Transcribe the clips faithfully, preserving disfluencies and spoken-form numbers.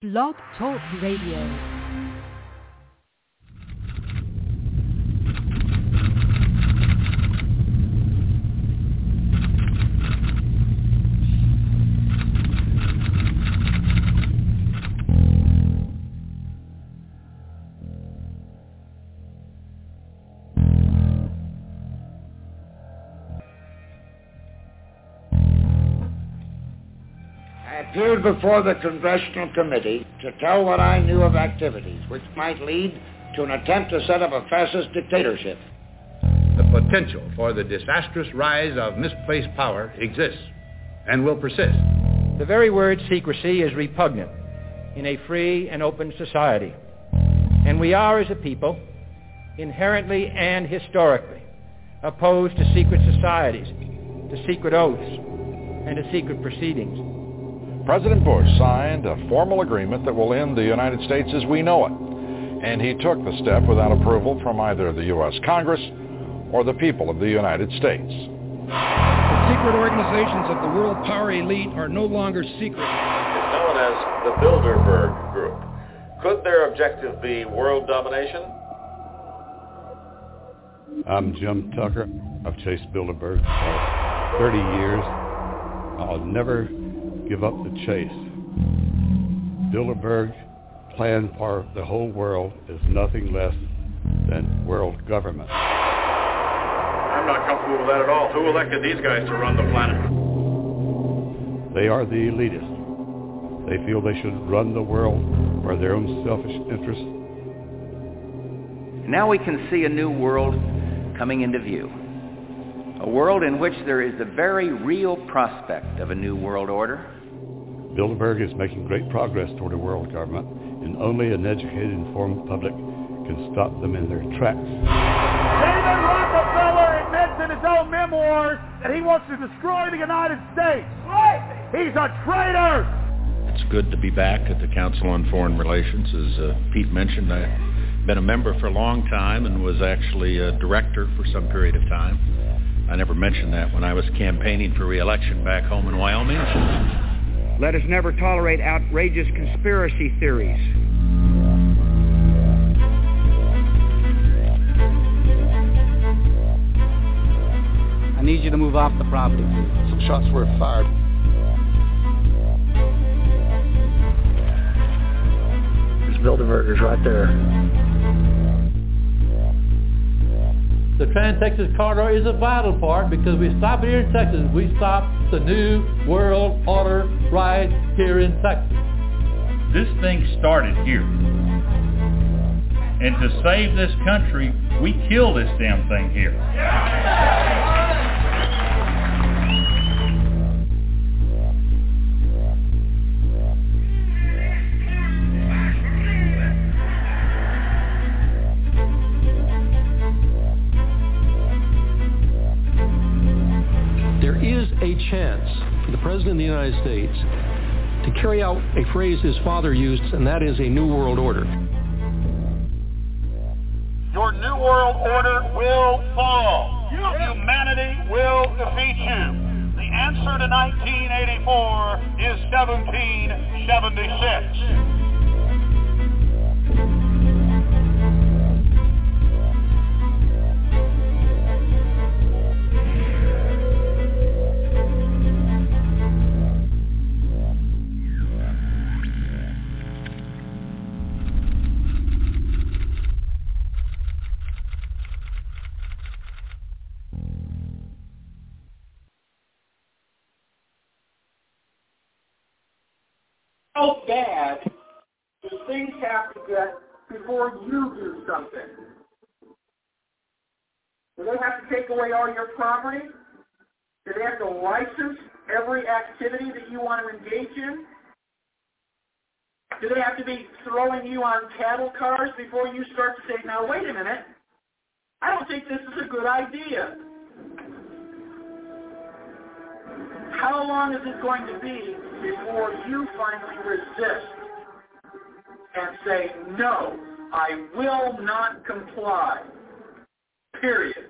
Blog Talk Radio. I appeared before the Congressional Committee to tell what I knew of activities which might lead to an attempt to set up a fascist dictatorship. The potential for the disastrous rise of misplaced power exists and will persist. The very word secrecy is repugnant in a free and open society. And we are, as a people, inherently and historically opposed to secret societies, to secret oaths, and to secret proceedings. President Bush signed a formal agreement that will end the United States as we know it, and he took the step without approval from either the U S Congress or the people of the United States. The secret organizations of the world power elite are no longer secret. It's known as the Bilderberg Group. Could their objective be world domination? I'm Jim Tucker. I've chased Bilderberg for thirty years. I'll never give up the chase. Bilderberg's plan for the whole world is nothing less than world government. I'm not comfortable with that at all. Who elected these guys to run the planet? They are the elitists. They feel they should run the world for their own selfish interests. Now we can see a new world coming into view. A world in which there is the very real prospect of a new world order. Bilderberg is making great progress toward a world government, and only an educated, informed public can stop them in their tracks. David Rockefeller admits in his own memoirs that he wants to destroy the United States. Right. He's a traitor. It's good to be back at the Council on Foreign Relations. As uh, Pete mentioned, I've been a member for a long time and was actually a director for some period of time. I never mentioned that when I was campaigning for re-election back home in Wyoming. Let us never tolerate outrageous conspiracy theories. I need you to move off the property, please. Some shots were fired. There's Bilderbergers right there. The Trans-Texas Corridor is a vital part because we stop it here in Texas. We stop the new world order right here in Texas. This thing started here. And to save this country, we kill this damn thing here. A chance for the President of the United States to carry out a phrase his father used, and that is a new world order. Your new world order will fall. Humanity will defeat you. The answer to nineteen eighty-four is seventeen seventy-six. How bad do things have to get before you do something? Do they have to take away all your property? Do they have to license every activity that you want to engage in? Do they have to be throwing you on cattle cars before you start to say, now wait a minute, I don't think this is a good idea? How long is it going to be before you finally resist and say, no, I will not comply, period?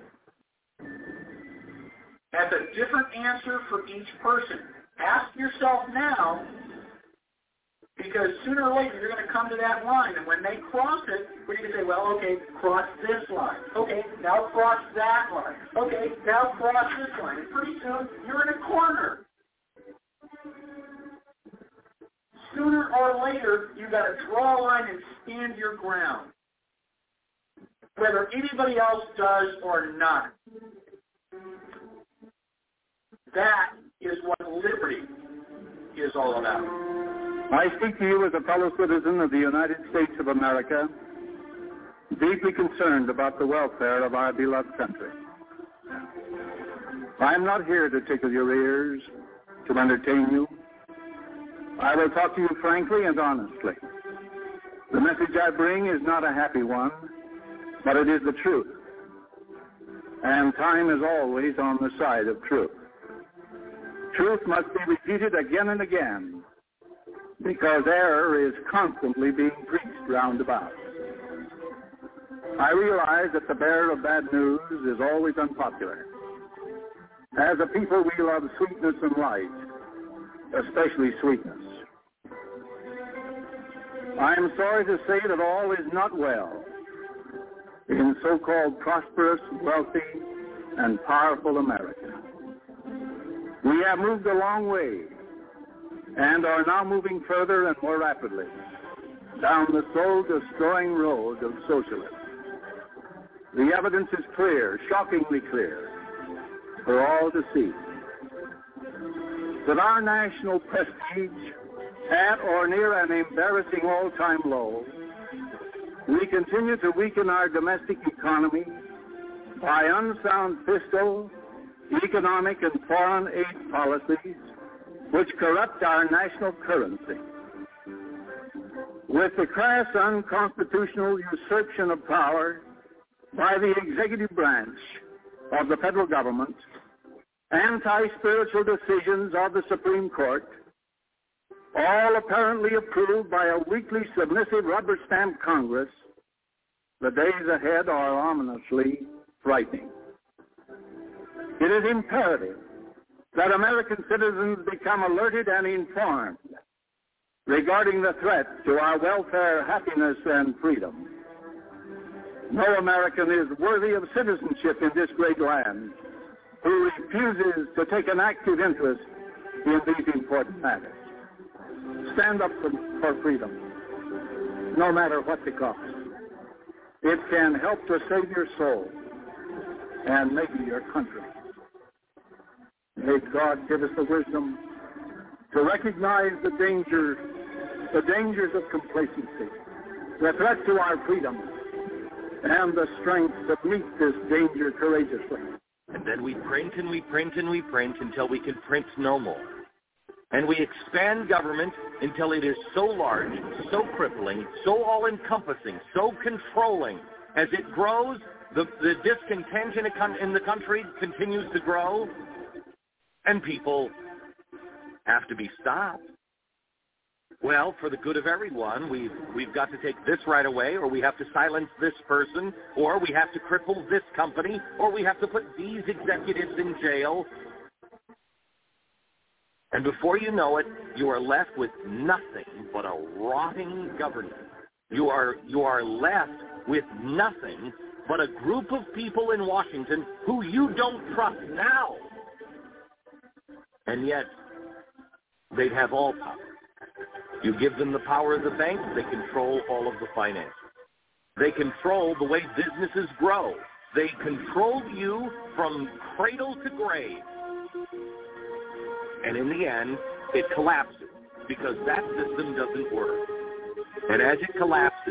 That's a different answer for each person. Ask yourself now, Because sooner or later, you're going to come to that line. And when they cross it, we're going to say, well, okay, cross this line. Okay, now cross that line. Okay, now cross this line. And pretty soon, you're in a corner. Sooner or later, you've got to draw a line and stand your ground, whether anybody else does or not. That is what liberty is all about. I speak to you as a fellow citizen of the United States of America, deeply concerned about the welfare of our beloved country. I am not here to tickle your ears, to entertain you. I will talk to you frankly and honestly. The message I bring is not a happy one, but it is the truth. And time is always on the side of truth. Truth must be repeated again and again, because error is constantly being preached round about. I realize that the bearer of bad news is always unpopular. As a people, we love sweetness and light, especially sweetness. I am sorry to say that all is not well in so-called prosperous, wealthy, and powerful America. We have moved a long way and are now moving further and more rapidly down the soul-destroying road of socialism. The evidence is clear, shockingly clear, for all to see. That our national prestige, at or near an embarrassing all-time low, we continue to weaken our domestic economy by unsound fiscal, economic, and foreign aid policies which corrupt our national currency. With the crass, unconstitutional usurpation of power by the executive branch of the federal government, anti-spiritual decisions of the Supreme Court, all apparently approved by a weakly submissive rubber-stamped Congress, the days ahead are ominously frightening. It is imperative that American citizens become alerted and informed regarding the threat to our welfare, happiness, and freedom. No American is worthy of citizenship in this great land who refuses to take an active interest in these important matters. Stand up for, for freedom, no matter what the cost. It can help to save your soul and maybe your country. May God give us the wisdom to recognize the danger, the dangers of complacency, the threat to our freedom, and the strength to meet this danger courageously. And then we print and we print and we print until we can print no more. And we expand government until it is so large, so crippling, so all-encompassing, so controlling. As it grows, the, the discontent in, a, in the country continues to grow, and people have to be stopped. Well, for the good of everyone, we've, we've got to take this right away, or we have to silence this person, or we have to cripple this company, or we have to put these executives in jail. And before you know it, you are left with nothing but a rotting government. You are, you are left with nothing but a group of people in Washington who you don't trust now. And yet, they'd have all power. You give them the power of the banks, they control all of the finance. They control the way businesses grow. They control you from cradle to grave. And in the end, it collapses because that system doesn't work. And as it collapses,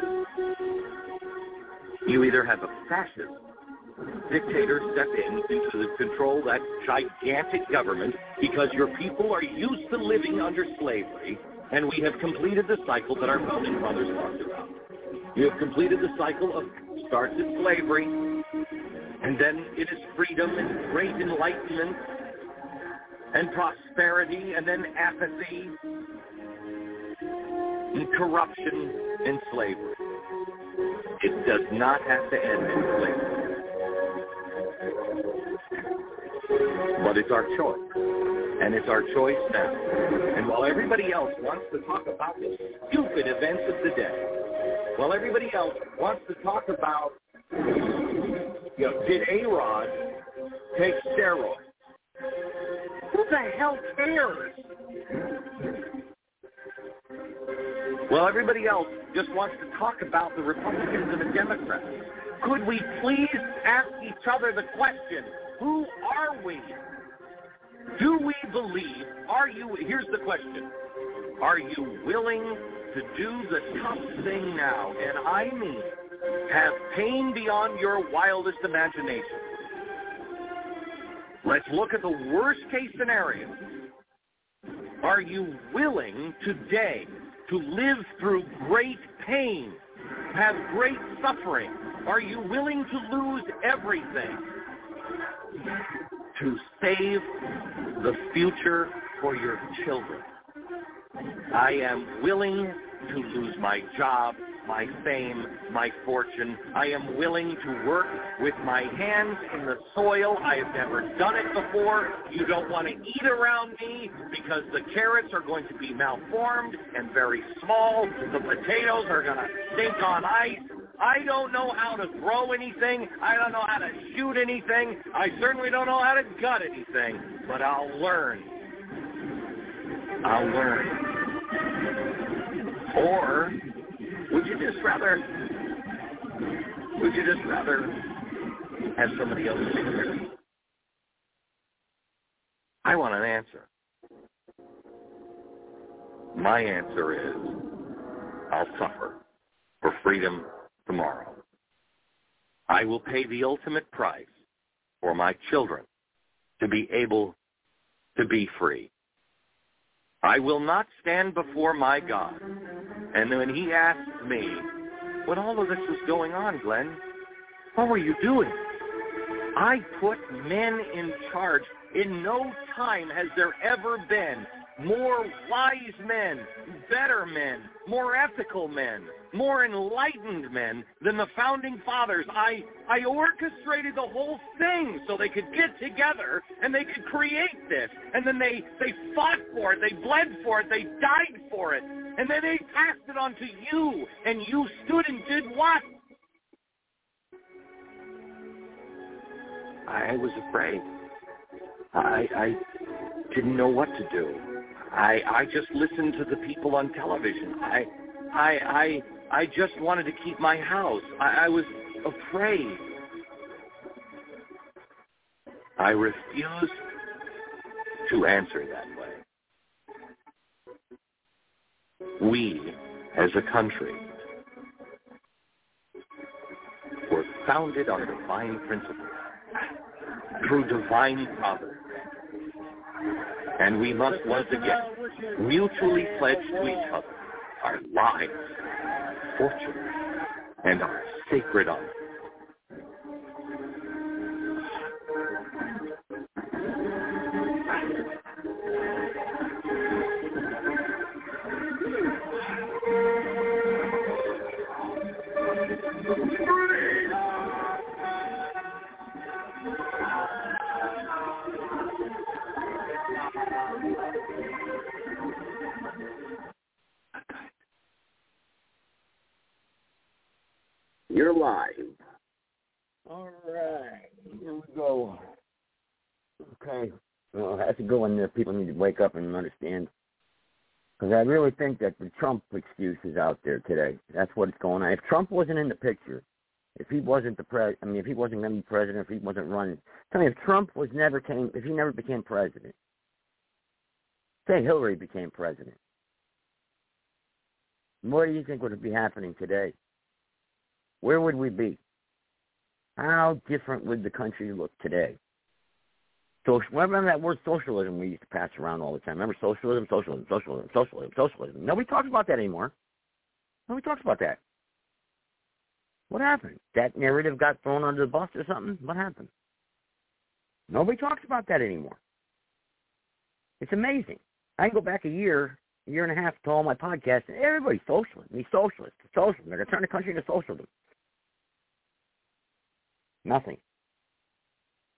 you either have a fascist dictator step in to control that gigantic government because your people are used to living under slavery, and we have completed the cycle that our founding fathers talked about. You have completed the cycle of starts at slavery, and then it is freedom and great enlightenment and prosperity, and then apathy and corruption and slavery. It does not have to end in slavery. But it's our choice. And it's our choice now. And while everybody else wants to talk about the stupid events of the day, while everybody else wants to talk about, you know, did A-Rod take steroids? Who the hell cares? Well, everybody else just wants to talk about the Republicans and the Democrats. Could we please ask each other the question, who are we? Do we believe, are you, here's the question, are you willing to do the tough thing now, and I mean have pain beyond your wildest imagination? Let's look at the worst case scenario. Are you willing today to live through great pain, have great suffering? Are you willing to lose everything to save the future for your children? I am willing to lose my job, my fame, my fortune. I am willing to work with my hands in the soil. I have never done it before. You don't want to eat around me because the carrots are going to be malformed and very small. The potatoes are going to sink on ice. I don't know how to grow anything. I don't know how to shoot anything. I certainly don't know how to gut anything. But I'll learn. I'll learn. Or would you just rather, would you just rather have somebody else figure it out? I want an answer. My answer is, I'll suffer for freedom tomorrow. I will pay the ultimate price for my children to be able to be free. I will not stand before my God. And when he asked me, when all of this was going on, Glenn, what were you doing? I put men in charge. In no time has there ever been more wise men, better men, more ethical men, more enlightened men than the founding fathers. I, I orchestrated the whole thing so they could get together and they could create this. And then they, they fought for it, they bled for it, they died for it. And then they passed it on to you, and you stood and did what? I was afraid. I, I didn't know what to do. I, I just listened to the people on television. I, I, I, I just wanted to keep my house. I, I was afraid. I refused to answer that way. We, as a country, were founded on divine principles, through divine providence. And we must once again mutually pledge to each other our lives, fortune, and our sacred honor. You're live. All right, here we go. Okay, well, that's a good one there. People need to wake up and understand. Because I really think that the Trump excuse is out there today. That's what it's going on. If Trump wasn't in the picture, if he wasn't the pres, I mean, if he wasn't going to be president, if he wasn't running, tell me, if Trump was never came, if he never became president, say Hillary became president, what do you think would be happening today? Where would we be? How different would the country look today? So remember that word socialism we used to pass around all the time. Remember socialism, socialism, socialism, socialism, socialism. Nobody talks about that anymore. Nobody talks about that. What happened? That narrative got thrown under the bus or something? What happened? Nobody talks about that anymore. It's amazing. I can go back a year, a year and a half to all my podcasts, and everybody's socialist. He's socialist. Socialism. They're going to turn the country into socialism. Nothing.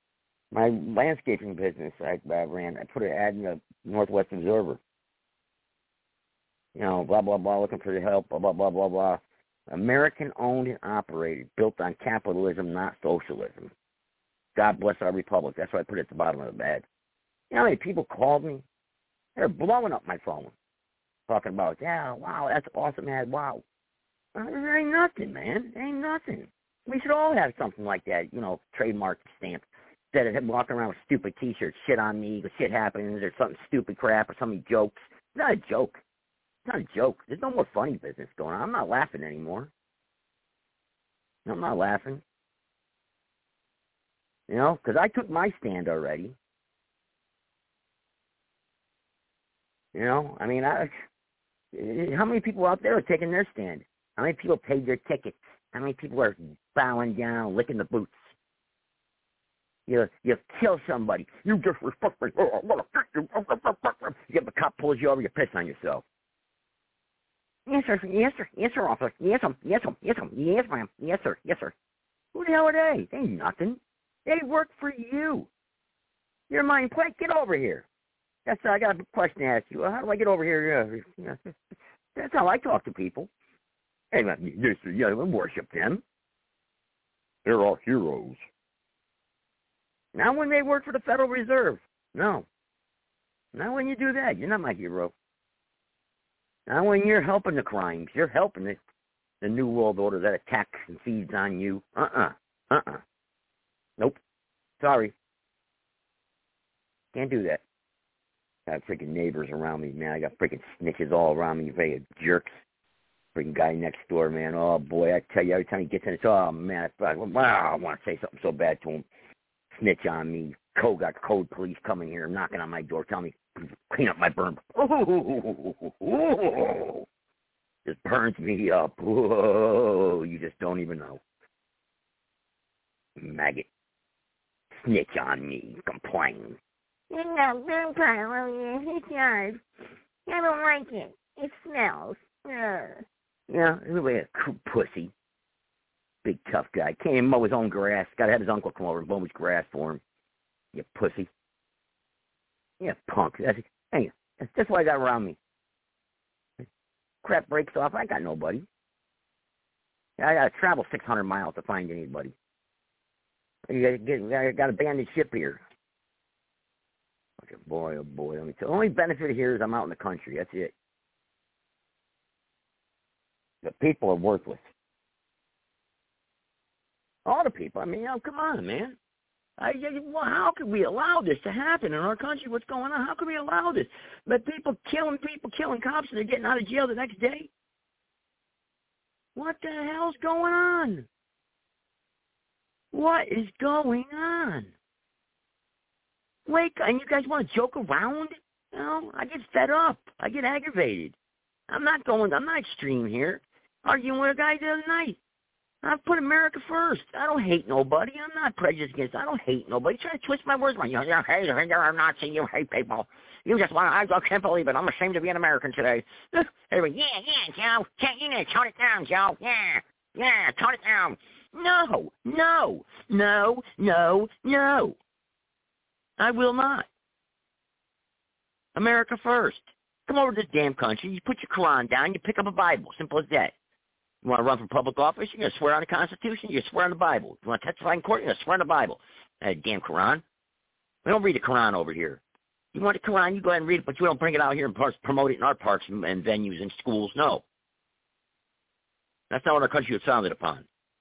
My landscaping business, I, I ran, I put an ad in the Northwest Observer. You know, blah, blah, blah, looking for the help, blah, blah, blah, blah, blah. American-owned and operated, built on capitalism, not socialism. God bless our republic. That's what I put at the bottom of the ad. You know how many people called me? They're blowing up my phone, talking about, yeah, wow, that's an awesome ad, wow. Well, there ain't nothing, man. There ain't nothing. We should all have something like that, you know, trademark stamp. Instead of walking around with stupid T-shirts, shit on me, shit happens, or something stupid crap, or something jokes. It's not a joke. It's not a joke. There's no more funny business going on. I'm not laughing anymore. I'm not laughing. You know, because I took my stand already. You know, I mean, I, how many people out there are taking their stand? How many people paid their tickets? How many people are bowing down, licking the boots? You you kill somebody. You disrespect me. Oh, I'm gonna kick you. You the cop pulls you over, you piss on yourself. Yes, sir. Yes, sir. Yes, sir, officer. Yes, sir. Yes, sir. Yes, sir. Yes, ma'am. Yes, sir. Yes, sir. Who the hell are they? They ain't nothing. They work for you. You're mind play. Get over here. That's I got a question to ask you. How do I get over here? Yeah, that's how I talk to people. Hey, yes, sir. Yeah, we worship them. They're our heroes. Not when they work for the Federal Reserve. No. Not when you do that. You're not my hero. Not when you're helping the crimes. You're helping the, the New World Order that attacks and feeds on you. Uh-uh. Uh-uh. Nope. Sorry. Can't do that. Got freaking neighbors around me, man. I got freaking snitches all around me. Freaking jerks. Freaking guy next door, man. Oh, boy. I tell you, every time he gets in, it's, oh, man. I, wow, I want to say something so bad to him. Snitch on me. Code got code police coming here, knocking on my door, telling me clean up my burn. Oh, just burns me up. Oh, you just don't even know. Maggot. Snitch on me. Complain. You know, burn pile over his yard. I don't like it. It smells. Ugh. Yeah, anyway, a pussy. Big tough guy. Can't even mow his own grass. Got to have his uncle come over and mow his grass for him. You pussy. Yeah, punk. That's, hey, that's just what I got around me. Crap breaks off. I got nobody. I got to travel six hundred miles to find anybody. You got to get. I got a abandoned ship here. Okay, boy, oh boy. Let me tell you. The only benefit here is I'm out in the country. That's it. The people are worthless. All the people. I mean, oh, come on, man. I, well, how could we allow this to happen in our country? What's going on? How could we allow this? But people killing people, killing cops, and they're getting out of jail the next day? What the hell's going on? What is going on? Wake, and you guys want to joke around? You know, I get fed up. I get aggravated. I'm not going, I'm not extreme here. Arguing with a guy the other night. I put America first. I don't hate nobody. I'm not prejudiced against. I don't hate nobody. Try to twist my words around. You know, you're a hater. You're a Nazi. You hate people. You just want to. I can't believe it. I'm ashamed to be an American today. Everybody, yeah, yeah, Joe. You need to tone it down, Joe. Yeah, yeah, tone it down. No, no, no, no, no. I will not. America first. Come over to this damn country. You put your Quran down. You pick up a Bible. Simple as that. You want to run for public office? You're going to swear on the Constitution? You're going to swear on the Bible. You want to testify in court? You're going to swear on the Bible. That damn Quran. We don't read the Quran over here. You want the Quran, you go ahead and read it, but you don't bring it out here and promote it in our parks and venues and schools. No. That's not what our country was founded upon.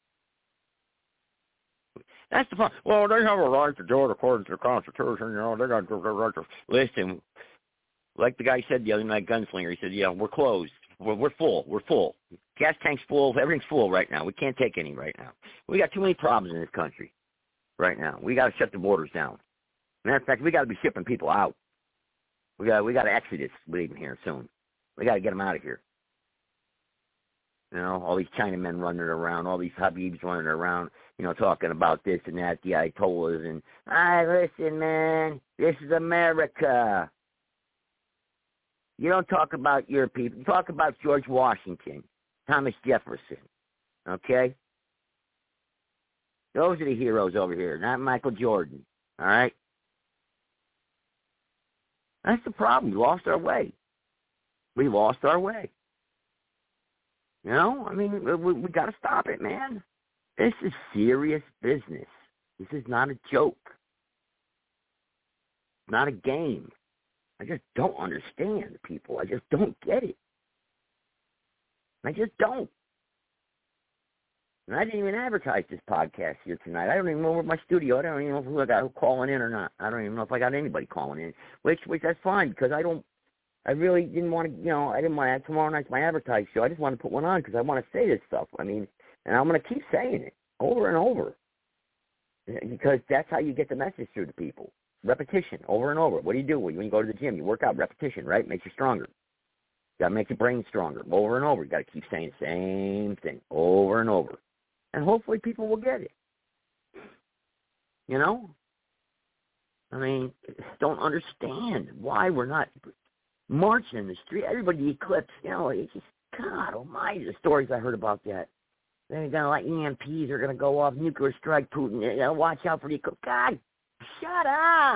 That's the problem. Well, they have a right to do it according to the Constitution. You know, they got the right to listen. Like the guy said the other night, Gunslinger, he said, yeah, we're closed. We're, we're full. We're full. Gas tank's full. Everything's full right now. We can't take any right now. We got too many problems in this country right now. We got to shut the borders down. Matter of fact, we got to be shipping people out. We got we got to exodus leaving here soon. We got to get them out of here. You know, all these Chinamen running around, all these Habibs running around, you know, talking about this and that, the Ayatollahs, and, ah, listen, man, this is America. You don't talk about your people. You talk about George Washington, Thomas Jefferson, okay? Those are the heroes over here, not Michael Jordan. All right? That's the problem. We lost our way. We lost our way. You know, I mean, we, we got to stop it, man. This is serious business. This is not a joke. Not a game. I just don't understand people. I just don't get it. I just don't. And I didn't even advertise this podcast here tonight. I don't even know where my studio. I don't even know who I got calling in or not. I don't even know if I got anybody calling in. Which, which that's fine because I don't. I really didn't want to. You know, I didn't want to. Tomorrow night's my advertised show. I just want to put one on because I want to say this stuff. I mean, and I'm going to keep saying it over and over because that's how you get the message through to people. Repetition, over and over. What do you do when you go to the gym? You work out. Repetition, right? Makes you stronger. You got to make your brain stronger. Over and over. You got to keep saying the same thing over and over. And hopefully people will get it. You know? I mean, don't understand why we're not marching in the street. Everybody eclipse, you know, it's just, God almighty, the stories I heard about that. They're going to, like, E M Ps are going to go off, nuclear strike Putin. You know, watch out for the eclipse. God, shut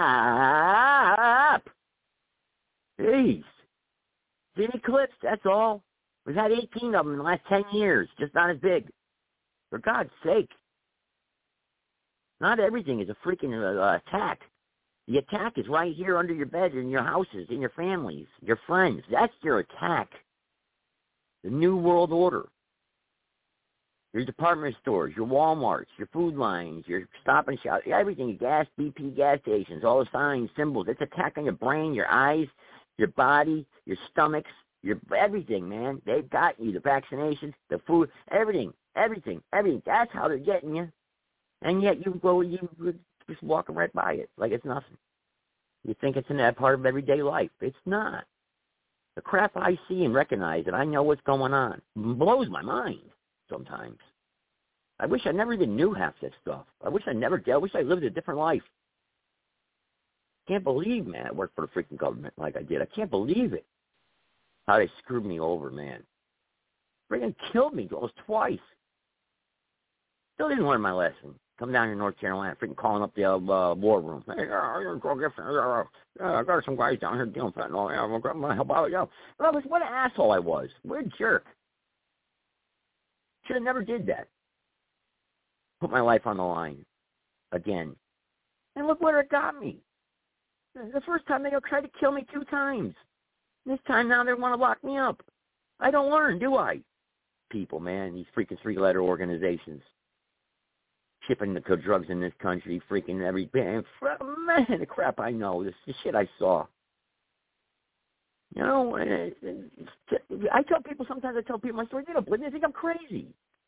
up. Jeez. It's an eclipse, that's all. We've had eighteen of them in the last ten years, just not as big. For God's sake. Not everything is a freaking uh, attack. The attack is right here under your bed, in your houses, in your families, your friends. That's your attack. The New World Order. Your department stores, your Walmarts, your food lines, your Stop and Shop, everything, gas, B P gas stations, all the signs, symbols. It's attacking your brain, your eyes, your body, your stomachs, your everything, man. They've got you. The vaccinations, the food, everything, everything, everything. That's how they're getting you. And yet you go, you just walking right by it like it's nothing. You think it's in that part of everyday life. It's not. The crap I see and recognize and I know what's going on blows my mind sometimes. I wish I never even knew half that stuff. I wish I never did. I wish I lived a different life. Can't believe, man, I worked for the freaking government like I did. I can't believe it. How they screwed me over, man. Freaking killed me almost twice. Still didn't learn my lesson. Come down here in North Carolina, freaking calling up the uh, war room. Hey, uh, I got some guys down here dealing with fentanyl. Yeah, I'm going to help out. Yeah. Well, what an asshole I was. What a jerk. Should have never did that. Put my life on the line again. And look where it got me. The first time they tried to kill me two times. This time now they want to lock me up. I don't learn, do I? People, man, these freaking three-letter organizations. Shipping the drugs in this country, freaking everything. Man, the crap I know, this the shit I saw. You know, I tell people, sometimes I tell people my story, they don't believe me. They think I'm crazy.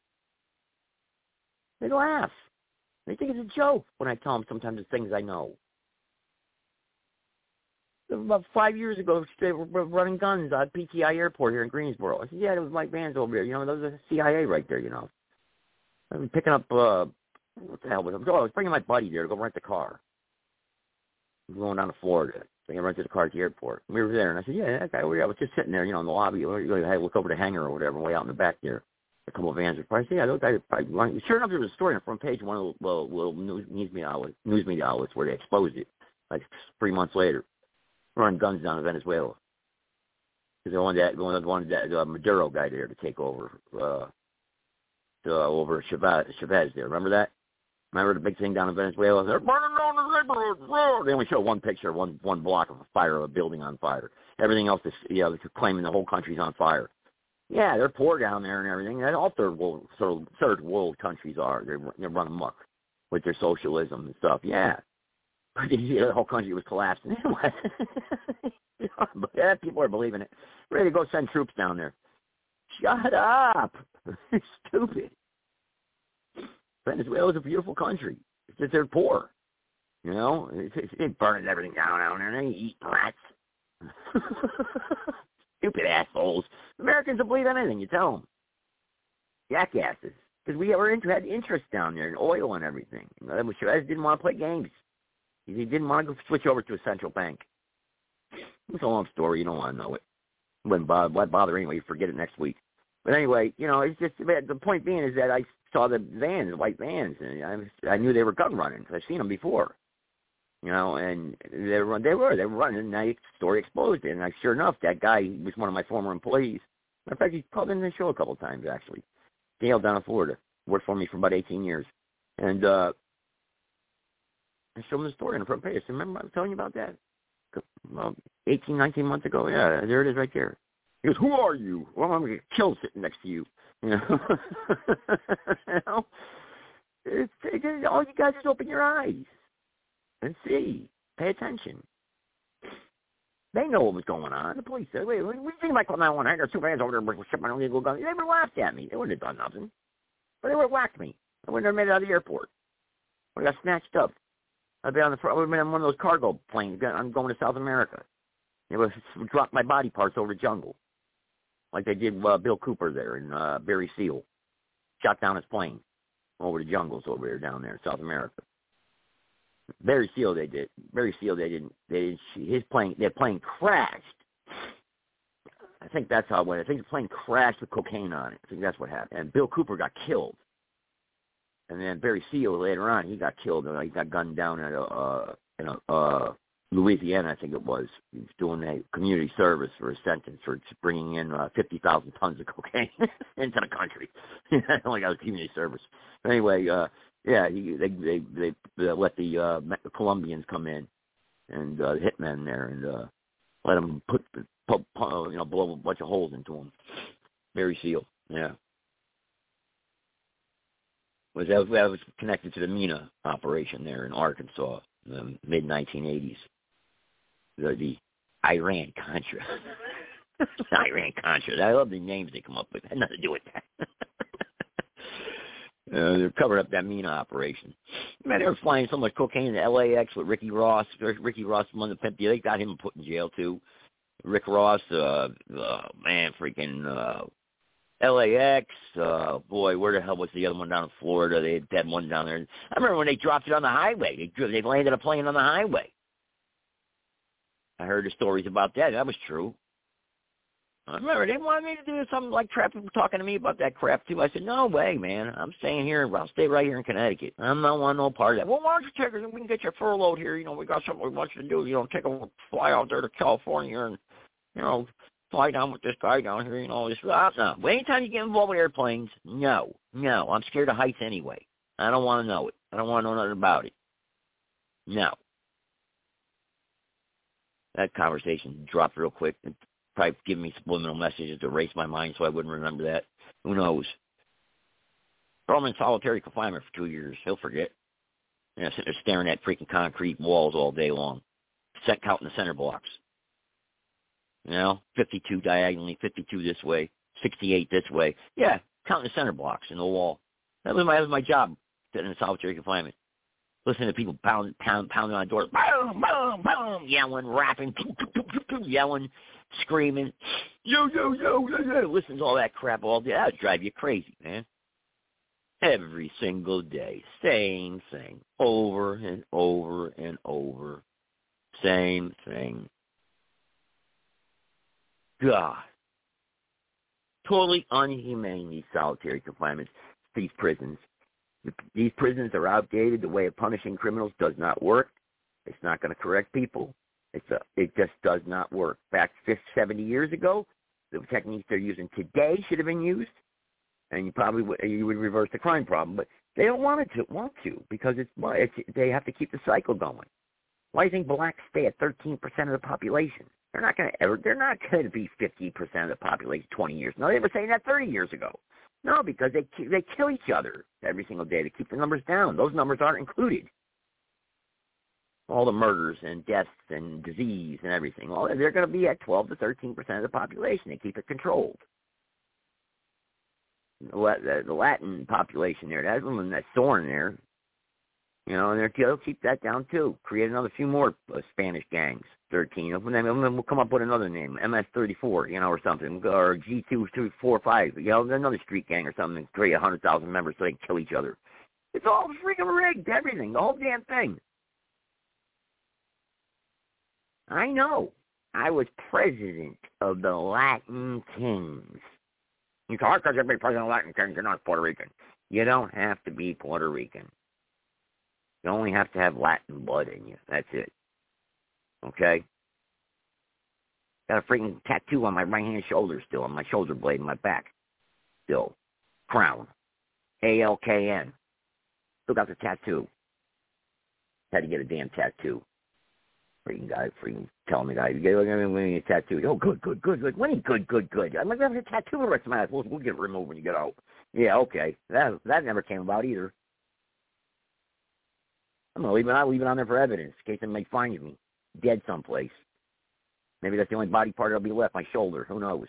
They laugh. They think it's a joke when I tell them sometimes the things I know. About five years ago, they were running guns at P T I Airport here in Greensboro. I said, yeah, there was Mike Vance over here. You know, those are the C I A right there, you know. I've been picking up, uh, what the hell was it? Oh, I was bringing my buddy there to go rent the car. I'm going down to Florida. So I rented the car at the airport. We were there, and I said, yeah, that guy over there. I was just sitting there, you know, in the lobby. I had to look over the hangar or whatever, way out in the back there. A couple of vans were probably, I said, yeah, those guys probably, sure enough, there was a story on the front page of one of the little, little news, news, media outlets, news media outlets where they exposed it, like three months later. Running guns down in Venezuela. Because they wanted that, they wanted that uh, Maduro guy there to take over, uh, to, uh, over Chavez, Chavez there. Remember that? Remember the big thing down in Venezuela? They're burning down the neighborhood. They only show one picture, one one block of a fire, of a building on fire. Everything else is, you know, they're claiming the whole country's on fire. Yeah, they're poor down there and everything. That's all third world, sort of third world countries are. They're they're running amok with their socialism and stuff. Yeah. The whole country was collapsing anyway. But yeah, people are believing it. Ready to go send troops down there. Shut up. Stupid. Venezuela's a beautiful country. It's just they're poor. You know? They're burning everything down down there. They eat rats. Stupid assholes. Americans will believe anything you tell them. Jackasses. Because we were into, had interest down there in oil and everything. Chavez didn't want to play games. He didn't want to go switch over to a central bank. It's a long story. You don't want to know it. Wouldn't bother, why bother anyway? You forget it next week. But anyway, you know, it's just, the point being is that I saw the vans, the white vans, and I, I knew they were gun running because I've seen them before. You know, and they were, they were, they were running, and that story exploded. And I, sure enough, that guy was one of my former employees. In fact, he's called in the show a couple of times, actually. Dale down in Florida. Worked for me for about eighteen years. And uh, I showed him the story on the front page. I said, remember I was telling you about that? Well, eighteen, nineteen months ago? Yeah, there it is right there. He goes, who are you? Well, I'm going to get killed sitting next to you. You know? You know? It's, it's, all you guys is open your eyes and see. Pay attention. They know what was going on. The police said, wait, what do you think about nine one one? I got two vans over there with shipping illegal guns. They would have laughed at me. They wouldn't have done nothing. But they would have whacked me. I wouldn't have made it out of the airport. I got snatched up. I'd been on the front. I would have been on one of those cargo planes. I'm going to South America. They would have dropped my body parts over the jungle, like they did uh, Bill Cooper there in uh, Barry Seal. Shot down his plane over the jungles over there down there in South America. Barry Seal, they did. Barry Seal, they didn't. They didn't. His plane, their plane crashed. I think that's how it went. I think the plane crashed with cocaine on it. I think that's what happened. And Bill Cooper got killed. And then Barry Seal later on, he got killed. He got gunned down at a, uh, in a, uh, Louisiana, I think it was. He was doing a community service for a sentence for bringing in uh, fifty thousand tons of cocaine into the country. I only got a community service. Anyway, uh, yeah, he, they, they they they let the uh, Colombians come in and uh, the hitmen there and uh, let them put, put you know blow a bunch of holes into them. Barry Seal, yeah. Was that was, that was connected to the MENA operation there in Arkansas, in the mid nineteen eighties. The, the Iran Contra. Iran Contra. I love the names they come up with. It had nothing to do with that. uh, they're covering up that MENA operation. Man, they were flying so much cocaine in the L A X with Ricky Ross. Ricky Ross was one of the pimp. They got him put in jail too. Rick Ross, uh, uh man, freaking uh, L A X. Uh, boy, where the hell was the other one down in Florida? They had that one down there. I remember when they dropped it on the highway. They they landed a plane on the highway. I heard the stories about that. That was true. I remember they wanted me to do something like crap. People talking to me about that crap too. I said, no way, man. I'm staying here. I'll stay right here in Connecticut. I'm not want no part of that. Well, why don't you take us and we can get your furloughed here? You know, we got something we want you to do. You know, take a fly out there to California and, you know, fly down with this guy down here. You know, this. Uh, no. But anytime you get involved with airplanes, no, no. I'm scared of heights anyway. I don't want to know it. I don't want to know nothing about it. No. That conversation dropped real quick. It probably give me subliminal messages to erase my mind so I wouldn't remember that. Who knows? Throw him in solitary confinement for two years. He'll forget. You know, sitting there staring at freaking concrete walls all day long. Set counting the center blocks. You know, fifty-two diagonally, fifty-two this way, sixty-eight this way. Yeah, counting the center blocks in the wall. That was my, that was my job, sitting in solitary confinement. Listening to people pound, pound, pounding on doors, boom, boom, boom, yelling, rapping, yelling, screaming, yo, yo, yo, yo, yo. Listen to all that crap all day. That would drive you crazy, man. Every single day, same thing, over and over and over, same thing. God, totally unhumane, these solitary confinements, these prisons. These prisons are outdated. The way of punishing criminals does not work. It's not going to correct people. It's a, it just does not work. Back fifty, seventy years ago, the techniques they're using today should have been used, and you probably would, you would reverse the crime problem. But they don't want to want to because it's, it's they have to keep the cycle going. Why do you think blacks stay at thirteen percent of the population? They're not going to ever. They're not going to be fifty percent of the population twenty years. No, they were saying that thirty years ago. No, because they they kill each other every single day to keep the numbers down. Those numbers aren't included. All the murders and deaths and disease and everything. Well, they're going to be at twelve to thirteen percent of the population. They keep it controlled. The, the Latin population there, that's one that's soaring there. You know, and they'll keep that down too. Create another few more uh, Spanish gangs. thirteen. And then we'll come up with another name, M S thirty-four, you know, or something, or G two two four five, you know, another street gang or something, create one hundred thousand members so they can kill each other. It's all freaking rigged, everything, the whole damn thing. I know. I was president of the Latin Kings. You talk because you're president of the Latin Kings, you're not Puerto Rican. You don't have to be Puerto Rican. You only have to have Latin blood in you. That's it. Okay? Got a freaking tattoo on my right-hand shoulder still, on my shoulder blade, and my back. Still. Crown. A L K N. Still got the tattoo. Had to get a damn tattoo. Freaking guy, freaking telling me, guy, you get a tattoo. Oh, good, good, good, good. When good, good, good. I'm like, I have a tattoo the rest of my life. We'll, we'll get it removed when you get out. Yeah, okay. That that never came about either. I'm gonna leave it. I'll leave it on there for evidence in case somebody finds me dead someplace. Maybe that's the only body part that'll be left. My shoulder. Who knows?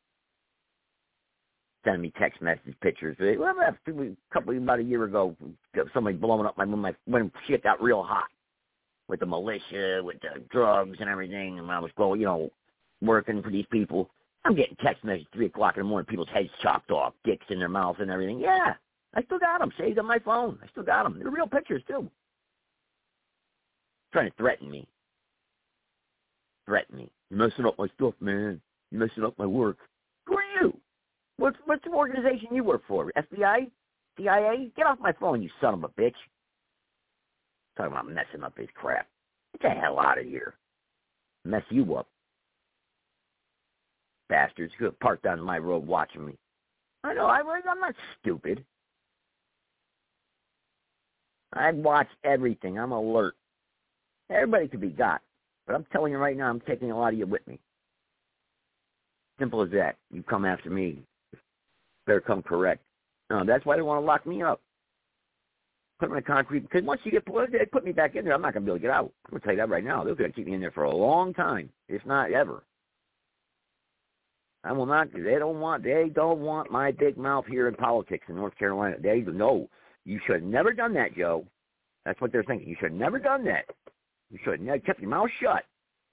Sending me text message pictures. Well, a couple about a year ago, somebody blowing up my my when shit got real hot with the militia, with the drugs and everything, and I was going, you know, working for these people. I'm getting text messages at three o'clock in the morning. People's heads chopped off, dicks in their mouth and everything. Yeah, I still got them saved on my phone. I still got them. They're real pictures too. Trying to threaten me. Threaten me. You're messing up my stuff, man. You're messing up my work. Who are you? What's what's the organization you work for? F B I? C I A? Get off my phone, you son of a bitch. Talking about messing up his crap. Get the hell out of here. Mess you up. Bastards who have parked on my road watching me. I know, I, I'm not stupid. I watch everything. I'm alert. Everybody could be got. But I'm telling you right now, I'm taking a lot of you with me. Simple as that. You come after me. Better come correct. No, that's why they want to lock me up. Put me in concrete. Because once you get put, they put me back in there, I'm not going to be able to get out. I'm going to tell you that right now. They're going to keep me in there for a long time, if not ever. I will not. They don't want. They don't want my big mouth here in politics in North Carolina. They know you should have never done that, Joe. That's what they're thinking. You should have never done that. You should have never kept your mouth shut.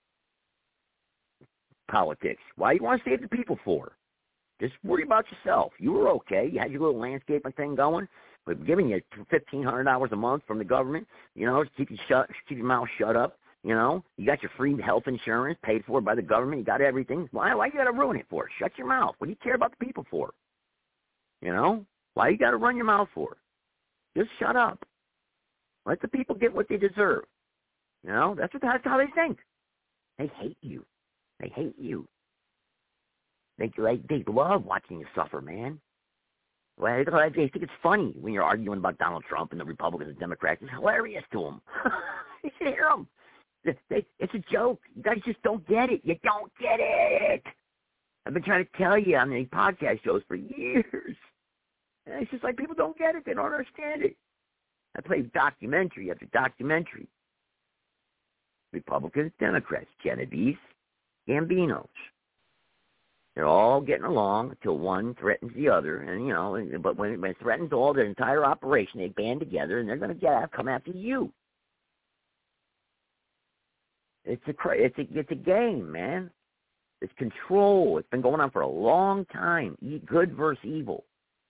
Politics. Why do you want to save the people for? Just worry about yourself. You were okay. You had your little landscaping thing going. We're giving you fifteen hundred dollars a month from the government. You know, to keep you shut, keep your mouth shut up. You know, you got your free health insurance paid for by the government. You got everything. Why? Why you got to ruin it for? Shut your mouth. What do you care about the people for? You know, why you got to run your mouth for? Just shut up. Let the people get what they deserve. You know, that's what that's how they think. They hate you. They hate you. They like they love watching you suffer, man. Well, they think it's funny when you're arguing about Donald Trump and the Republicans and Democrats. It's hilarious to them. You should hear them. They, they, it's a joke. You guys just don't get it. You don't get it. I've been trying to tell you on these podcast shows for years. And it's just like people don't get it. They don't understand it. I play documentary after documentary. Republicans, Democrats, Genovese, Gambinos. They're all getting along until one threatens the other, and you know. But when, when it threatens all their entire operation, they band together, and they're going to get come after you. It's a it's a it's a game, man. It's control. It's been going on for a long time. Good versus evil.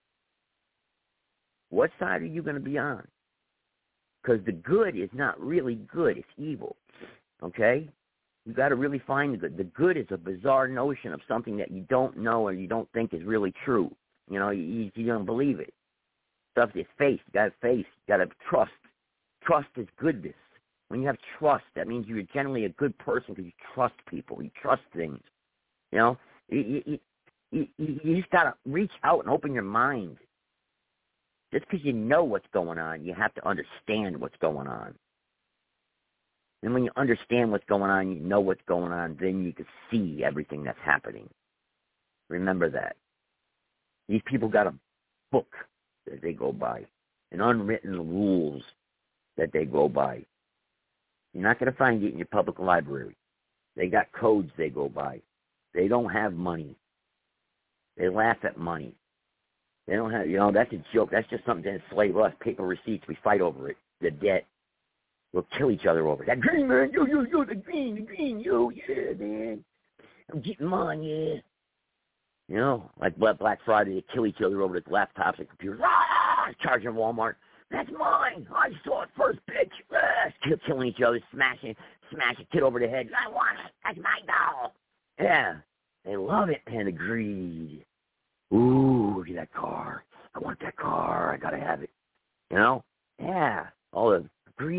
What side are you going to be on? Because the good is not really good. It's evil. Okay? You got to really find the good. The good is a bizarre notion of something that you don't know or you don't think is really true. You know, you, you don't believe it. Stuff is faith. You got to faith. You got to trust. Trust is goodness. When you have trust, that means you're generally a good person because you trust people. You trust things. You know, you, you, you, you just got to reach out and open your mind. Just because you know what's going on, you have to understand what's going on. And when you understand what's going on, you know what's going on, then you can see everything that's happening. Remember that. These people got a book that they go by, and unwritten rules that they go by. You're not going to find it in your public library. They got codes they go by. They don't have money. They laugh at money. They don't have, you know, that's a joke. That's just something to enslave us. Paper receipts, we fight over it. The debt. We'll kill each other over it. That green, man, you, you, you, the green, the green, you, yeah, man. I'm getting mine, yeah. You know, like Black Friday, they kill each other over the laptops and computers. Ah, charging Walmart. That's mine. I saw it first, bitch. Ah, killing each other, smashing, smash a kid over the head. I want it. That's my doll. Yeah, they love it, man, the greed. Ooh, look at that car. I want that car. I gotta have it. You know? Yeah. All the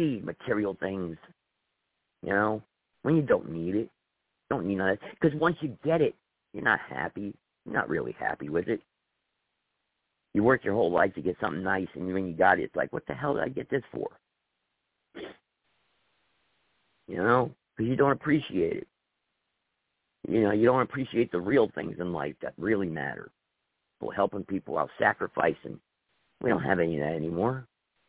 don't need it. Don't need that. Because once you get it, you're not happy. You're not really happy with it. You work your whole life to get something nice, and when you got it, it's like, what the hell did I get this for? You know, because you don't appreciate it. You know, you don't appreciate the real things in life that really matter. People helping people out, sacrificing. We don't have any of that anymore.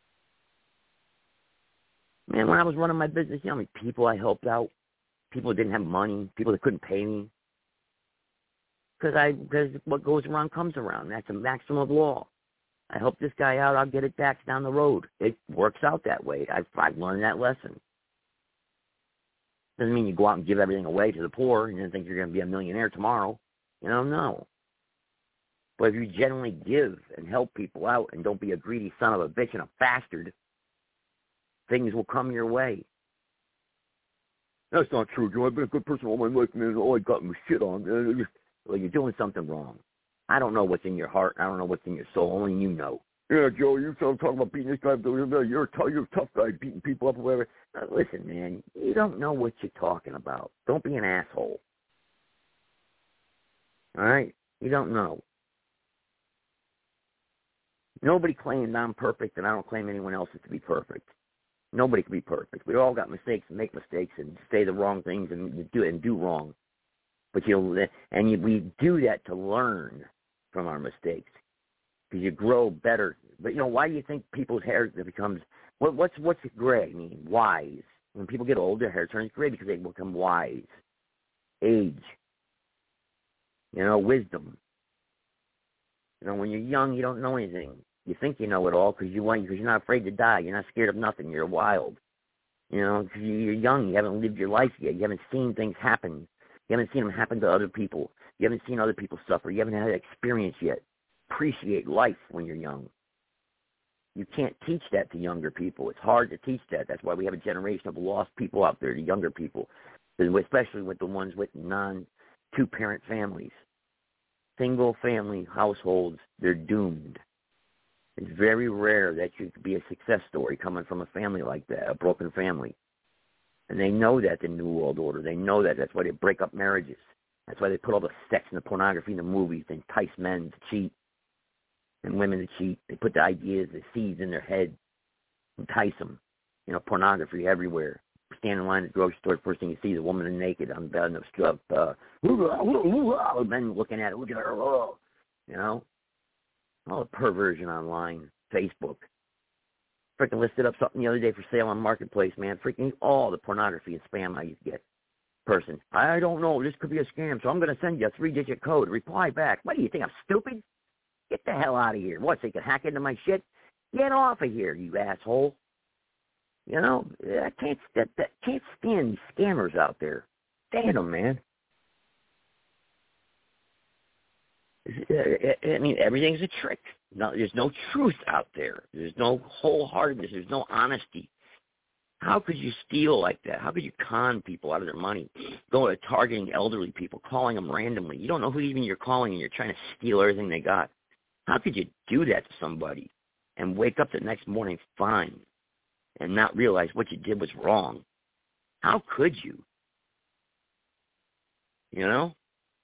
Man, when I was running my business, you know how many people I helped out? People that didn't have money, people that couldn't pay me. Because I, because what goes around comes around. That's a maximum law. I help this guy out, I'll get it back down the road. It works out that way. I've, I've learned that lesson. Doesn't mean you go out and give everything away to the poor and then think you're going to be a millionaire tomorrow. You know, no. But if you genuinely give and help people out and don't be a greedy son of a bitch and a bastard, things will come your way. That's not true, Joe. I've been a good person all my life, man. All I got was shit on. Well, you're doing something wrong. I don't know what's in your heart. I don't know what's in your soul. Only you know. Yeah, Joe, you're talking about beating this guy up. You're a tough, you're a tough guy beating people up or whatever. Now, listen, man, you don't know what you're talking about. Don't be an asshole. All right? You don't know. Nobody claims I'm perfect, and I don't claim anyone else is to be perfect. Nobody can be perfect. We all got mistakes and make mistakes and say the wrong things and do and do wrong. But you and you, we do that to learn from our mistakes because you grow better. But you know, why do you think people's hair becomes what, what's what's gray mean? Wise. When people get old, their hair turns gray because they become wise. Age. You know, wisdom. You know, when you're young, you don't know anything. You think you know it all because you want because you're not afraid to die. You're not scared of nothing. You're wild. You know, because you're young. You haven't lived your life yet. You haven't seen things happen. You haven't seen them happen to other people. You haven't seen other people suffer. You haven't had that experience yet. Appreciate life when you're young. You can't teach that to younger people. It's hard to teach that. That's why we have a generation of lost people out there, the younger people, especially with the ones with non two-parent families. Single-family households, they're doomed. It's very rare that you could be a success story coming from a family like that, a broken family. And they know that, the New World Order. They know that. That's why they break up marriages. That's why they put all the sex and the pornography in the movies to entice men to cheat and women to cheat. They put the ideas, the seeds in their head, entice them. You know, pornography everywhere. Stand in line at the grocery store, first thing you see is a woman naked on the bed and stuff. Uh, men looking at it, look at her, oh, you know. All the perversion online, Facebook. Freaking listed up something the other day for sale on Marketplace, man. Freaking all the pornography and spam I used to get. Person, I don't know, this could be a scam, so I'm going to send you a three-digit code. Reply back. What do you think, I'm stupid? Get the hell out of here. What, so you can hack into my shit? Get off of here, you asshole. You know, I can't, that, that, can't stand these scammers out there. Stand them, man. I mean, everything's a trick. No, there's no truth out there. There's no wholeheartedness. There's no honesty. How could you steal like that? How could you con people out of their money? Go to targeting elderly people, calling them randomly. You don't know who even you're calling, and you're trying to steal everything they got. How could you do that to somebody and wake up the next morning fine and not realize what you did was wrong? How could you? You know?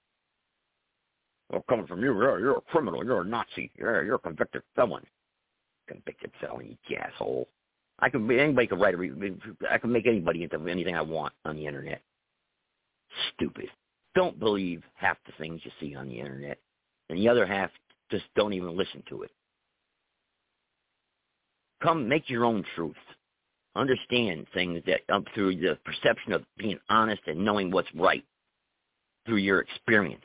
Well, coming from you, you're, you're a criminal. You're a Nazi. You're, you're a convicted felon. Convicted felon, you asshole. I can anybody can write a. I can make anybody into anything I want on the internet. Stupid. Don't believe half the things you see on the internet, and the other half just don't even listen to it. Come, make your own truth. Understand things that um, through the perception of being honest and knowing what's right through your experience.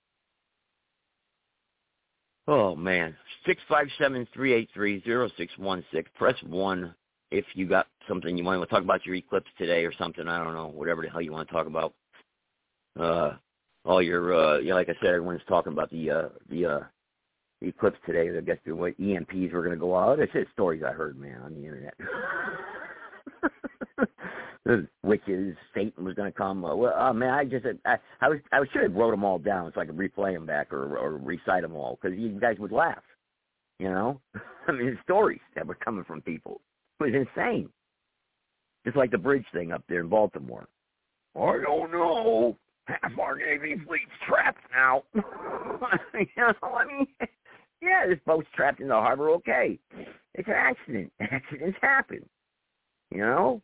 Oh, man. six five seven, three eight three, zero six one six. Press one if you got something you want to talk about your eclipse today or something. I don't know, whatever the hell you want to talk about. Uh, all your, uh, yeah, like I said, everyone's talking about the uh, the, uh, the eclipse today. I guess the E M Ps were going to go out. That's just stories I heard, man, on the internet. The witches, Satan was going to come. Uh, well, uh, man, I just, I, I was, I should have wrote them all down so I could replay them back or, or recite them all because you guys would laugh. You know, I mean, the stories that were coming from people it was insane. Just like the bridge thing up there in Baltimore. I don't know. Half our Navy fleet's trapped now. you know, I mean, yeah, this boat's trapped in the harbor, okay. It's an accident. Accidents happen. You know?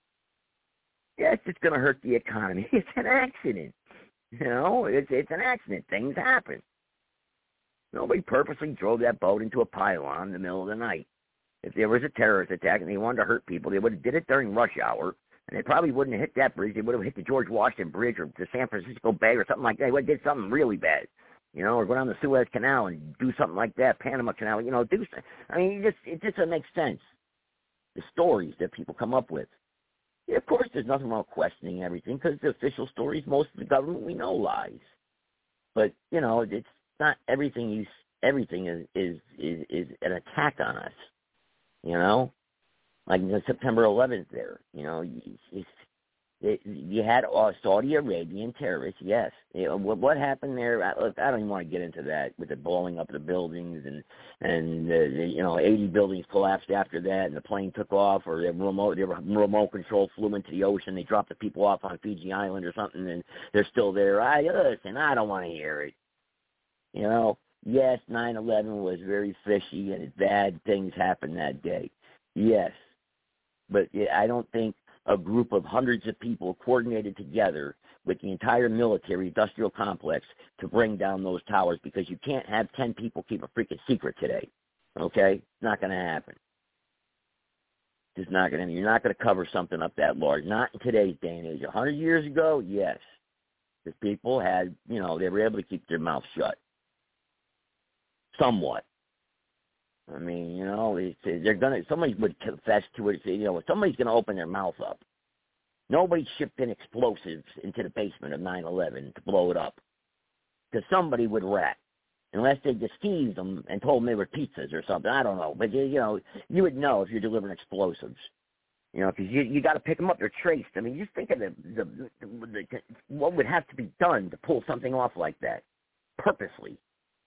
Yes, it's going to hurt the economy. It's an accident. You know, it's it's an accident. Things happen. Nobody purposely drove that boat into a pylon in the middle of the night. If there was a terrorist attack and they wanted to hurt people, they would have did it during rush hour, and they probably wouldn't have hit that bridge. They would have hit the George Washington Bridge or the San Francisco Bay or something like that. They would have did something really bad, you know, or go down the Suez Canal and do something like that, Panama Canal, you know, do something. I mean, it just, it just doesn't make sense, the stories that people come up with. Yeah, of course, there's nothing wrong with questioning everything because the official stories, most of the government we know lies. But, you know, it's not everything you, everything is, is, is, is an attack on us, you know? Like you know, September eleventh there, you know, it's, it, you had uh, Saudi Arabian terrorists, yes. You know, what, what happened there, I, look, I don't even want to get into that with the blowing up of the buildings and, and uh, the, you know, eighty buildings collapsed after that and the plane took off or the remote, their remote control flew into the ocean. They dropped the people off on Fiji Island or something and they're still there. I, listen, I don't want to hear it. You know, yes, nine eleven was very fishy and bad things happened that day. Yes. But I don't think a group of hundreds of people coordinated together with the entire military industrial complex to bring down those towers because you can't have ten people keep a freaking secret today. Okay? It's not going to happen. It's not going to. You're not going to cover something up that large. Not in today's day and age. A hundred years ago, yes. Because people had, you know, they were able to keep their mouth shut. Somewhat. I mean, you know, it's, they're gonna. Somebody would confess to it. You know, somebody's gonna open their mouth up. Nobody shipped in explosives into the basement of nine eleven to blow it up, because somebody would rat, unless they deceived them and told them they were pizzas or something. I don't know, but you know, you would know if you're delivering explosives. You know, because you you got to pick them up. They're traced. I mean, just think of the, the, the, the what would have to be done to pull something off like that, purposely.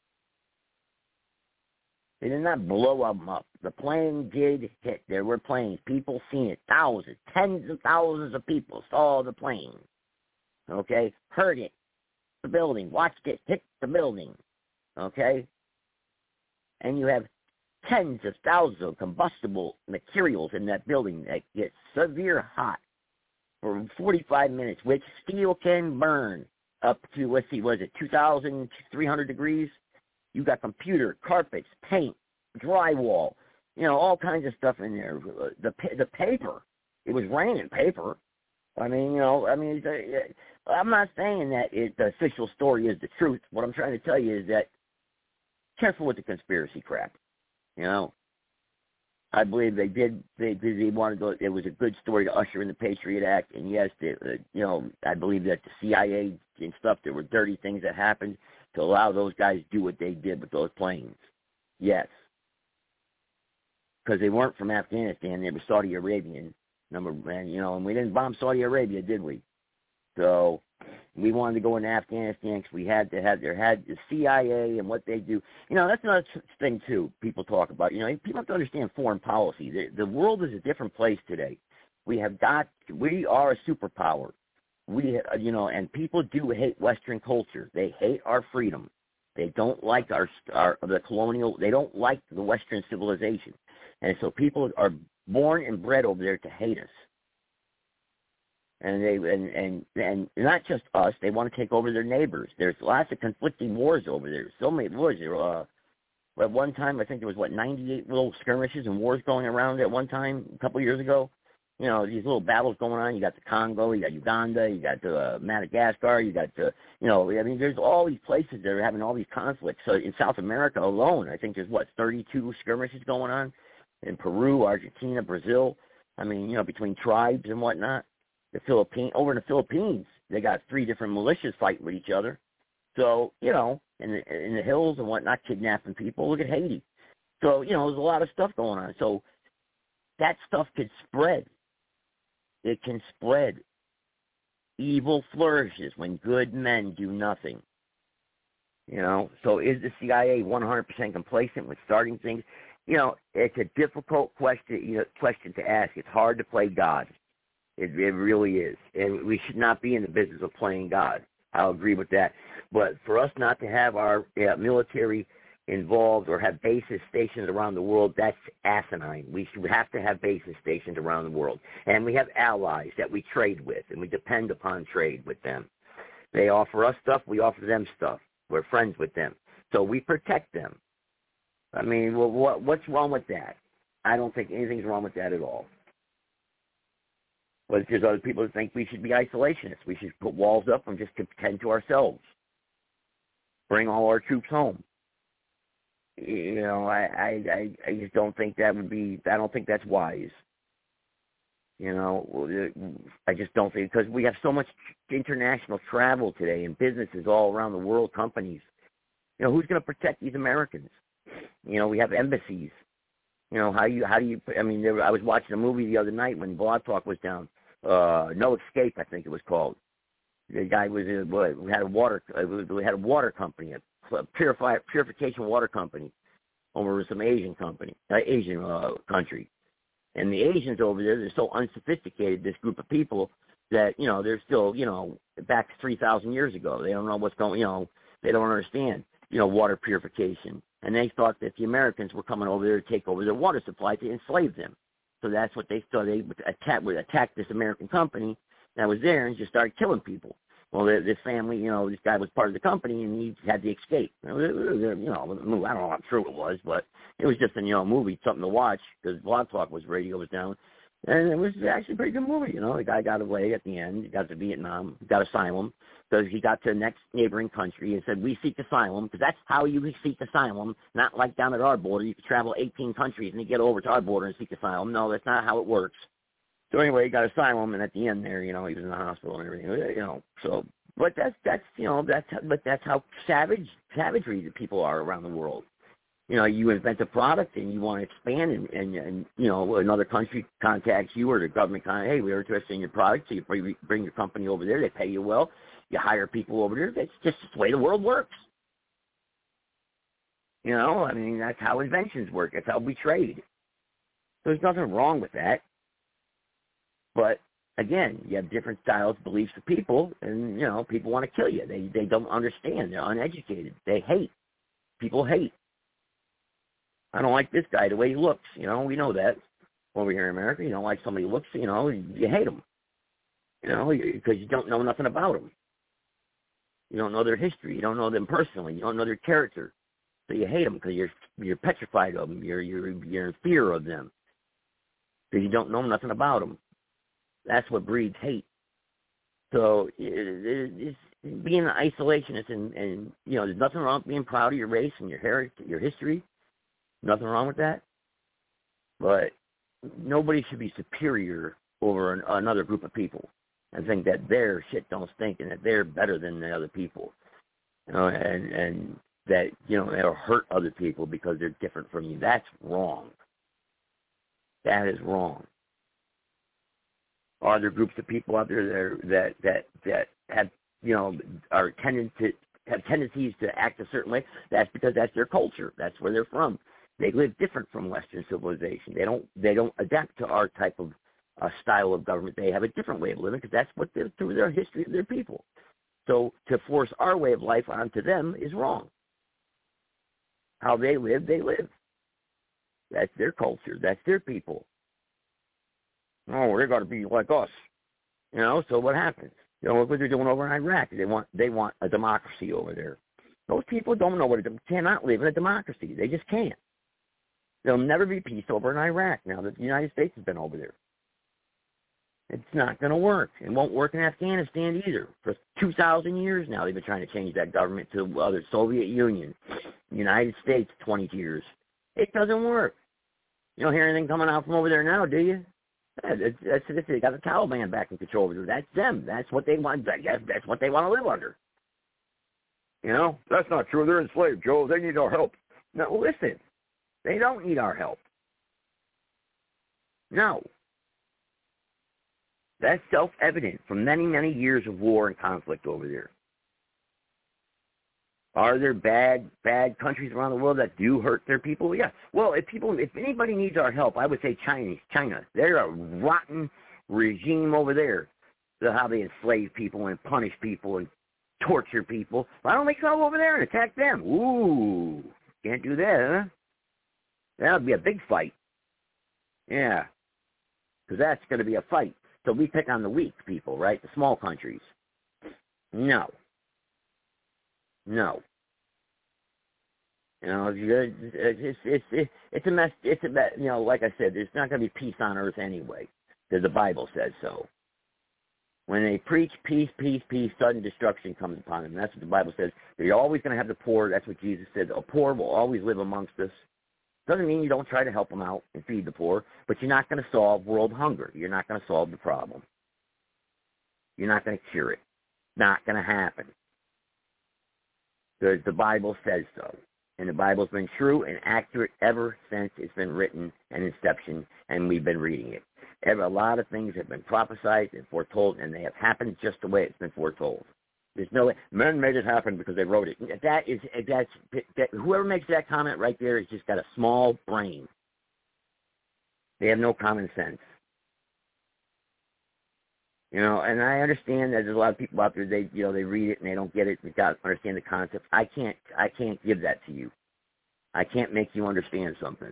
They did not blow them up. The plane did hit. There were planes. People seen it. Thousands, tens of thousands of people saw the plane. Okay? Heard it. The building. Watched it hit the building. Okay? And you have tens of thousands of combustible materials in that building that get severe hot for forty-five minutes, which steel can burn up to, let's see, what is it, two thousand three hundred degrees? You got computer, carpets, paint, drywall, you know, all kinds of stuff in there. The the paper, it was raining paper. I mean, you know, I mean, I'm not saying that it, the official story is the truth. What I'm trying to tell you is that careful with the conspiracy crap. You know, I believe they did. They did. They wanted to. It was a good story to usher in the Patriot Act, and yes, they, uh, you know, I believe that the C I A and stuff. There were dirty things that happened to allow those guys to do what they did with those planes. Yes. Because they weren't from Afghanistan. They were Saudi Arabian. Number, and, you know, and we didn't bomb Saudi Arabia, did we? So we wanted to go into Afghanistan because we had to have, there had the C I A and what they do. You know, that's another thing, too, people talk about. You know, people have to understand foreign policy. The, the world is a different place today. We have got, we are a superpower. We, you know, and people do hate Western culture. They hate our freedom. They don't like our, our the colonial. They don't like the Western civilization, and so people are born and bred over there to hate us. And they and and and not just us. They want to take over their neighbors. There's lots of conflicting wars over there. So many wars. There, uh, at one time, I think there was what ninety-eight little skirmishes and wars going around at one time a couple of years ago. You know, these little battles going on. You got the Congo, you got Uganda, you got the uh, Madagascar, you got the, you know, I mean, there's all these places that are having all these conflicts. So in South America alone, I think there's, what, thirty-two skirmishes going on in Peru, Argentina, Brazil. I mean, you know, between tribes and whatnot. The Philippines, over in the Philippines, they got three different militias fighting with each other. So, you know, in the, in the hills and whatnot, kidnapping people. Look at Haiti. So, you know, there's a lot of stuff going on. So that stuff could spread. It can spread. Evil flourishes when good men do nothing. You know, so is the C I A one hundred percent complacent with starting things? You know, it's a difficult question, you know, question to ask. It's hard to play God. It, it really is. And we should not be in the business of playing God. I'll agree with that. But for us not to have our uh, military involved or have bases stationed around the world, that's asinine. We should have to have bases stationed around the world. And we have allies that we trade with, and we depend upon trade with them. They offer us stuff, we offer them stuff. We're friends with them. So we protect them. I mean, well, what, what's wrong with that? I don't think anything's wrong with that at all. But there's other people that think we should be isolationists. We should put walls up and just tend to ourselves. Bring all our troops home. You know, I, I, I just don't think that would be, I don't think that's wise. You know, I just don't think, because we have so much international travel today and businesses all around the world, companies. You know, who's going to protect these Americans? You know, we have embassies. You know, how you, how do you, I mean, there, I was watching a movie the other night when Blog Talk was down. Uh, No Escape, I think it was called. The guy was in, what, had a water, we had a water company, a purify, purification water company over some Asian company, uh, Asian uh, country. And the Asians over there, they're so unsophisticated, this group of people, that, you know, they're still, you know, back three thousand years ago. They don't know what's going, you know, they don't understand, you know, water purification. And they thought that the Americans were coming over there to take over their water supply to enslave them. So that's what they thought. They would attack, would attack this American company that was there and just started killing people. Well, this family, you know, this guy was part of the company, and he had to escape. You know, I don't know how true it was, but it was just a, you know, movie, something to watch, because Blog Talk was, radio was down. And it was actually a pretty good movie, you know. The guy got away at the end. He got to Vietnam, got asylum, because he got to the next neighboring country and said, we seek asylum, because that's how you seek asylum, not like down at our border. You can travel eighteen countries and you get over to our border and seek asylum. No, that's not how it works. So anyway, he got asylum, and at the end there, you know, he was in the hospital and everything, you know. So, but that's, that's you know, that's, but that's how savage, savagery the people are around the world. You know, you invent a product and you want to expand, and, and, and you know, another country contacts you, or the government contacts, hey, we're interested in your product, so you bring, bring your company over there, they pay you well, you hire people over there. That's just the way the world works. You know, I mean, that's how inventions work. That's how we trade. There's nothing wrong with that. But, again, you have different styles, beliefs of people, and, you know, people want to kill you. They, they don't understand. They're uneducated. They hate. People hate. I don't like this guy the way he looks. You know, we know that over here in America. You don't like somebody who looks, you know, you hate them. You know, because you don't know nothing about them. You don't know their history. You don't know them personally. You don't know their character. So you hate them because you're you're petrified of them. You're you're you're in fear of them because you don't know nothing about them. That's what breeds hate. So it, it, it's being an isolationist, and, and you know, there's nothing wrong with being proud of your race and your heritage, your history. Nothing wrong with that. But nobody should be superior over an, another group of people and think that their shit don't stink and that they're better than the other people. You know, and and that, you know, they'll hurt other people because they're different from you. That's wrong. That is wrong. Are there groups of people out there that are, that that that have, you know, are tending to have tendencies to act a certain way? That's because that's their culture. That's where they're from. They live different from Western civilization. They don't they don't adapt to our type of uh, style of government. They have a different way of living because that's what they're through their history of their people. So to force our way of life onto them is wrong. How they live, they live. That's their culture. That's their people. Oh, they're going to be like us, you know. So what happens? You know, look what they're doing over in Iraq. They want they want a democracy over there. Those people don't know what it cannot live in a democracy. They just can't. There'll never be peace over in Iraq now that the United States has been over there. It's not going to work. It won't work in Afghanistan either. For two thousand years now, they've been trying to change that government to the other Soviet Union, United States, twenty years. It doesn't work. You don't hear anything coming out from over there now, do you? That's, that's, that's, they got the Taliban back in control over there. That's them. That's what they want. That's, that's what they want to live under. You know, that's not true. They're enslaved, Joe. They need our help. No, listen. They don't need our help. No. That's self-evident from many, many years of war and conflict over there. Are there bad, bad countries around the world that do hurt their people? Yeah. Well, if people, if anybody needs our help, I would say China. China. They're a rotten, regime over there, the, how they enslave people and punish people and torture people. Why don't they come over there and attack them? Ooh, can't do that, huh? That would be a big fight. Yeah, because that's going to be a fight. So we pick on the weak people, right? The small countries. No. No. You know, it's it's it's it's a mess. It's a you know, like I said, there's not going to be peace on earth anyway, because the Bible says so. When they preach peace, peace, peace, sudden destruction comes upon them. That's what the Bible says. They're always going to have the poor. That's what Jesus said. The poor will always live amongst us. Doesn't mean you don't try to help them out and feed the poor, but you're not going to solve world hunger. You're not going to solve the problem. You're not going to cure it. Not going to happen. Because the Bible says so. And the Bible's been true and accurate ever since it's been written and inception, and we've been reading it. Ever, a lot of things have been prophesied and foretold, and they have happened just the way it's been foretold. There's no way. Men made it happen because they wrote it. That is, that's, that, whoever makes that comment right there has just got a small brain. They have no common sense. You know, and I understand that there's a lot of people out there, they, you know, they read it and they don't get it, they don't understand the concept. I can't, I can't give that to you. I can't make you understand something.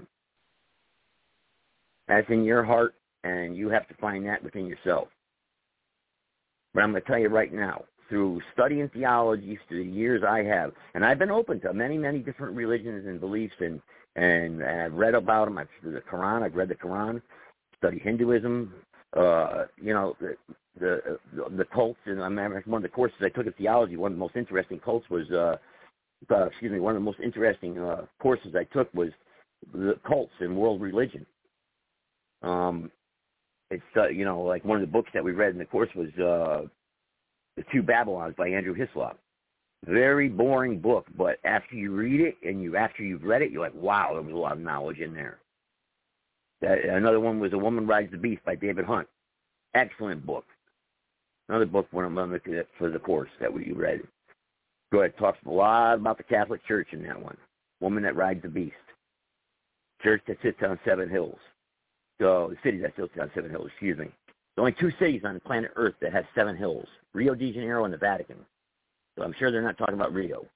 That's in your heart, and you have to find that within yourself. But I'm going to tell you right now, through studying theology, through the years I have, and I've been open to many, many different religions and beliefs, and, and, and I've read about them. I've the Quran, I've read the Quran, studied Hinduism, uh, you know, the, the the cults, and I remember one of the courses I took in theology, one of the most interesting cults was, uh, uh, excuse me, one of the most interesting uh, courses I took was the cults in world religion. Um, it's, uh, you know, like one of the books that we read in the course was uh, The Two Babylons by Andrew Hislop. Very boring book, but after you read it and you after you've read it, you're like, wow, there was a lot of knowledge in there. That, another one was A Woman Rides the Beast by David Hunt. Excellent book. Another book one of them for the course that we read. Go ahead, talks a lot about the Catholic Church in that one. Woman that Rides the Beast. Church that sits on seven hills. So the city that sits on seven hills, excuse me. There's only two cities on planet Earth that have seven hills. Rio de Janeiro and the Vatican. So I'm sure they're not talking about Rio.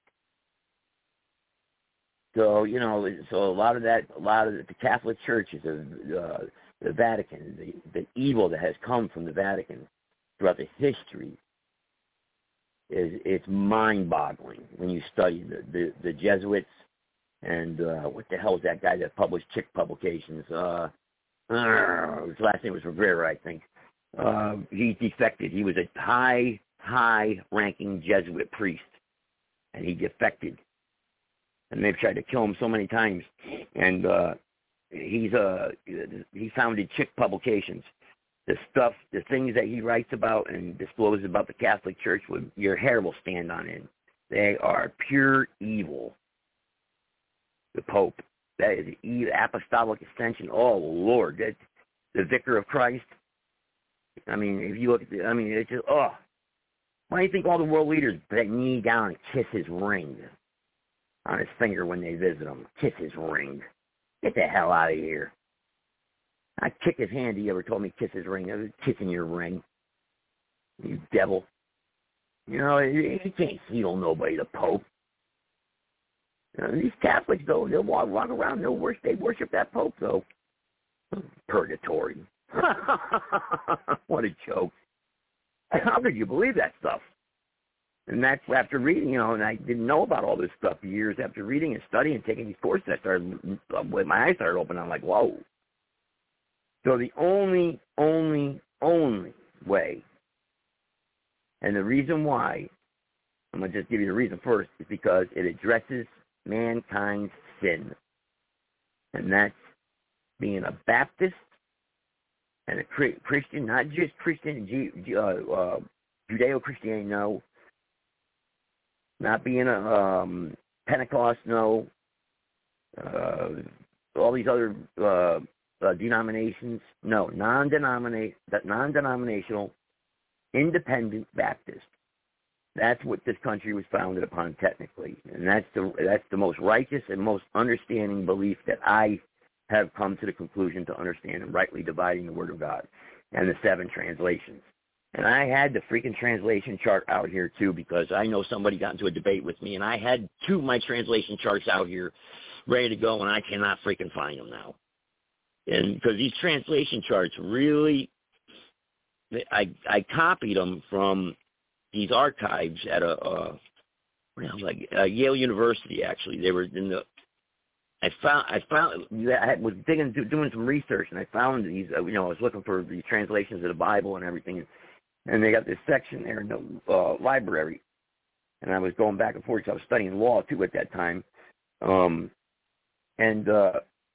So, you know, so a lot of that, a lot of the Catholic churches, uh, the Vatican, the, the evil that has come from the Vatican throughout the history, is it's mind-boggling when you study the, the, the Jesuits and uh, what the hell is that guy that published Chick Publications? Uh, uh, his last name was Rivera, I think. Uh, he defected. He was a high, high-ranking Jesuit priest, and he defected. And they've tried to kill him so many times. And uh, he's uh, he founded Chick Publications. The stuff, the things that he writes about and discloses about the Catholic Church, would, your hair will stand on end. They are pure evil. The Pope, that is the apostolic ascension. Oh Lord, that the Vicar of Christ. I mean, if you look at the, I mean, it's just oh. Why do you think all the world leaders knee down and kiss his ring on his finger when they visit him? Kiss his ring. Get the hell out of here. I'd kick his hand. He ever told me kiss his ring. I was kissing your ring. You devil. You know, he, he can't heal nobody, the Pope. You know, these Catholics, though, they'll walk, walk around. They'll worship, they worship that Pope, though. Purgatory. What a joke. How could you believe that stuff? And that's after reading, you know, and I didn't know about all this stuff years after reading and studying and taking these courses. I started, my eyes started opening. I'm like, whoa. So the only, only, only way, and the reason why, I'm going to just give you the reason first, is because it addresses mankind's sin. And that's being a Baptist and a Christian, not just Christian, uh, uh, Judeo-Christianity, no. Not being a um, Pentecost, no. Uh, all these other uh, uh, denominations, no. Non-denominate, non-denominational, independent Baptist. That's what this country was founded upon, technically, and that's the that's the most righteous and most understanding belief that I have come to the conclusion to understand and rightly dividing the Word of God. and the seven translations. And I had the freaking translation chart out here, too, because I know somebody got into a debate with me, and I had two of my translation charts out here ready to go, and I cannot freaking find them now. And because these translation charts really, I I copied them from these archives at a, uh, like uh, Yale University, actually. They were in the, I found, I found, I was digging, doing some research, and I found these, uh, you know, I was looking for these translations of the Bible and everything, and they got this section there in the uh, library, and I was going back and forth because I was studying law, too, at that time, um, and uh,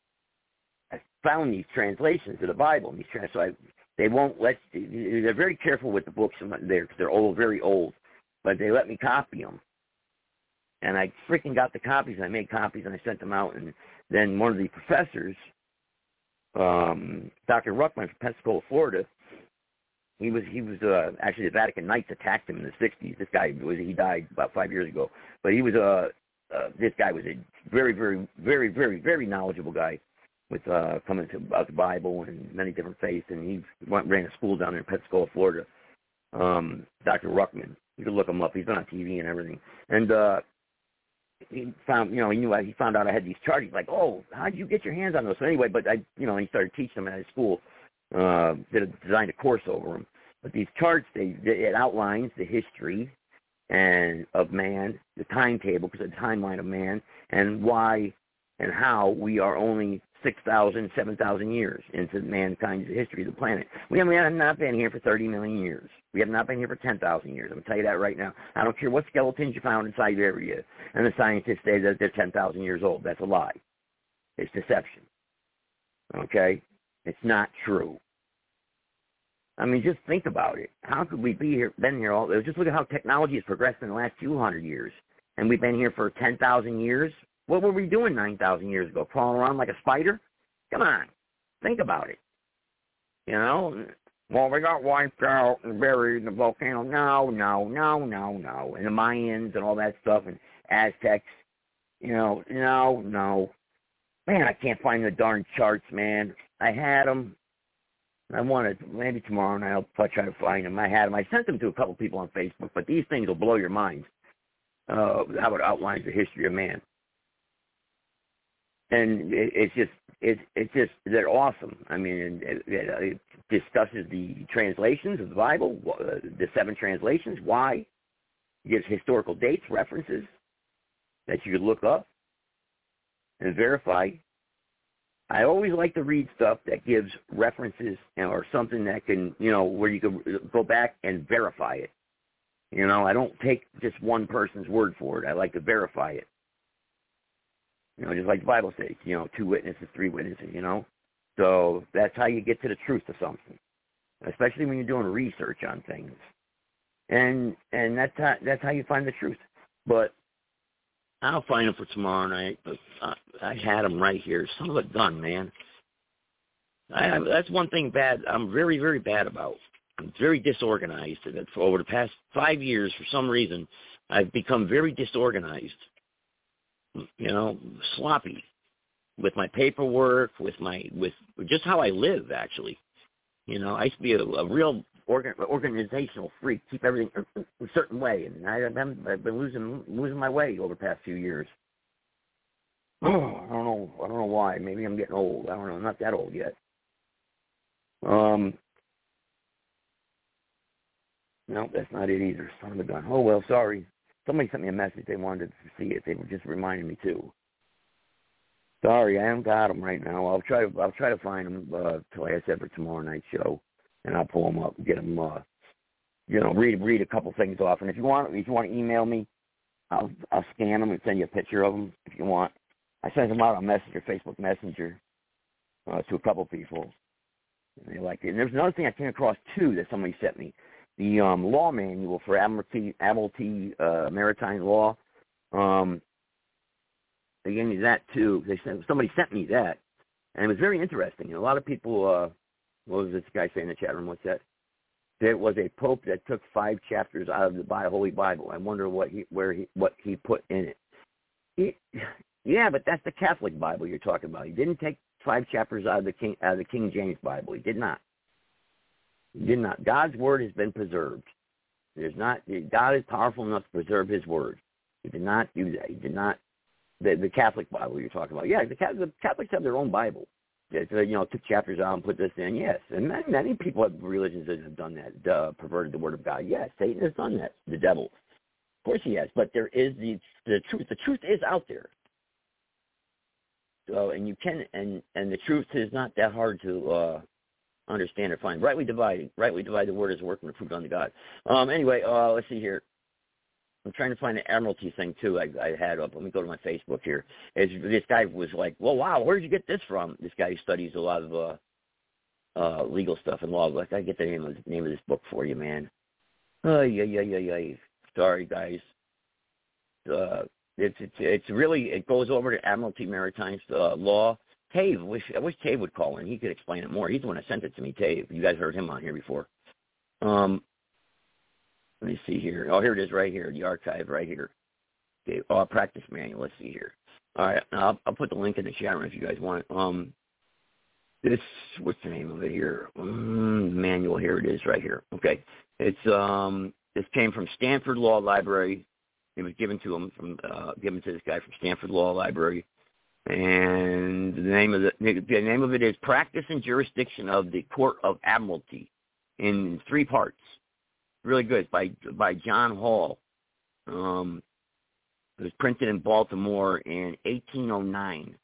I found these translations of the Bible, and these trans- so I, they won't let, they're very careful with the books there because they're old, very old, but they let me copy them. And I freaking got the copies, and I made copies, and I sent them out. And then one of the professors, um, Doctor Ruckman from Pensacola, Florida, he was he was uh, actually the Vatican Knights attacked him in the sixties. This guy was he died about five years ago, but he was a uh, uh, this guy was a very very very very very knowledgeable guy with uh, coming to about the Bible and many different faiths, and he went ran a school down there in Pensacola, Florida. Um, Doctor Ruckman, you can look him up. He's been on T V and everything, and. uh He found, you know, he knew I, he found out I had these charts. He's like, oh, how'd you get your hands on those? So anyway, but I, you know, he started teaching them at his school. Uh, did a, designed a course over them. But these charts, they, they it outlines the history and of man, the timetable, because the timeline of man, and why and how we are only six thousand, seven thousand years into mankind's history of the planet. We have, we have not been here for thirty million years. We have not been here for ten thousand years. I'm going to tell you that right now. I don't care what skeletons you found in Siberia, and the scientists say that they're ten thousand years old. That's a lie. It's deception. Okay? It's not true. I mean, just think about it. How could we be here, been here all, just look at how technology has progressed in the last two hundred years, and we've been here for ten thousand years? What were we doing nine thousand years ago? Crawling around like a spider? Come on. Think about it. You know? Well, we got wiped out and buried in the volcano. No, no, no, no, no. And the Mayans and all that stuff and Aztecs. You know, no, no. Man, I can't find the darn charts, man. I had them. I wanted, maybe tomorrow night I'll try to find them. I had them. I sent them to a couple people on Facebook, but these things will blow your mind. Uh, how it outlines the history of man. And it, it's just, it, it's just, they're awesome. I mean, it, it, it discusses the translations of the Bible, uh, the seven translations, why. It gives historical dates, references that you could look up and verify. I always like to read stuff that gives references, you know, or something that can, you know, where you can go back and verify it. You know, I don't take just one person's word for it. I like to verify it. You know, just like the Bible says, you know, two witnesses, three witnesses, you know. So that's how you get to the truth of something, especially when you're doing research on things. And and that's how, that's how you find the truth. But I'll find them for tomorrow night. But uh, I had them right here. Son of a gun, man. I, I, that's one thing bad. I'm very, very bad about. I'm very disorganized. And for over the past five years, for some reason, I've become very disorganized. You know, sloppy with my paperwork, with my with just how I live. Actually, you know, I used to be a, a real organ, organizational freak, keep everything a, a certain way, and I, I've been losing losing my way over the past few years. Oh, I don't know. I don't know why. Maybe I'm getting old. I don't know. I'm not that old yet. Um. No, that's not it either. Son of a gun. Oh well, sorry. Somebody sent me a message. They wanted to see it. They were just reminding me too. Sorry, I haven't got them right now. I'll try. I'll try to find them, uh, like I said, for tomorrow night's show, and I'll pull them up and get them. Uh, you know, read read a couple things off. And if you want, if you want to email me, I'll I'll scan them and send you a picture of them if you want. I sent them out on Messenger, Facebook Messenger, uh, to a couple people, and they liked it. And there's another thing I came across too that somebody sent me. The um, law manual for Admiralty, Admiralty uh, Maritime Law. Um, they gave me that too. They sent, somebody sent me that, and it was very interesting. And a lot of people, uh, what was this guy saying in the chat room? What's that? There was a pope that took five chapters out of the Bible, Holy Bible. I wonder what he, where he, what he put in it. He, yeah, but that's the Catholic Bible you're talking about. He didn't take five chapters out of the King, out of the King James Bible. He did not. Did not. God's word has been preserved. There's not. God is powerful enough to preserve His word. He did not do that. He did not. The, the Catholic Bible you're talking about. Yeah, the, the Catholics have their own Bible. They, you know, took chapters out and put this in. Yes, and many, many people have religions that have done that, uh, perverted the word of God. Yes, Satan has done that. The devil, of course, he has. But there is the the truth. The truth is out there. So, and you can, and and the truth is not that hard to uh, understand or find. Rightly dividing, rightly divide the word is working to prove unto God. Um, anyway, uh, let's see here. I'm trying to find the Admiralty thing, too, I, I had up. Let me go to my Facebook here. It's, this guy was like, well, wow, where did you get this from? This guy studies a lot of uh, uh, legal stuff and law. I got to get the name of, the name of this book for you, man. Oh, yeah, yeah, yeah, yeah. Sorry, guys. Uh, it's, it's it's really, it goes over to Admiralty Maritime uh, law. Tave, I wish, I wish Tave would call in. He could explain it more. He's the one that sent it to me, Tave. You guys heard him on here before. Um. Let me see here. Oh, here it is right here, the archive right here. Okay, oh, practice manual. Let's see here. All right, I'll, I'll put the link in the chat room if you guys want it. Um, this, what's the name of it here? Mm, manual, here it is right here. Okay, it's, um, this came from Stanford Law Library. It was given to him from, uh, given to this guy from Stanford Law Library. And the name of the, the name of it is Practice and Jurisdiction of the Court of Admiralty in three parts. Really good, by by John Hall. Um, it was printed in Baltimore in eighteen oh nine.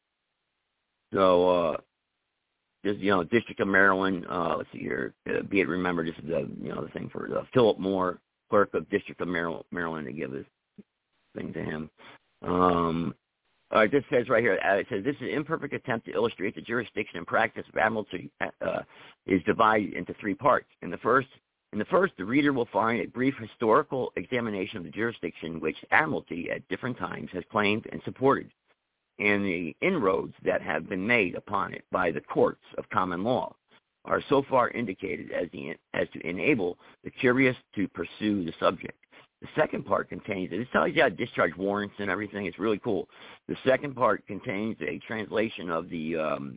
So, uh, just, you know, District of Maryland. Uh, let's see here. Uh, be it remembered, this is the you know the thing for uh, Philip Moore, clerk of District of Maryland, Maryland, to give this thing to him. Um, all right, this says right here. Uh, it says this is an imperfect attempt to illustrate the jurisdiction and practice of admiralty uh, is divided into three parts. In the first. In the first, the reader will find a brief historical examination of the jurisdiction which Admiralty at different times has claimed and supported, and the inroads that have been made upon it by the courts of common law are so far indicated as, the, as to enable the curious to pursue the subject. The second part contains, it tells you how to discharge warrants and everything. It's really cool. The second part contains a translation of the um,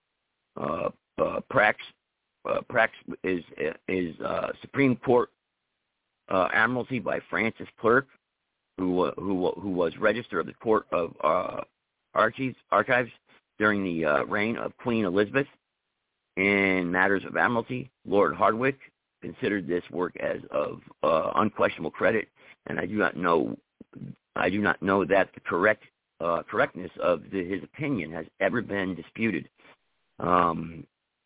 uh, uh, Prax Uh, Prax is is uh, Supreme Court uh, Admiralty by Francis Clerk, who uh, who who was Register of the Court of uh, Archives Archives during the uh, reign of Queen Elizabeth. In matters of Admiralty, Lord Hardwicke considered this work as of uh, unquestionable credit, and I do not know I do not know that the correct uh, correctness of the, his opinion has ever been disputed. Um,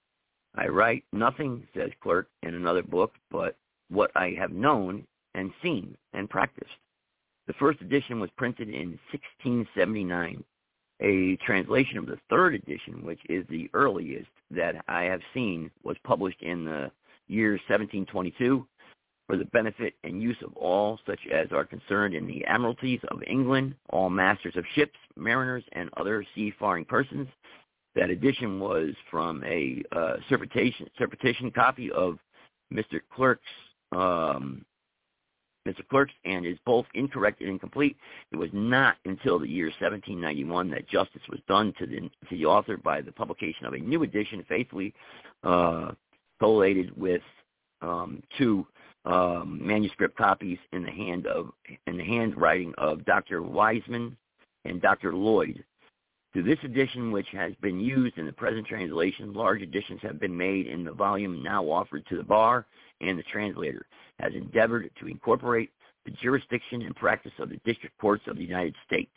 I write nothing, says Clerk in another book, but what I have known and seen and practiced. The first edition was printed in sixteen seventy-nine. A translation of the third edition, which is the earliest that I have seen, was published in the year seventeen twenty-two for the benefit and use of all such as are concerned in the Admiralties of England, all masters of ships, mariners, and other seafaring persons. That edition was from a uh, certification, certification copy of Mister Clerk's, um, Mister Clerk's, and is both incorrect and incomplete. It was not until the year seventeen ninety-one that justice was done to the, to the author by the publication of a new edition, faithfully uh, collated with um, two um, manuscript copies in the hand of in the handwriting of Doctor Wiseman and Doctor Lloyd. To this edition, which has been used in the present translation, large additions have been made in the volume now offered to the bar, and the translator has endeavored to incorporate the jurisdiction and practice of the district courts of the United States.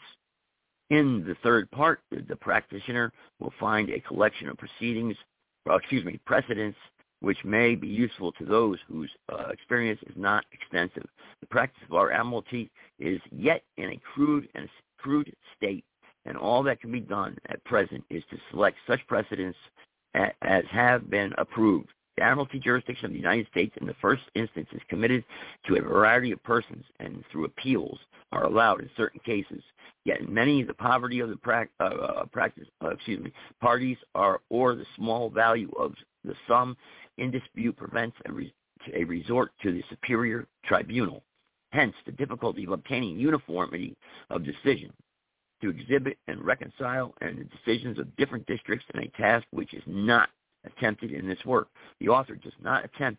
In the third part, the practitioner will find a collection of proceedings, or excuse me, precedents, which may be useful to those whose uh, experience is not extensive. The practice of our admiralty is yet in a crude and crude state, and all that can be done at present is to select such precedents as have been approved. The admiralty jurisdiction of the United States in the first instance is committed to a variety of persons, and through appeals are allowed in certain cases. Yet in many, the poverty of the pra- uh, practice, uh, excuse me, parties are, or the small value of the sum in dispute prevents a, re- a resort to the superior tribunal. Hence, the difficulty of obtaining uniformity of decision to exhibit and reconcile and the decisions of different districts in a task which is not attempted in this work. The author does not attempt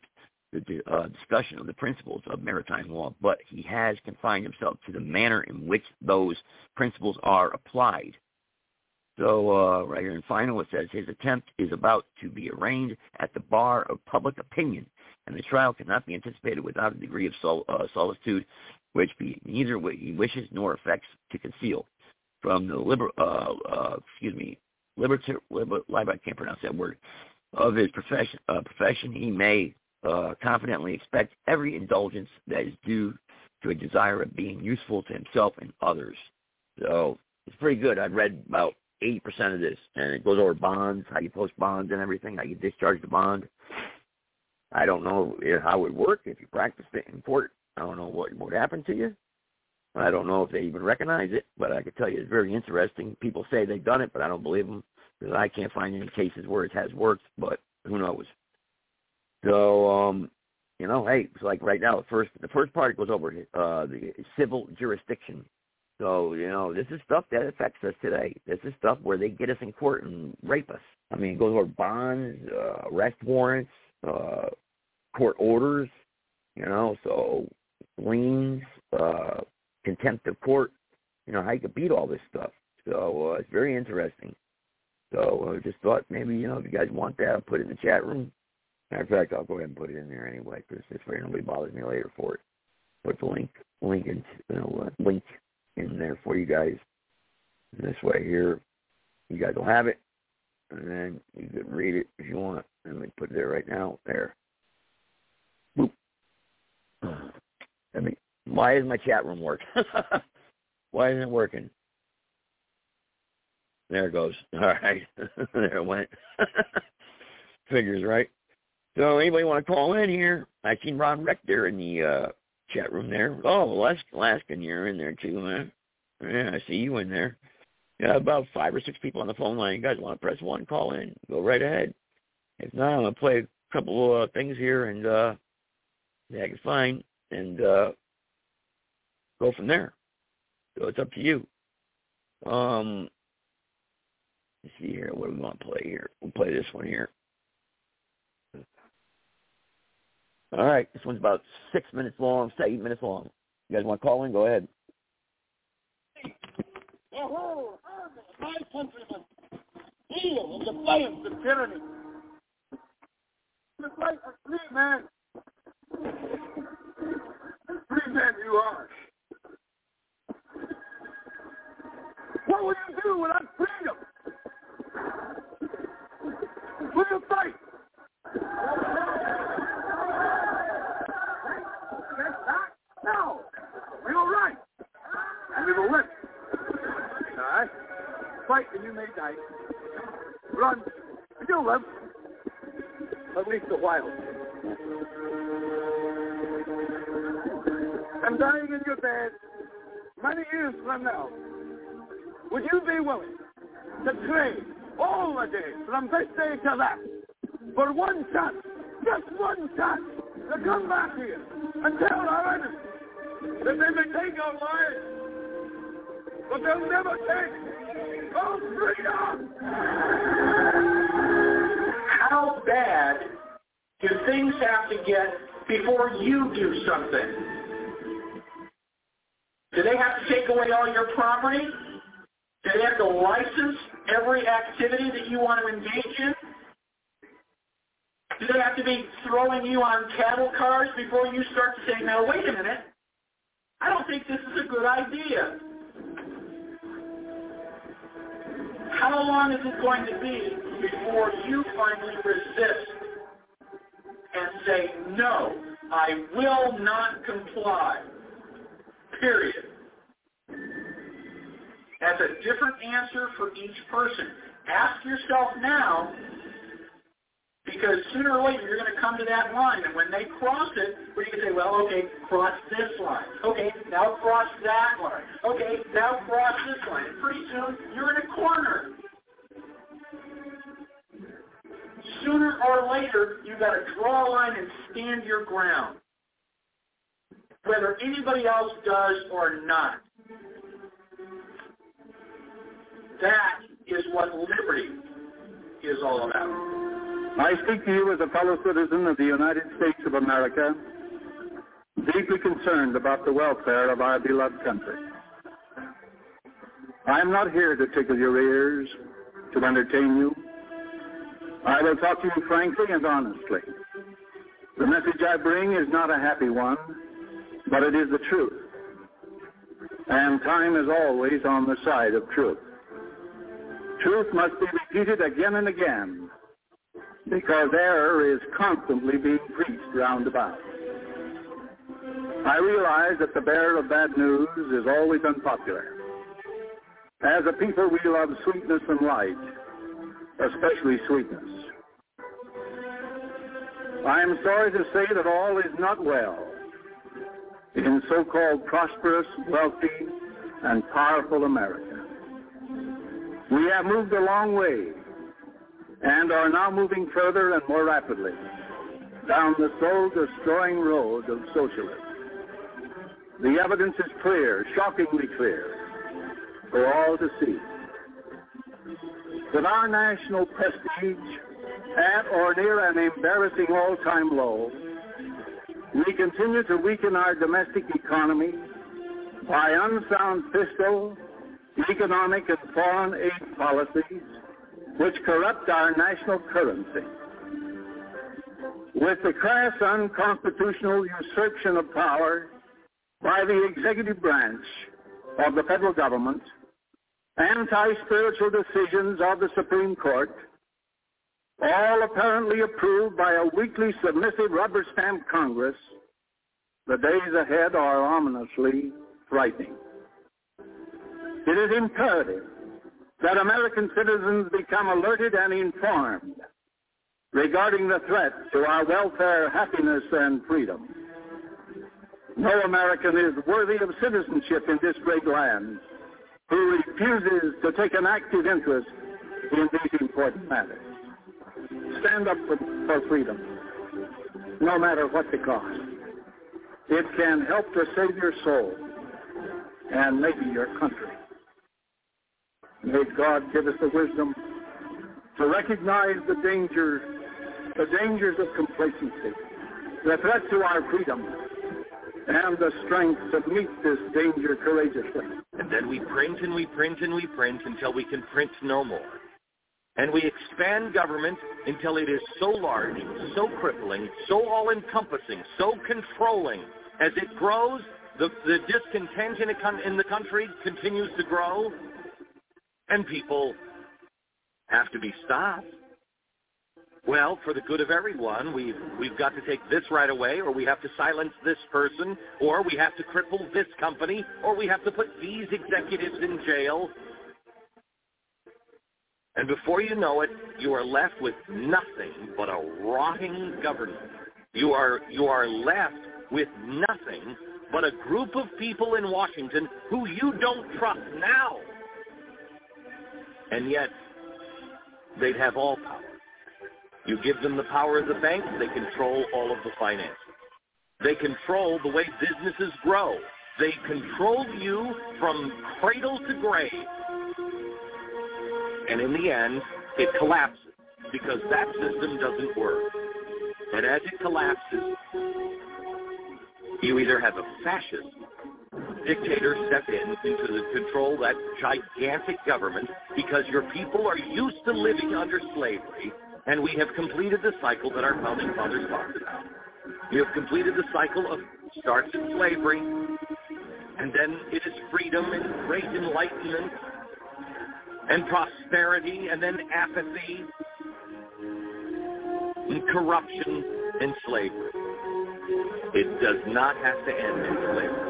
the uh, discussion of the principles of maritime law, but he has confined himself to the manner in which those principles are applied. So uh, right here in final, it says his attempt is about to be arraigned at the bar of public opinion, and the trial cannot be anticipated without a degree of sol- uh, solicitude, which he neither he wishes nor affects to conceal. From the liber, uh, uh, excuse me, liberty, liber, I can't pronounce that word, of his profession, uh, profession, he may uh, confidently expect every indulgence that is due to a desire of being useful to himself and others. So it's pretty good. I've read about eighty percent of this, and it goes over bonds, how you post bonds and everything, how you discharge the bond. I don't know how it would work if you practiced it in court. I don't know what would happen to you. I don't know if they even recognize it, but I can tell you it's very interesting. People say they've done it, but I don't believe them because I can't find any cases where it has worked, but who knows. So, um, you know, hey, it's like right now, the first, the first part goes over uh, the civil jurisdiction. So, you know, this is stuff that affects us today. This is stuff where they get us in court and rape us. I mean, it goes over bonds, uh, arrest warrants, uh, court orders, you know, so liens, uh, contempt of court, you know, how you could beat all this stuff. So uh, it's very interesting. So I uh, just thought maybe, you know, if you guys want that, I'll put it in the chat room. Matter of fact, I'll go ahead and put it in there anyway, because this way nobody bothers me later for it. Put the link, link, in, you know, uh, link in there for you guys. And this way here, you guys will have it, and then you can read it if you want. And let me put it there right now. There. Boop. I mean, why isn't my chat room working? Why isn't it working? There it goes. All right. There it went. Figures, right? So anybody want to call in here? I seen Ron Reck there in the uh, chat room there. Oh, Alaskan, you're in there too, man. Yeah, I see you in there. Yeah, about five or six people on the phone line. You guys want to press one, call in. Go right ahead. If not, I'm going to play a couple of uh, things here and uh, yeah, I can find and uh, go from there. So it's up to you. Um, let's see here. What do we want to play here? We'll play this one here. All right. This one's about six minutes long, say eight minutes long. You guys want to call in? Go ahead. Oh, my countrymen, heal in defiance of tyranny. The fight for free man. Free man you are. What will you do without freedom? Will you fight? No. We will right. And we will win. All right? Fight and you may die. Run and you'll live. At least a while. I'm dying in your bed many years from now. Would you be willing to trade all the days from this day to that for one chance, just one chance, to come back here and tell our enemies that they may take our lives, but they'll never take our freedom? How bad do things have to get before you do something? Do they have to take away all your property? Do they have to license every activity that you want to engage in? Do they have to be throwing you on cattle cars before you start to say, now wait a minute, I don't think this is a good idea? How long is it going to be before you finally resist and say, no, I will not comply, period? That's a different answer for each person. Ask yourself now, because sooner or later you're going to come to that line, and when they cross it, we're going to say, well, okay, cross this line. Okay, now cross that line. Okay, now cross this line. And pretty soon, you're in a corner. Sooner or later, you've got to draw a line and stand your ground, whether anybody else does or not. That is what liberty is all about. I speak to you as a fellow citizen of the United States of America, deeply concerned about the welfare of our beloved country. I am not here to tickle your ears, to entertain you. I will talk to you frankly and honestly. The message I bring is not a happy one, but it is the truth. And time is always on the side of truth. Truth must be repeated again and again, because error is constantly being preached round about. I realize that the bearer of bad news is always unpopular. As a people, we love sweetness and light, especially sweetness. I am sorry to say that all is not well in so-called prosperous, wealthy, and powerful America. We have moved a long way and are now moving further and more rapidly down the soul-destroying road of socialism. The evidence is clear, shockingly clear, for all to see. With our national prestige at or near an embarrassing all-time low, we continue to weaken our domestic economy by unsound fiscal, economic, and foreign aid policies which corrupt our national currency. With the crass, unconstitutional usurpation of power by the executive branch of the federal government, anti-spiritual decisions of the Supreme Court, all apparently approved by a weakly submissive rubber-stamped Congress, the days ahead are ominously frightening. It is imperative that American citizens become alerted and informed regarding the threat to our welfare, happiness, and freedom. No American is worthy of citizenship in this great land who refuses to take an active interest in these important matters. Stand up for, for freedom, no matter what the cost. It can help to save your soul and maybe your country. May God give us the wisdom to recognize the dangers, the dangers of complacency, the threat to our freedom, and the strength to meet this danger courageously. And then we print and we print and we print until we can print no more. And we expand government until it is so large, so crippling, so all-encompassing, so controlling. As it grows, the, the discontent in, a, in the country continues to grow, and people have to be stopped. Well, for the good of everyone, we've, we've got to take this right away, or we have to silence this person, or we have to cripple this company, or we have to put these executives in jail. And before you know it, you are left with nothing but a rotting government. You are, you are left with nothing but a group of people in Washington who you don't trust now. And yet, they'd have all power. You give them the power of the banks, they control all of the finances. They control the way businesses grow. They control you from cradle to grave. And in the end, it collapses because that system doesn't work. And as it collapses, you either have a fascist dictator step in into the control that gigantic government because your people are used to living under slavery, and we have completed the cycle that our founding fathers talked about. You have completed the cycle of starts in slavery, and then it is freedom and great enlightenment and prosperity, and then apathy and corruption and slavery. It does not have to end in slavery.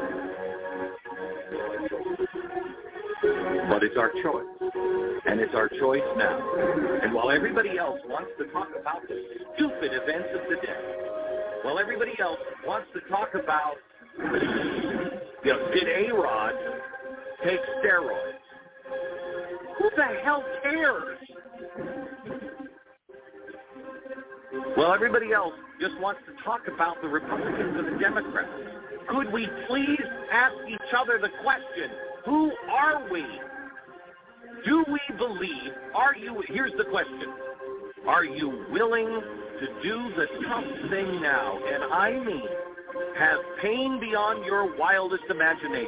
But it's our choice. And it's our choice now. And while everybody else wants to talk about the stupid events of the day, while everybody else wants to talk about, you know, did A-Rod take steroids? Who the hell cares? Well, everybody else just wants to talk about the Republicans and the Democrats. Could we please ask each other the question, who are we? Do we believe, are you, here's the question, Are you willing to do the tough thing now? And I mean, have pain beyond your wildest imagination.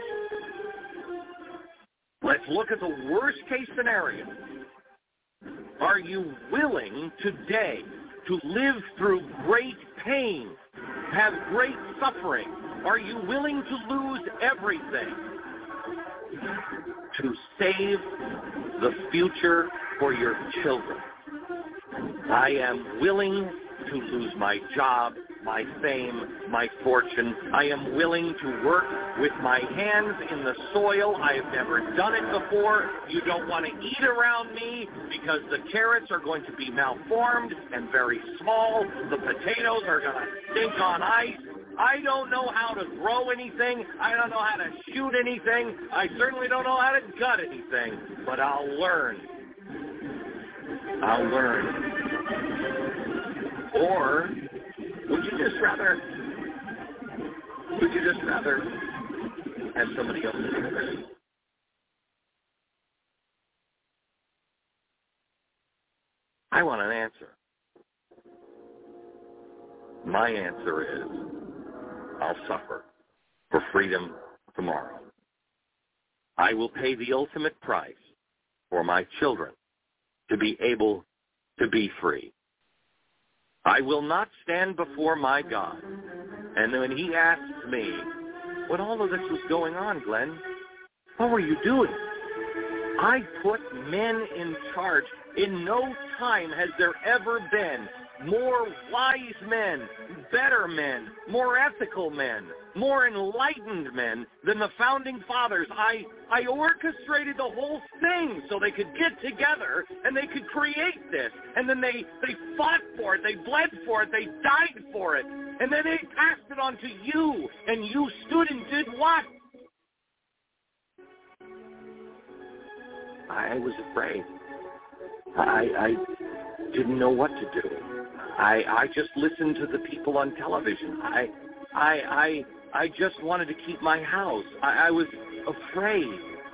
Let's look at the worst case scenario. Are you willing today to live through great pain, have great suffering? Are you willing to lose everything to save the future for your children? I am willing to lose my job, my fame, my fortune. I am willing to work with my hands in the soil. I have never done it before. You don't want to eat around me because the carrots are going to be malformed and very small. The potatoes are going to stink on ice. I don't know how to grow anything. I don't know how to shoot anything. I certainly don't know how to gut anything. But I'll learn. I'll learn. Or would you just rather, would you just rather have somebody else do it? I want an answer. My answer is, I'll suffer for freedom tomorrow. I will pay the ultimate price for my children to be able to be free. I will not stand before my God. And when he asks me, when all of this was going on, Glenn, what were you doing? I put men in charge. In no time has there ever been more wise men, better men, more ethical men, more enlightened men than the founding fathers. I, I orchestrated the whole thing so they could get together and they could create this. And then they, they fought for it, they bled for it, they died for it. And then they passed it on to you, and you stood and did what? I was afraid. I, I didn't know what to do. I, I just listened to the people on television. I, I, I, I just wanted to keep my house. I, I was afraid.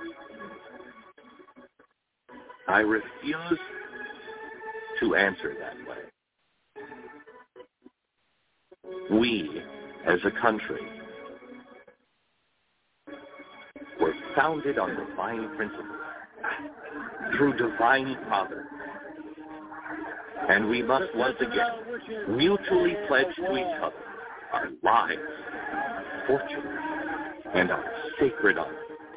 I refuse to answer that way. We, as a country, were founded on divine principles, through divine providence. And we must once again mutually pledge to each other our lives, fortunes, and our sacred honor.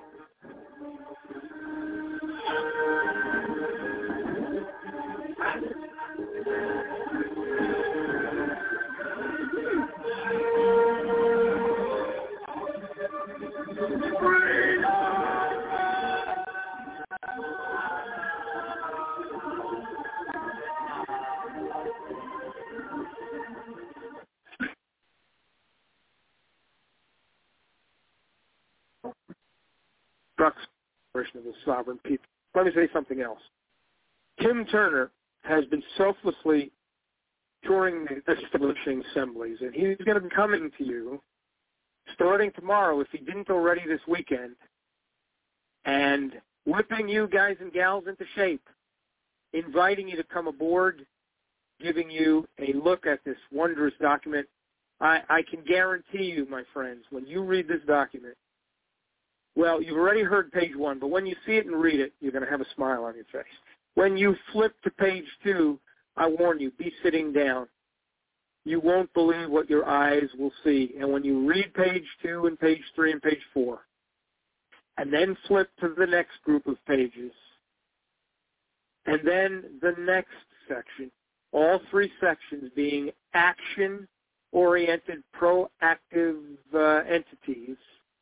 Version of the sovereign people. Let me say something else. Tim Turner has been selflessly touring the establishing assemblies, and he's going to be coming to you starting tomorrow, if he didn't already this weekend, and whipping you guys and gals into shape, inviting you to come aboard, giving you a look at this wondrous document. I, I can guarantee you, my friends, when you read this document, well, you've already heard page one, but when you see it and read it, you're going to have a smile on your face. When you flip to page two, I warn you, be sitting down. You won't believe what your eyes will see. And when you read page two and page three and page four, and then flip to the next group of pages, and then the next section, all three sections being action-oriented, proactive uh, entities,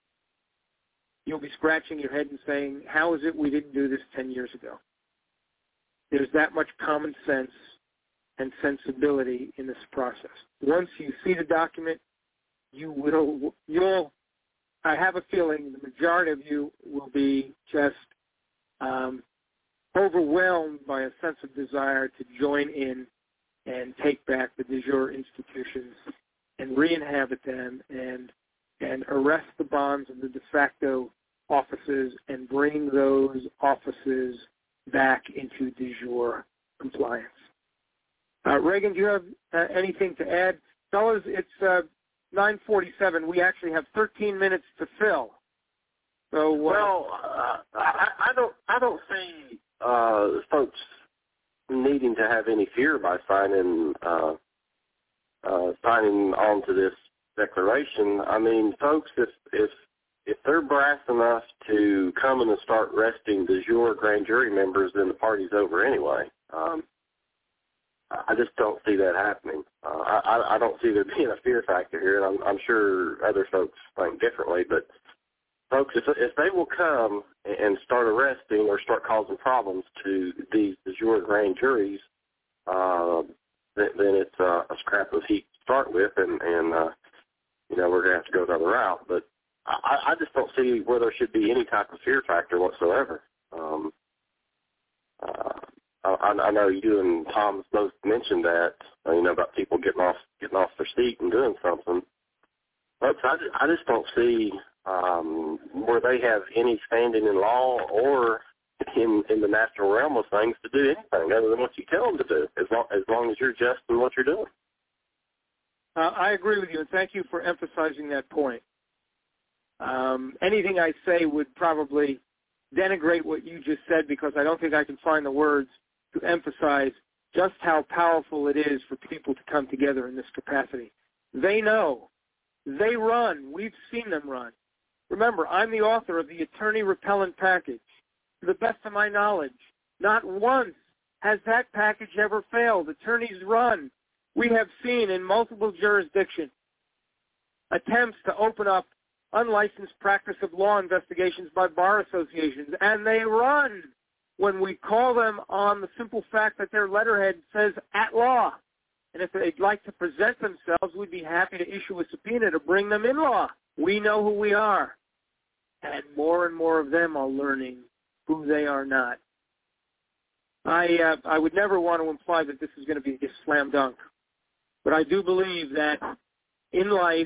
you'll be scratching your head and saying, how is it we didn't do this ten years ago? There's that much common sense and sensibility in this process. Once you see the document, you will, you'll, I have a feeling the majority of you will be just um, overwhelmed by a sense of desire to join in and take back the de jure institutions and re-inhabit them and and arrest the bonds of the de facto offices and bring those offices back into de jure compliance. Uh, Reagan, do you have uh, anything to add? Fellas, it's uh, nine forty-seven. We actually have thirteen minutes to fill. So, uh, well, uh, I, I don't, I don't see uh, folks needing to have any fear by signing, uh, uh, signing on to this declaration. I mean, folks, if if if they're brass enough to come in and start arresting de jure grand jury members, then the party's over anyway. Um, I just don't see that happening. Uh, I, I don't see there being a fear factor here, and I'm, I'm sure other folks think differently. But, folks, if, if they will come and start arresting or start causing problems to these de jure grand juries, uh, then, then it's uh, a scrap of heat to start with, and, and uh, you know, we're going to have to go another route. But I, I just don't see where there should be any type of fear factor whatsoever. Um, uh, I, I know you and Tom both mentioned that, uh, you know, about people getting off getting off their seat and doing something. But I just, I just don't see um, where they have any standing in law or in, in the natural realm of things to do anything other than what you tell them to do, as long as, long as you're just in what you're doing. Uh, I agree with you, and thank you for emphasizing that point. Um, anything I say would probably denigrate what you just said because I don't think I can find the words to emphasize just how powerful it is for people to come together in this capacity. They know. They run. We've seen them run. Remember, I'm the author of the Attorney Repellent Package. To the best of my knowledge, not once has that package ever failed. Attorneys run. We have seen in multiple jurisdictions attempts to open up unlicensed practice of law investigations by bar associations, and they run when we call them on the simple fact that their letterhead says at law. And if they'd like to present themselves, we'd be happy to issue a subpoena to bring them in law. We know who we are. And more and more of them are learning who they are not. I uh, I would never want to imply that this is going to be a slam dunk. But I do believe that in life,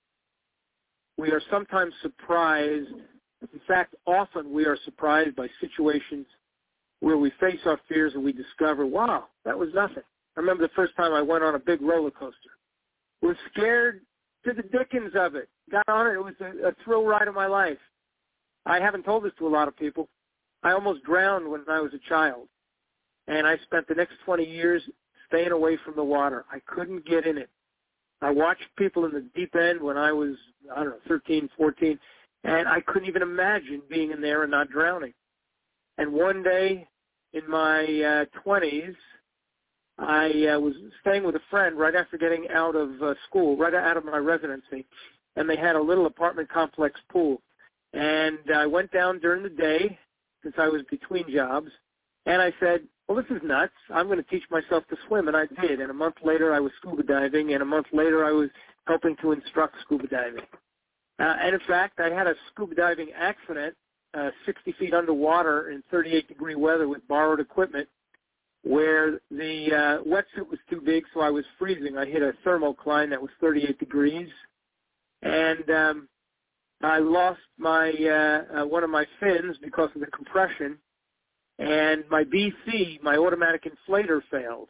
we are sometimes surprised. In fact, often we are surprised by situations where we face our fears and we discover, wow, that was nothing. I remember the first time I went on a big roller coaster. Was scared to the dickens of it. Got on it. It was a, a thrill ride of my life. I haven't told this to a lot of people. I almost drowned when I was a child. And I spent the next twenty years staying away from the water. I couldn't get in it. I watched people in the deep end when I was, I don't know, thirteen, fourteen, and I couldn't even imagine being in there and not drowning. And one day in my uh, twenties, I uh, was staying with a friend right after getting out of uh, school, right out of my residency, and they had a little apartment complex pool. And I went down during the day, since I was between jobs, and I said, well, this is nuts. I'm going to teach myself to swim, and I did. And a month later, I was scuba diving, and a month later, I was helping to instruct scuba diving. Uh, and, in fact, I had a scuba diving accident, uh, sixty feet underwater in thirty-eight degree weather with borrowed equipment, where the uh, wetsuit was too big, so I was freezing. I hit a thermocline that was thirty-eight degrees, and um, I lost my uh, uh, one of my fins because of the compression, and my B C, my automatic inflator, failed.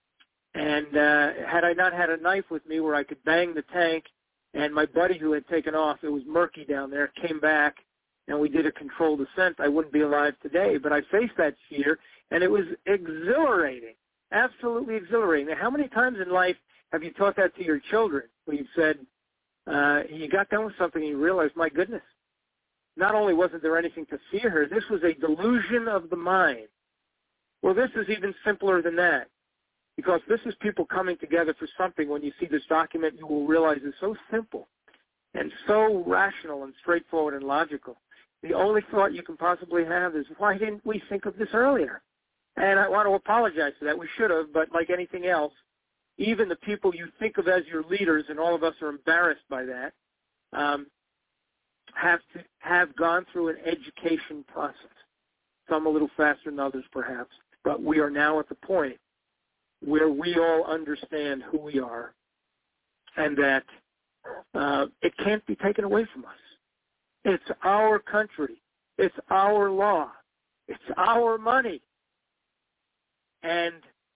And uh, had I not had a knife with me where I could bang the tank, and my buddy who had taken off, it was murky down there, came back, and we did a controlled descent, I wouldn't be alive today. But I faced that fear, and it was exhilarating, absolutely exhilarating. Now, how many times in life have you taught that to your children when you've said, uh, you got done with something and you realized, my goodness, not only wasn't there anything to fear, this was a delusion of the mind. Well, this is even simpler than that, because this is people coming together for something. When you see this document, you will realize it's so simple and so rational and straightforward and logical. The only thought you can possibly have is, why didn't we think of this earlier? And I want to apologize for that. We should have, but like anything else, even the people you think of as your leaders, and all of us are embarrassed by that, um, have to have gone through an education process. Some a little faster than others, perhaps. But we are now at the point where we all understand who we are, and that uh, it can't be taken away from us. It's our country. It's our law. It's our money. And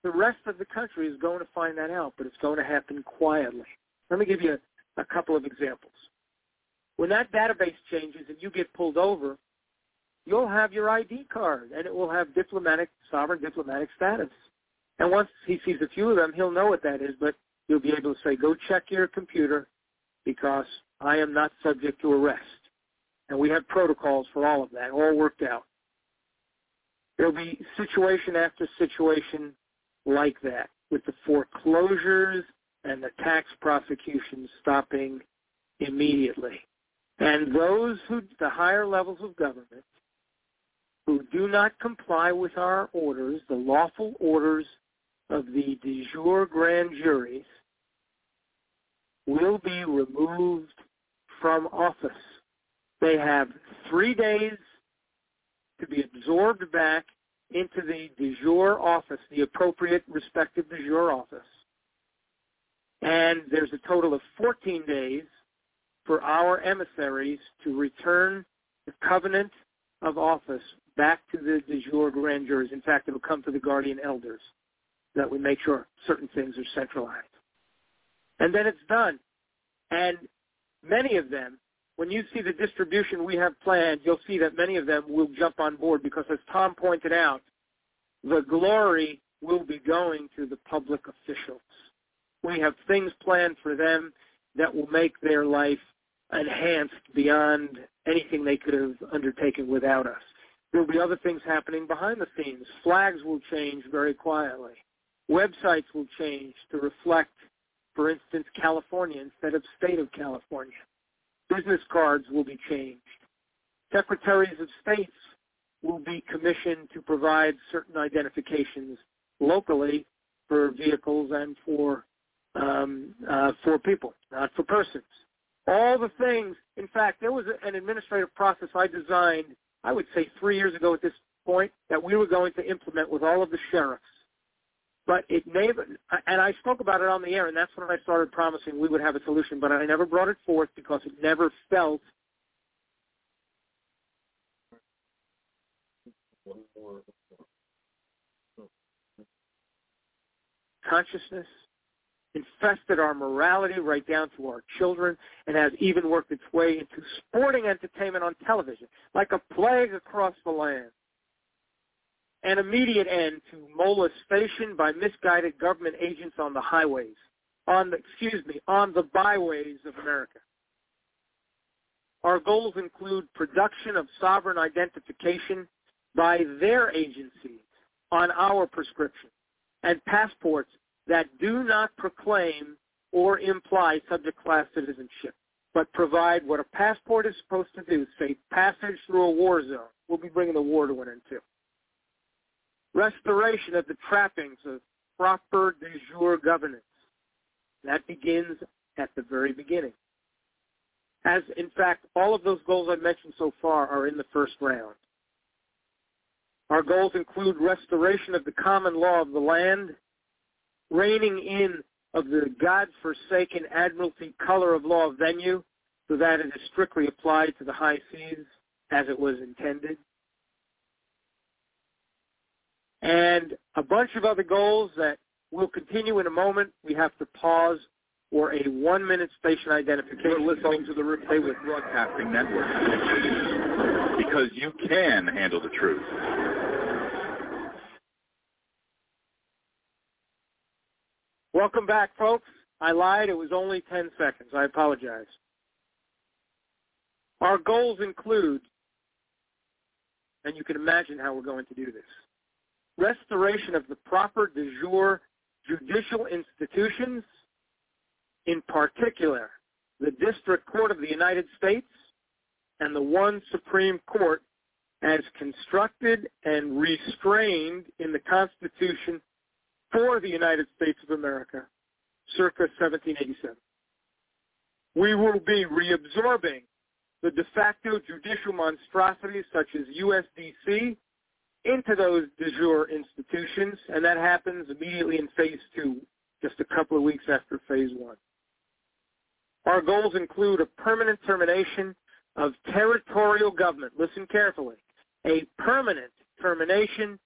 The rest of the country is going to find that out, but it's going to happen quietly. Let me give you a, a couple of examples. When that database changes and you get pulled over, you'll have your I D card, and it will have diplomatic, sovereign diplomatic status. And once he sees a few of them, he'll know what that is, but you'll be able to say, go check your computer because I am not subject to arrest. And we have protocols for all of that, all worked out. There'll be situation after situation like that, with the foreclosures and the tax prosecutions stopping immediately. And those who, the higher levels of government, who do not comply with our orders, the lawful orders of the de jure grand juries, will be removed from office. They have three days to be absorbed back into the de jure office, the appropriate respective de jure office. And there's a total of fourteen days for our emissaries to return the covenant of office back to the de jure grand juries. In fact, it will come to the guardian elders that we make sure certain things are centralized. And then it's done. And many of them, when you see the distribution we have planned, you'll see that many of them will jump on board because, as Tom pointed out, the glory will be going to the public officials. We have things planned for them that will make their life enhanced beyond anything they could have undertaken without us. There will be other things happening behind the scenes. Flags will change very quietly. Websites will change to reflect, for instance, California instead of state of California. Business cards will be changed. Secretaries of states will be commissioned to provide certain identifications locally for vehicles and for um, uh, for people, not for persons. All the things, in fact, there was an administrative process I designed, I would say three years ago at this point, that we were going to implement with all of the sheriffs. But it never, and I spoke about it on the air, and that's when I started promising we would have a solution, but I never brought it forth because it never felt consciousness infested our morality right down to our children and has even worked its way into sporting entertainment on television, like a plague across the land. An immediate end to molestation by misguided government agents on the highways, on the, excuse me, on the byways of America. Our goals include production of sovereign identification by their agencies on our prescription and passports that do not proclaim or imply subject class citizenship, but provide what a passport is supposed to do, say passage through a war zone. We'll be bringing the war to an end too. Restoration of the trappings of proper de jure governance. That begins at the very beginning. As, in fact, all of those goals I mentioned so far are in the first round. Our goals include restoration of the common law of the land, reining in of the God-forsaken admiralty color of law of venue so that it is strictly applied to the high seas as it was intended, and a bunch of other goals that will continue in a moment. We have to pause for a one-minute station identification. You're listening to the Republic Broadcasting Network because you can handle the truth. Welcome back, folks. I lied. It was only ten seconds. I apologize. Our goals include, and you can imagine how we're going to do this, restoration of the proper de jure judicial institutions, in particular the District Court of the United States and the one Supreme Court as constructed and restrained in the Constitution for the United States of America, circa seventeen eighty-seven. We will be reabsorbing the de facto judicial monstrosities such as U S D C into those de jure institutions, and that happens immediately in phase two, just a couple of weeks after phase one. Our goals include a permanent termination of territorial government. Listen carefully. A permanent termination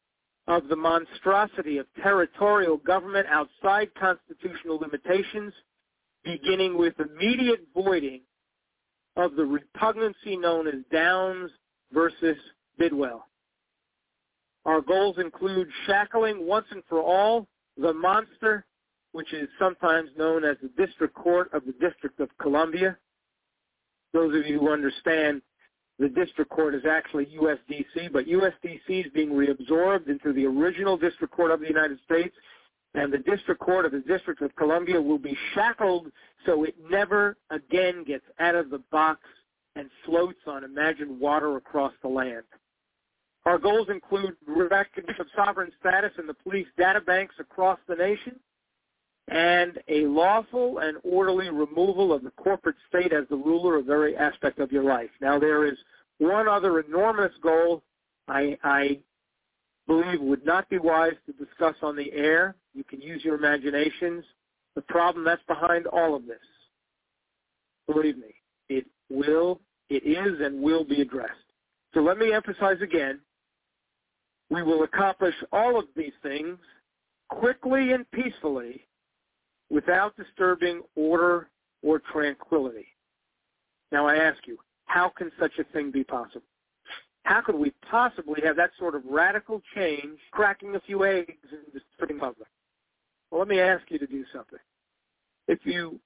of the monstrosity of territorial government outside constitutional limitations, beginning with immediate voiding of the repugnancy known as Downs versus Bidwell. Our goals include shackling once and for all the monster, which is sometimes known as the District Court of the District of Columbia. Those of you who understand, the District Court is actually U S D C, but U S D C is being reabsorbed into the original District Court of the United States, and the District Court of the District of Columbia will be shackled so it never again gets out of the box and floats on imagined water across the land. Our goals include recognition of sovereign status in the police data banks across the nation, and a lawful and orderly removal of the corporate state as the ruler of every aspect of your life. Now, there is one other enormous goal I, I believe would not be wise to discuss on the air. You can use your imaginations. The problem that's behind all of this, believe me, it will, it is and will be addressed. So let me emphasize again, we will accomplish all of these things quickly and peacefully without disturbing order or tranquility. Now I ask you, how can such a thing be possible? How could we possibly have that sort of radical change, cracking a few eggs and disturbing public? Well, let me ask you to do something. If you,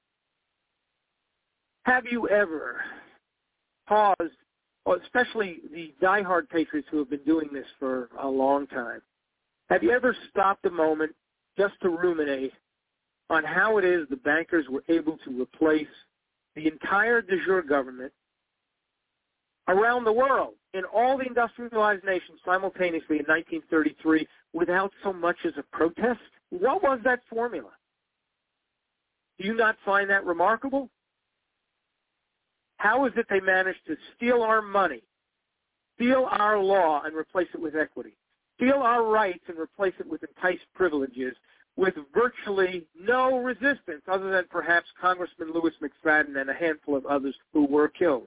have you ever paused, especially the diehard patriots who have been doing this for a long time, have you ever stopped a moment just to ruminate on how it is the bankers were able to replace the entire de jure government around the world in all the industrialized nations simultaneously in nineteen thirty-three without so much as a protest? What was that formula? Do you not find that remarkable? How is it they managed to steal our money, steal our law and replace it with equity, steal our rights and replace it with enticed privileges, with virtually no resistance other than perhaps Congressman Lewis McFadden and a handful of others who were killed?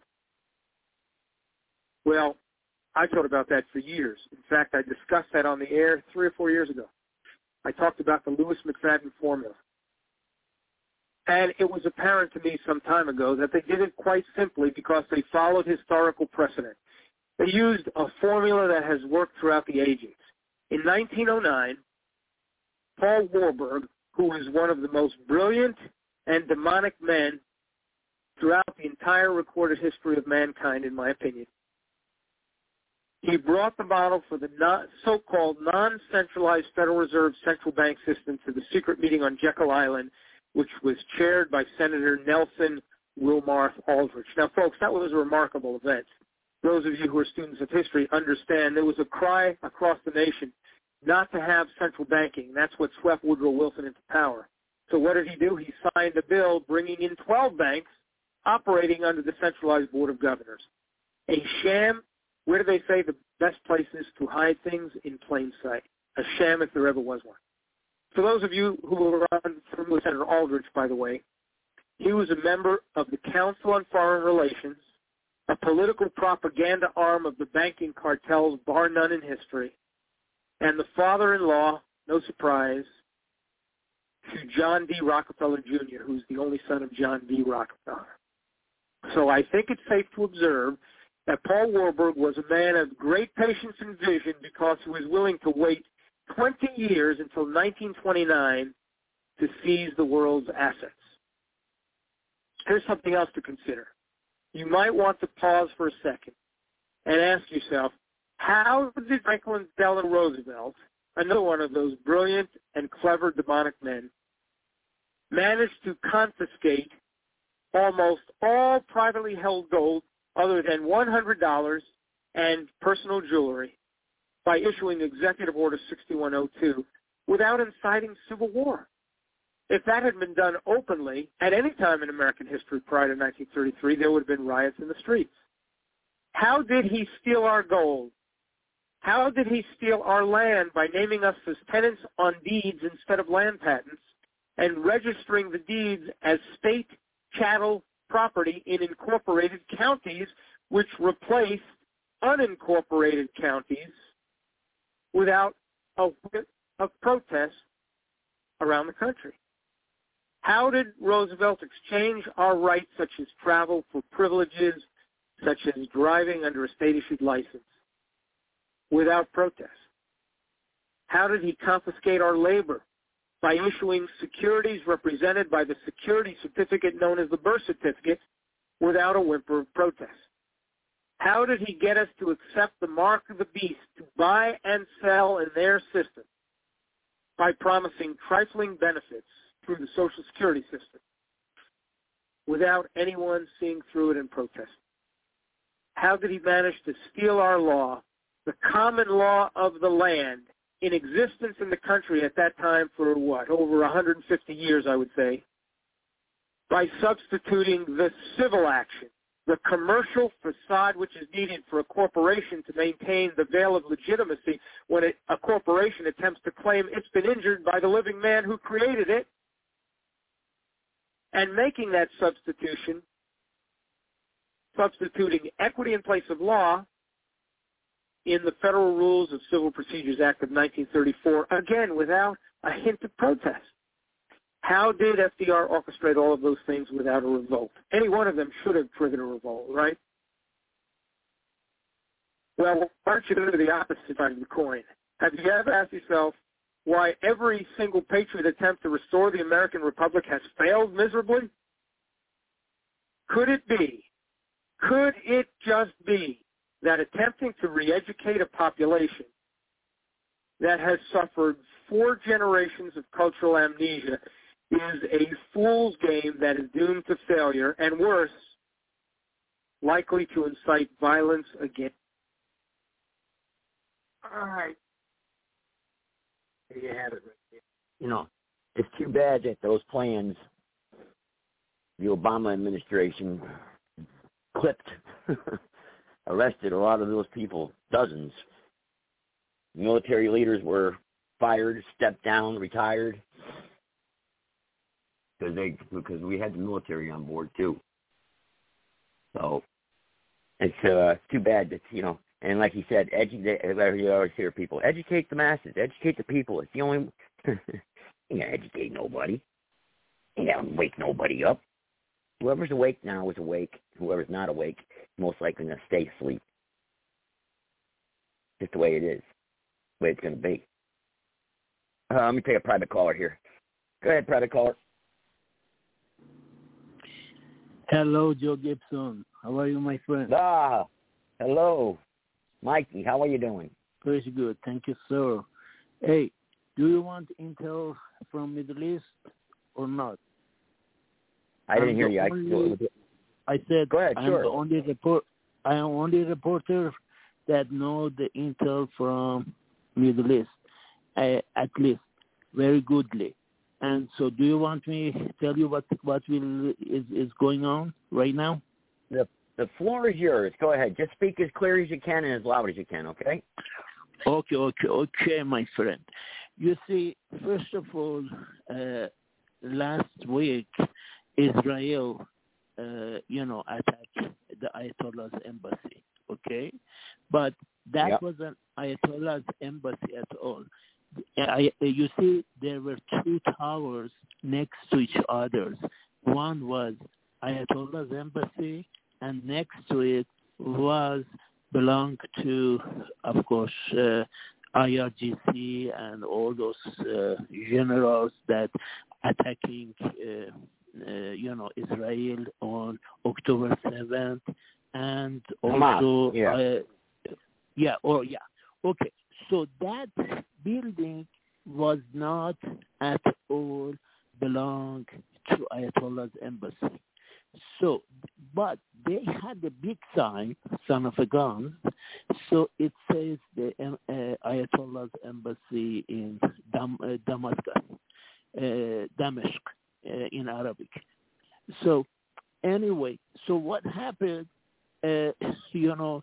Well, I thought about that for years. In fact, I discussed that on the air three or four years ago. I talked about the Lewis McFadden formula. And it was apparent to me some time ago that they did it quite simply because they followed historical precedent. They used a formula that has worked throughout the ages. In nineteen oh nine, Paul Warburg, who is one of the most brilliant and demonic men throughout the entire recorded history of mankind, in my opinion, he brought the model for the non, so-called non-centralized Federal Reserve central bank system to the secret meeting on Jekyll Island, which was chaired by Senator Nelson Wilmarth Aldrich. Now, folks, that was a remarkable event. Those of you who are students of history understand there was a cry across the nation not to have central banking. That's what swept Woodrow Wilson into power. So what did he do? He signed a bill bringing in twelve banks operating under the centralized Board of Governors. A sham. Where do they say the best place is to hide things? In plain sight. A sham if there ever was one. For those of you who were familiar with Senator Aldrich, by the way, he was a member of the Council on Foreign Relations, a political propaganda arm of the banking cartels, bar none in history, and the father-in-law, no surprise, to John D. Rockefeller Junior, who's the only son of John D. Rockefeller. So I think it's safe to observe that Paul Warburg was a man of great patience and vision because he was willing to wait twenty years until nineteen twenty-nine to seize the world's assets. Here's something else to consider. You might want to pause for a second and ask yourself, how did Franklin Delano Roosevelt, another one of those brilliant and clever demonic men, manage to confiscate almost all privately held gold other than one hundred dollars and personal jewelry by issuing Executive Order sixty-one oh two without inciting civil war? If that had been done openly at any time in American history prior to nineteen thirty-three, there would have been riots in the streets. How did he steal our gold? How did he steal our land by naming us as tenants on deeds instead of land patents and registering the deeds as state chattel property in incorporated counties, which replaced unincorporated counties without of, of protests around the country. How did Roosevelt exchange our rights, such as travel, for privileges, such as driving under a state-issued license, without protest? How did he confiscate our labor? By issuing securities represented by the security certificate known as the birth certificate, without a whimper of protest. How did he get us to accept the mark of the beast, to buy and sell in their system? By promising trifling benefits through the Social Security system, without anyone seeing through it and protesting. How did he manage to steal our law, the common law of the land, in existence in the country at that time for, what, over one hundred fifty years, I would say, by substituting the civil action, the commercial facade which is needed for a corporation to maintain the veil of legitimacy when it, a corporation attempts to claim it's been injured by the living man who created it, and making that substitution, substituting equity in place of law in the Federal Rules of Civil Procedures Act of nineteen thirty-four, again, without a hint of protest. How did F D R orchestrate all of those things without a revolt? Any one of them should have triggered a revolt, right? Well, why don't you go to the opposite side of the coin? Have you ever asked yourself why every single patriot attempt to restore the American Republic has failed miserably? Could it be, could it just be, that attempting to re-educate a population that has suffered four generations of cultural amnesia is a fool's game that is doomed to failure, and worse, likely to incite violence again? All right. There you have it right there. You know, it's too bad that those plans, the Obama administration clipped, arrested a lot of those people, dozens. Military leaders were fired, stepped down, retired, because they because we had the military on board too. So it's uh, too bad that, you know, and like he said, educate. You always hear people educate the masses, educate the people. It's the only. You ain't gonna educate nobody. You ain't gonna wake nobody up. Whoever's awake now is awake. Whoever's not awake is most likely going to stay asleep. Just the way it is. The way it's going to be. Uh, let me take a private caller here. Go ahead, private caller. Hello, Joe Gibson. How are you, my friend? Ah, hello. Mikey, how are you doing? Pretty good. Thank you, sir. Hey, do you want intel from Middle East or not? I didn't I'm hear you. Only, I, I said Go ahead, I'm sure. the only report. I am only reporter that know the intel from Middle East, uh, at least very goodly. And so, do you want me to tell you what what will is is going on right now? The the floor is yours. Go ahead. Just speak as clear as you can and as loud as you can. Okay. Okay. Okay. Okay, my friend. You see, first of all, uh, last week, Israel, uh, you know, attacked the Ayatollah's embassy, okay? But that yep. wasn't Ayatollah's embassy at all. I, you see, there were two towers next to each other. One was Ayatollah's embassy, and next to it was belonged to, of course, uh, I R G C and all those uh, generals that attacking uh, Uh, you know, Israel on October seventh, and also, yeah, uh, yeah, or yeah, okay. So that building was not at all belong to Ayatollah's embassy. So, but they had a big sign, son of a gun. So it says the uh, Ayatollah's embassy in Dam- uh, Damascus, uh, Damascus. Uh, in Arabic. So anyway, so what happened, uh, you know,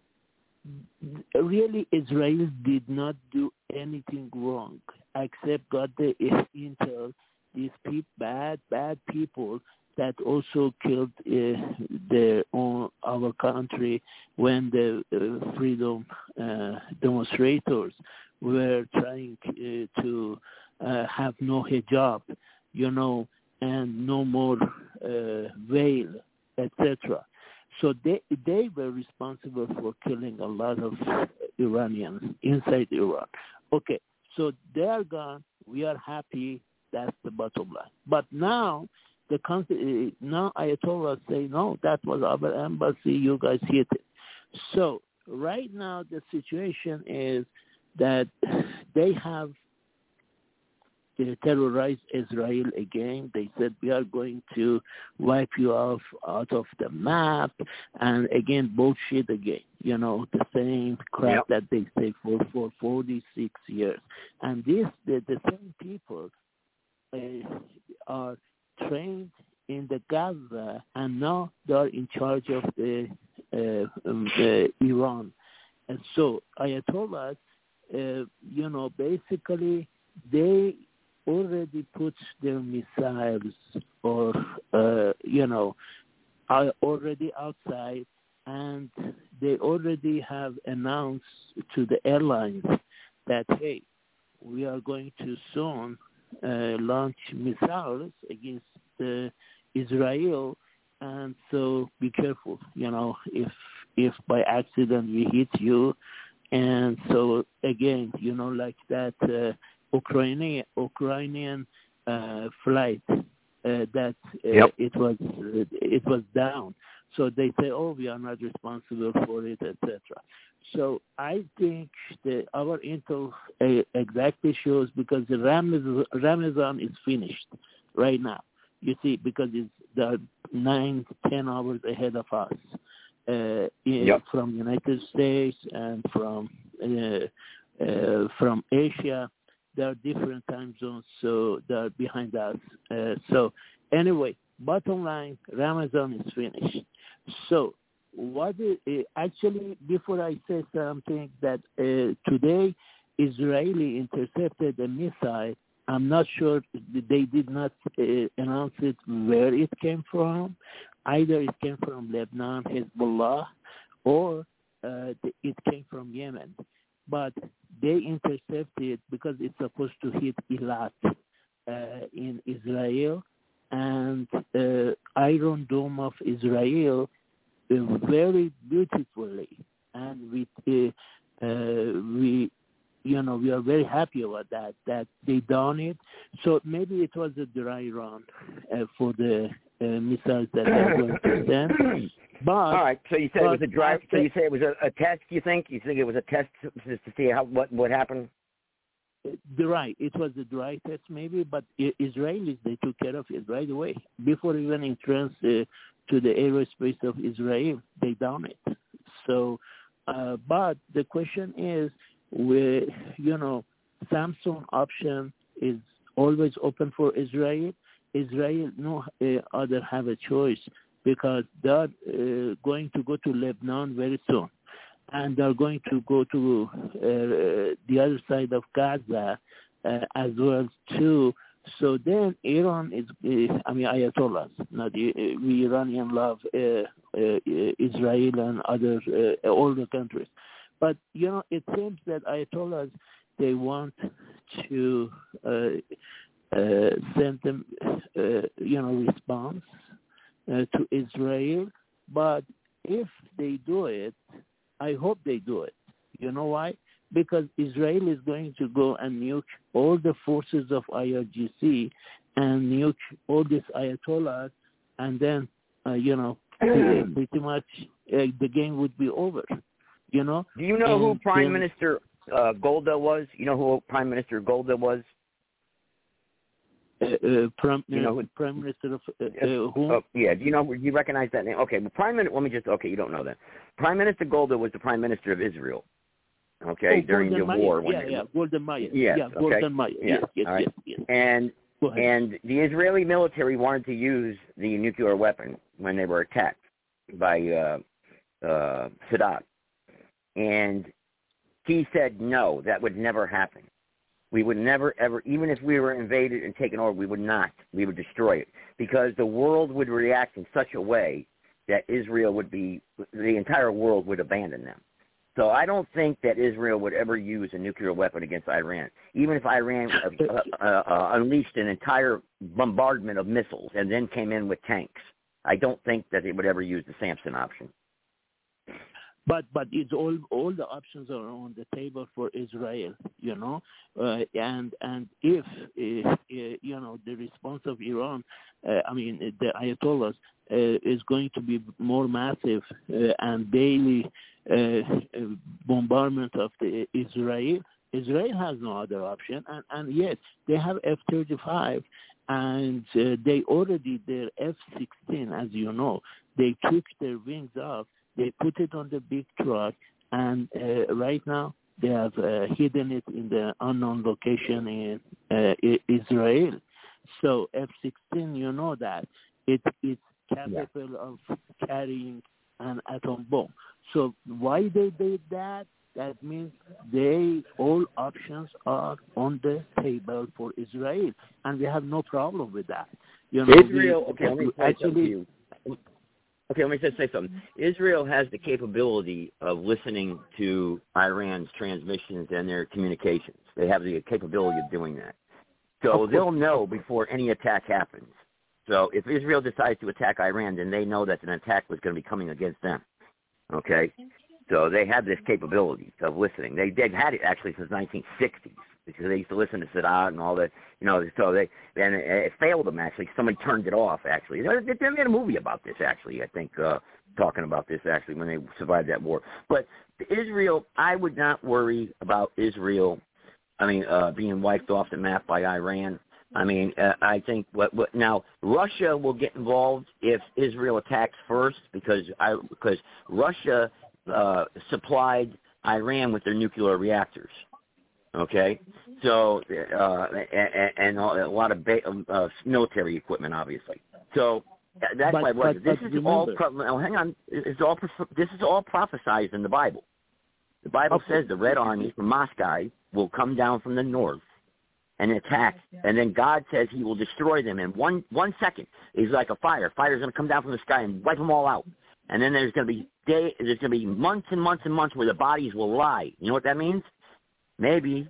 really Israel did not do anything wrong except got the intel, these people, bad, bad people that also killed uh, their own, our country when the uh, freedom uh, demonstrators were trying uh, to uh, have no hijab, you know, and no more uh, veil, et cetera. So they they were responsible for killing a lot of Iranians inside Iran. Okay, so they are gone. We are happy. That's the bottom line. But now the country, now Ayatollah say, no, that was our embassy. You guys hit it. So right now the situation is that they have uh, terrorized Israel again. They said we are going to wipe you off out of the map, and again bullshit again. You know, the same crap yep. that they say for for forty-six years. And this the, the same people uh, are trained in the Gaza, and now they are in charge of the uh, um, uh, Iran. And so Ayatollah, uh, you know, basically they already put their missiles or, uh, you know, are already outside, and they already have announced to the airlines that, hey, we are going to soon uh, launch missiles against uh, Israel, and so be careful, you know, if if by accident we hit you. And so again, you know, like that uh, Ukrainian Ukrainian uh, flight uh, that uh, yep. it was uh, it was down. So they say, oh, we are not responsible for it, et cetera. So I think that our intel uh, exactly shows, because the Ramazan, Ramazan is finished right now. You see, because it's the nine, ten hours ahead of us uh, yep. from United States and from uh, uh, from Asia. There are different time zones, so they're behind us. Uh, so anyway, bottom line, Ramazan is finished. So what is, uh, actually, before I say something, that uh, today Israeli intercepted a missile. I'm not sure, they did not uh, announce it where it came from. Either it came from Lebanon, Hezbollah, or uh, it came from Yemen. But they intercepted because it's supposed to hit Eilat uh, in Israel, and uh, Iron Dome of Israel uh, very beautifully, and we uh, uh, we you know we are very happy about that that they done it. So maybe it was a dry run uh, for the uh, missiles that they're going to send. But, all right, so you said it was a dry. After, so you say it was a, a test. You think? You think it was a test to, to see how what what happened? Right, it was a dry test maybe, but Israelis, they took care of it right away before even entrance uh, to the aerospace of Israel. They done it. So, uh, but the question is, we, you know, Samsung option is always open for Israel. Israel no uh, other have a choice, because they're uh, going to go to Lebanon very soon, and they're going to go to uh, the other side of Gaza uh, as well too. So then Iran is, uh, I mean Ayatollahs, not the, uh, we Iranian love uh, uh, Israel and other uh, all the countries, but you know it seems that Ayatollahs, they want to uh, uh, send them uh, you know response uh, to Israel, but if they do it, I hope they do it. You know why? Because Israel is going to go and nuke all the forces of I R G C and nuke all these Ayatollahs, and then, uh, you know, pretty much uh, the game would be over, you know? Do you know and who Prime then, Minister uh, Golda was? You know who Prime Minister Golda was? Uh, uh, Prime, you know who, Prime Minister of uh, uh, whom? Oh, yeah, do you know? Do you recognize that name? Okay, well, Prime Minister. Let me just. Okay, you don't know that. Prime Minister Golda was the Prime Minister of Israel. Okay, oh, during Golden the Meir. war. When yeah, yeah, Golden Meir. Yes, yeah, okay. Golden Meir. Yeah. Yes, yes, right. yes, yes. And and the Israeli military wanted to use the nuclear weapon when they were attacked by uh, uh, Saddam, and he said no, that would never happen. We would never, ever, even if we were invaded and taken over, we would not. We would destroy it, because the world would react in such a way that Israel would be, the entire world would abandon them. So I don't think that Israel would ever use a nuclear weapon against Iran, even if Iran uh, uh, uh, unleashed an entire bombardment of missiles and then came in with tanks. I don't think that they would ever use the Samson option. But but it's all all the options are on the table for Israel, you know, uh, and and if uh, uh, you know the response of Iran, uh, I mean the Ayatollahs uh, is going to be more massive uh, and daily uh, bombardment of the Israel. Israel has no other option, and and yet they have F thirty-five, and uh, they already their F sixteen, as you know, they took their wings off. They put it on the big truck, and uh, right now they have uh, hidden it in the unknown location in uh, Israel. So F sixteen, you know that it it's capable yeah. of carrying an atom bomb. So why they did that? That means they all options are on the table for Israel, and we have no problem with that. You know, Israel. we, okay, let me actually. Okay, let me just say something. Israel has the capability of listening to Iran's transmissions and their communications. They have the capability of doing that. So they'll know before any attack happens. So if Israel decides to attack Iran, then they know that an attack was going to be coming against them. Okay? So they have this capability of listening. They, they've had it actually since nineteen sixties. Because they used to listen to Sadat and all that, you know, so they, and it, it failed them, actually. Somebody turned it off, actually. They, they made a movie about this, actually, I think, uh, talking about this, actually, when they survived that war. But Israel, I would not worry about Israel, I mean, uh, being wiped off the map by Iran. I mean, uh, I think, what, what now, Russia will get involved if Israel attacks first, because I, because Russia uh, supplied Iran with their nuclear reactors. Okay, so uh, and, and a lot of ba- uh, military equipment, obviously. So that's but, why but, this but is all. Pro- oh, hang on, it's all. This is all prophesied in the Bible. The Bible okay. says the Red Army from Moscow will come down from the north and attack, and then God says He will destroy them in one one second. It's like a fire. Fire's going to come down from the sky and wipe them all out. And then there's going to be day. There's going to be months and months and months where the bodies will lie. You know what that means? Maybe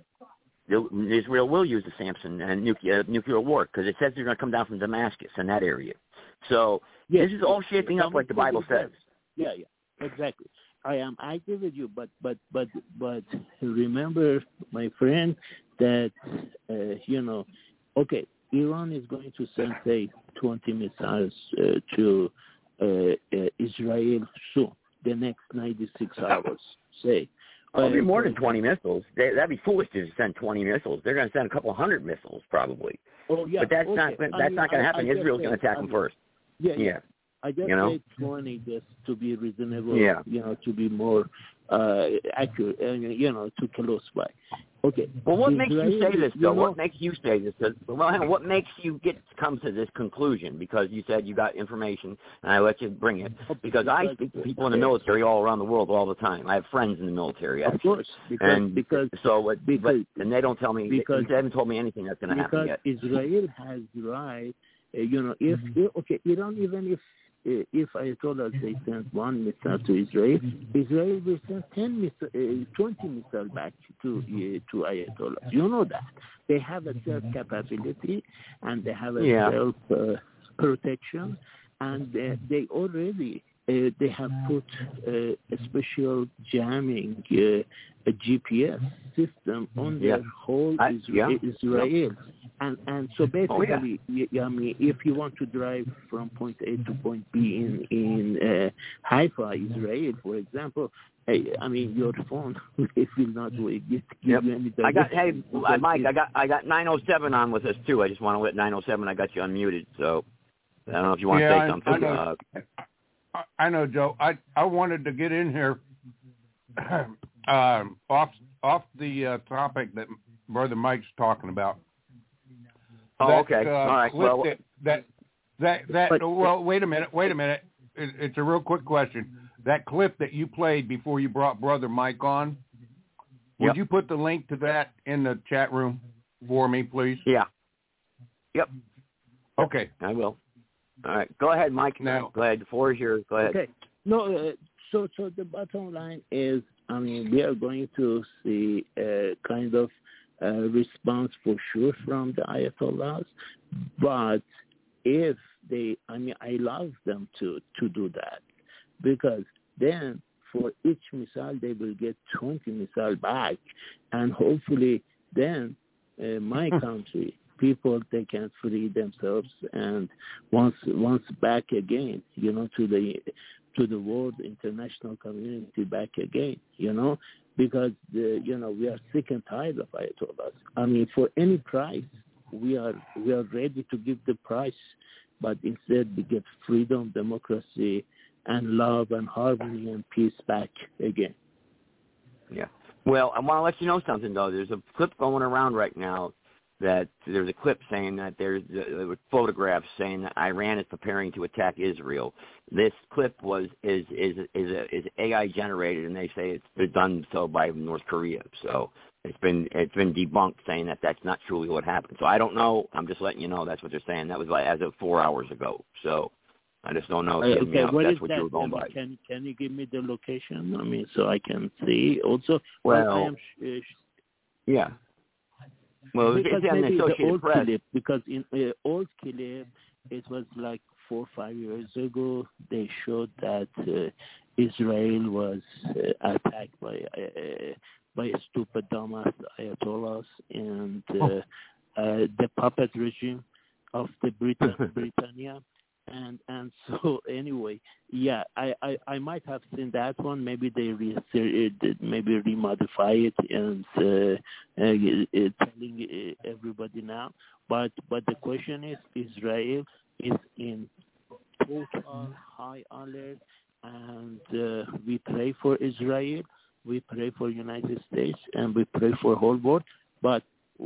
Israel will use the Samson and nuclear, nuclear war because it says they're going to come down from Damascus in that area. So yes, this is all shaping up like the Bible says. Yeah, yeah, exactly. I am. I agree with you, but but but but remember, my friend, that uh, you know, okay, Iran is going to send say twenty missiles uh, to uh, uh, Israel soon, the next ninety-six hours, say. Oh, it'll be more than twenty missiles. They, that'd be foolish to send twenty missiles. They're going to send a couple hundred missiles, probably. Oh, yeah. But that's okay. not that's I mean, not going to happen. I, I Israel's going to attack I them first. Yeah, yeah. yeah. I just you know? say twenty just to be reasonable, yeah. you know, to be more uh, accurate, uh, you know, to close by. Okay. Well, what Israel, makes you say this, though? You know, what makes you say this? Cause, well, hang on, what makes you get come to this conclusion? Because you said you got information, and I let you bring it. Because I speak to people in the military all around the world all the time. I have friends in the military, actually. Of course. Because, and because, so, what, because, but, and they don't tell me, because, they haven't told me anything that's going to happen yet. Because Israel has the right, uh, you know, if, mm-hmm. if, okay, Iran, even if if Ayatollah they send one missile to Israel, Israel will send ten missile, uh, twenty missiles back to uh, to Ayatollah. You know that they have a self capability and they have a yeah. self uh, protection, and uh, they already uh, they have put uh, a special jamming uh, a G P S system on yeah. their whole I, Israel. yeah. Israel. And and so basically, oh, yeah. you, I mean, if you want to drive from point A to point B in in uh, Haifa, Israel, for example, hey, I mean, your phone it will not give, give yep. you any. I got hey, Mike, I got I got nine oh seven on with us too. I just want to let nine oh seven. I got you unmuted, so I don't know if you want yeah, to say I, something. I know, uh, I know, Joe. I I wanted to get in here um, off off the uh, topic that Brother Mike's talking about. Oh, that, okay. Uh, All right. Well, that that that, that but, well, wait a minute. Wait a minute. It, it's a real quick question. That clip that you played before you brought Brother Mike on, would yep. you put the link to that in the chat room for me, please? Yeah. Yep. Okay. I will. All right. Go ahead, Mike. Now, go ahead. The floor is yours. Go ahead. Okay. No. Uh, so so the bottom line is I mean, we are going to see a kind of uh, response for sure from the Ayatollahs, but if they, I mean, I love them to, to do that, because then for each missile they will get twenty missiles back, and hopefully then uh, my country, people, they can free themselves and once once back again, you know, to the to the world, international community back again, you know, because the, you know, we are sick and tired of Ayatollahs. I mean, for any price, we are we are ready to give the price, but instead we get freedom, democracy, and love and harmony and peace back again. Yeah. Well, I want to let you know something, though. There's a clip going around right now that there's a clip saying that there's uh, photographs saying that Iran is preparing to attack Israel. This clip was is is is a, is A I generated, and they say it's been done so by North Korea. So it's been it's been debunked, saying that that's not truly what happened. So I don't know. I'm just letting you know that's what they're saying. That was like as of four hours ago. So I just don't know. If Uh, okay, out, what that's is what that? you were going I mean, by. Can can you give me the location? I mean, so I can see also. Well, I am sh- uh, sh- yeah. Well, because it's on the maybe the Associated old Press. clip, because in uh, old clip, it was like four or five years ago. They showed that uh, Israel was uh, attacked by uh, by stupid dumbass ayatollahs and uh, Oh. uh, the puppet regime of the Brit- Britannia. And and so anyway, yeah, I, I, I might have seen that one. Maybe they re, maybe remodify it and uh, uh, uh, telling everybody now. But but the question is, Israel is in total high alert, and uh, we pray for Israel, we pray for United States, and we pray for whole world. But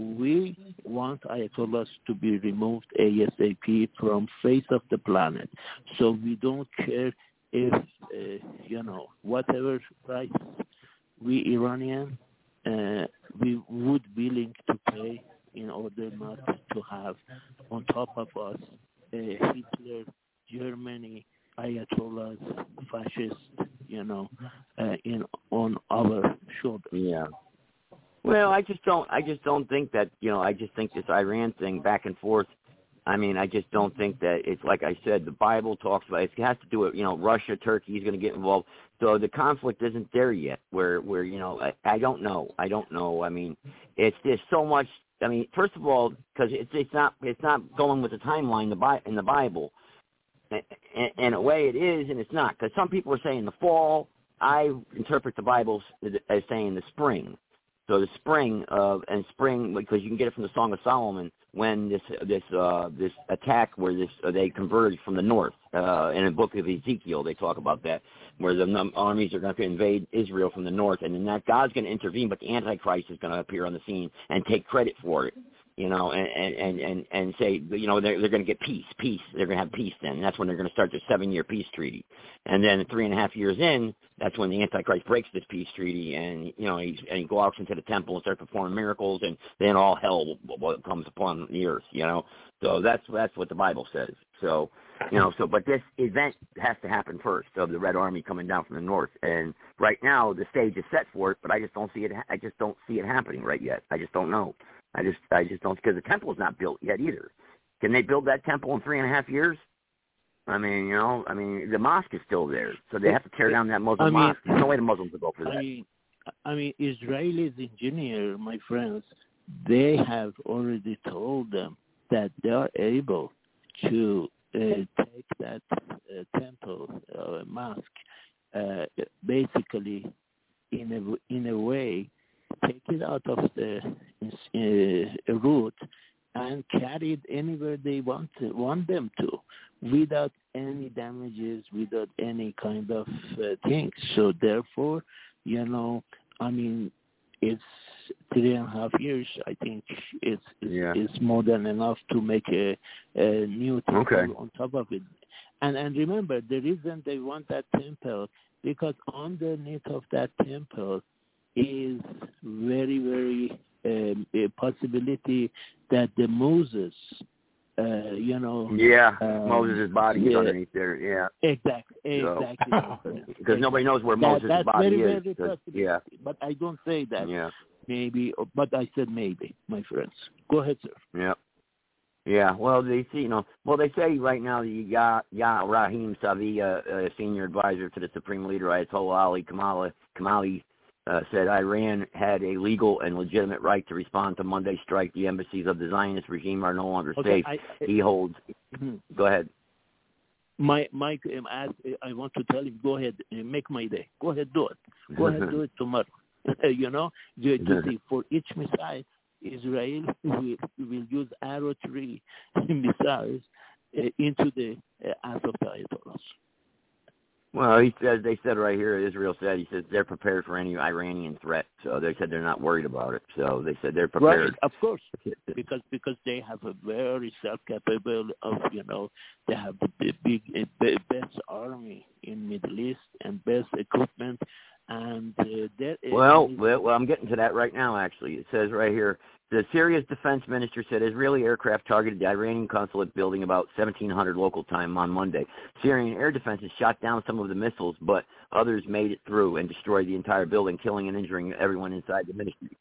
we want Ayatollahs to be removed ASAP from face of the planet. So we don't care if, uh, you know, whatever price we Iranian, uh, we would willing to pay in order not to have on top of us uh, Hitler, Germany, Ayatollahs, fascists, you know, uh, in on our shoulders. Yeah. Well, I just don't. I just don't think that. You know, I just think this Iran thing back and forth. I mean, I just don't think that it's like I said. The Bible talks about it. It has to do with, you know, Russia, Turkey is going to get involved. So the conflict isn't there yet. Where, where you know, I, I don't know. I don't know. I mean, it's just so much. I mean, first of all, because it's it's not it's not going with the timeline the Bi- in the Bible. In, in a way, it is, and it's not. Because some people are saying the fall. I interpret the Bible as saying the spring. So the spring of and spring, because you can get it from the Song of Solomon, when this this uh, this attack where this uh, they converged from the north. Uh, in the book of Ezekiel, they talk about that, where the num- armies are going to invade Israel from the north, and then that God's going to intervene, but the Antichrist is going to appear on the scene and take credit for it, you know, and and and and say, you know, they're they're going to get peace, peace. They're going to have peace then. And that's when they're going to start their seven-year peace treaty, and then three and a half years in, that's when the Antichrist breaks this peace treaty, and you know, he's, and he goes out into the temple and starts performing miracles, and then all hell comes upon the earth, you know. So that's that's what the Bible says. So, you know, so but this event has to happen first of the Red Army coming down from the north, and right now the stage is set for it, but I just don't see it. I just don't see it happening right yet. I just don't know. I just I just don't, because the temple is not built yet either. Can they build that temple in three and a half years? I mean, you know, I mean, the mosque is still there, so they have to tear down that Muslim I mean, mosque. There's no way the Muslims will go for that. I mean, I mean, Israelis engineer, my friends, they have already told them that they are able to uh, take that uh, temple uh, mosque, uh, basically, in a in a way, take it out of the uh, route and carry it anywhere they want to, want them to, without any damages, without any kind of uh, things. So therefore, you know, I mean, it's three and a half years. I think it's it's, yeah. it's more than enough to make a, a new temple okay. on top of it. And and remember, the reason they want that temple, because underneath of that temple is very, very um, a possibility that the Moses Uh, you know. Yeah, um, Moses' body yeah. is underneath there. Yeah. Exactly. Exactly. So, because nobody knows where that, Moses' that's body very, is. Very Yeah. But I don't say that. Yeah. Maybe, but I said maybe, my friends. Go ahead, sir. Yeah. Yeah, well, they see, you know, well, they say right now that Ya, Ya Rahim Savi, uh, uh, senior advisor to the Supreme Leader Ayatollah Ali Kamala, Kamali, uh, said Iran had a legal and legitimate right to respond to Monday's strike. The embassies of the Zionist regime are no longer okay, safe. I, I, he holds. Mm-hmm. Go ahead. My Mike, um, asked, I want to tell him, go ahead, uh, make my day. Go ahead, do it. Go ahead, do it tomorrow. you know, you, you see, for each missile, Israel will, will use arrow three missiles uh, into the uh, ass of the Ayatollahs. Well, he says they said right here. Israel said he says they're prepared for any Iranian threat. So they said they're not worried about it. So they said they're prepared. Right, of course, because because they have a very self-capable of you know they have the big uh, best army in Middle East and best equipment. And uh, that is, well, well, well, I'm getting to that right now. Actually, it says right here, the Syria's defense minister said Israeli aircraft targeted the Iranian consulate building about seventeen hundred local time on Monday. Syrian air defenses shot down some of the missiles, but others made it through and destroyed the entire building, killing and injuring everyone inside the ministry.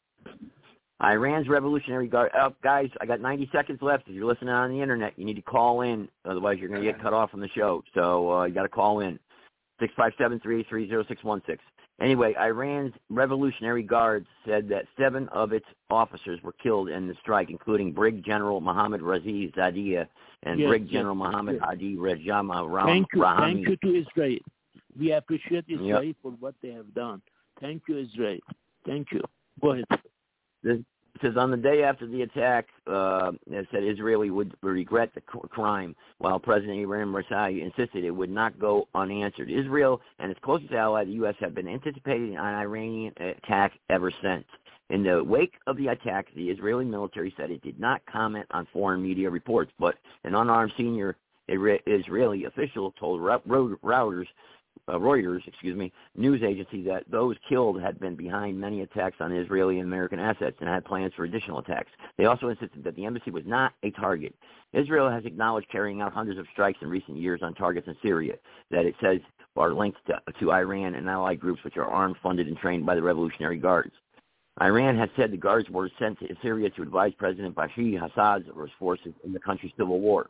Iran's Revolutionary Guard. Oh, guys, I got ninety seconds left. If you're listening on the internet, you need to call in, otherwise you're going to get cut off from the show. So uh, you got to call in six five seven, three eight three, zero six one six. Anyway, Iran's Revolutionary Guards said that seven of its officers were killed in the strike, including Brig General Mohammad Razi Zadeh and yes, Brig yes, General Mohammad yes. Hadi Rejama Ram- Thank you, Rahami. thank you to Israel. We appreciate Israel yep. for what they have done. Thank you, Israel. Thank you. Go ahead. This says on the day after the attack, uh, it said Israeli would regret the crime, while President Ibrahim Raisi insisted it would not go unanswered. Israel and its closest ally, the U S, have been anticipating an Iranian attack ever since. In the wake of the attack, the Israeli military said it did not comment on foreign media reports, but an unarmed senior Israeli official told Reuters Uh, Reuters, excuse me, news agency that those killed had been behind many attacks on Israeli and American assets and had plans for additional attacks. They also insisted that the embassy was not a target. Israel has acknowledged carrying out hundreds of strikes in recent years on targets in Syria that it says are linked to, to Iran and allied groups which are armed, funded, and trained by the Revolutionary Guards. Iran has said the guards were sent to Syria to advise President Bashar Assad's forces in the country's civil war.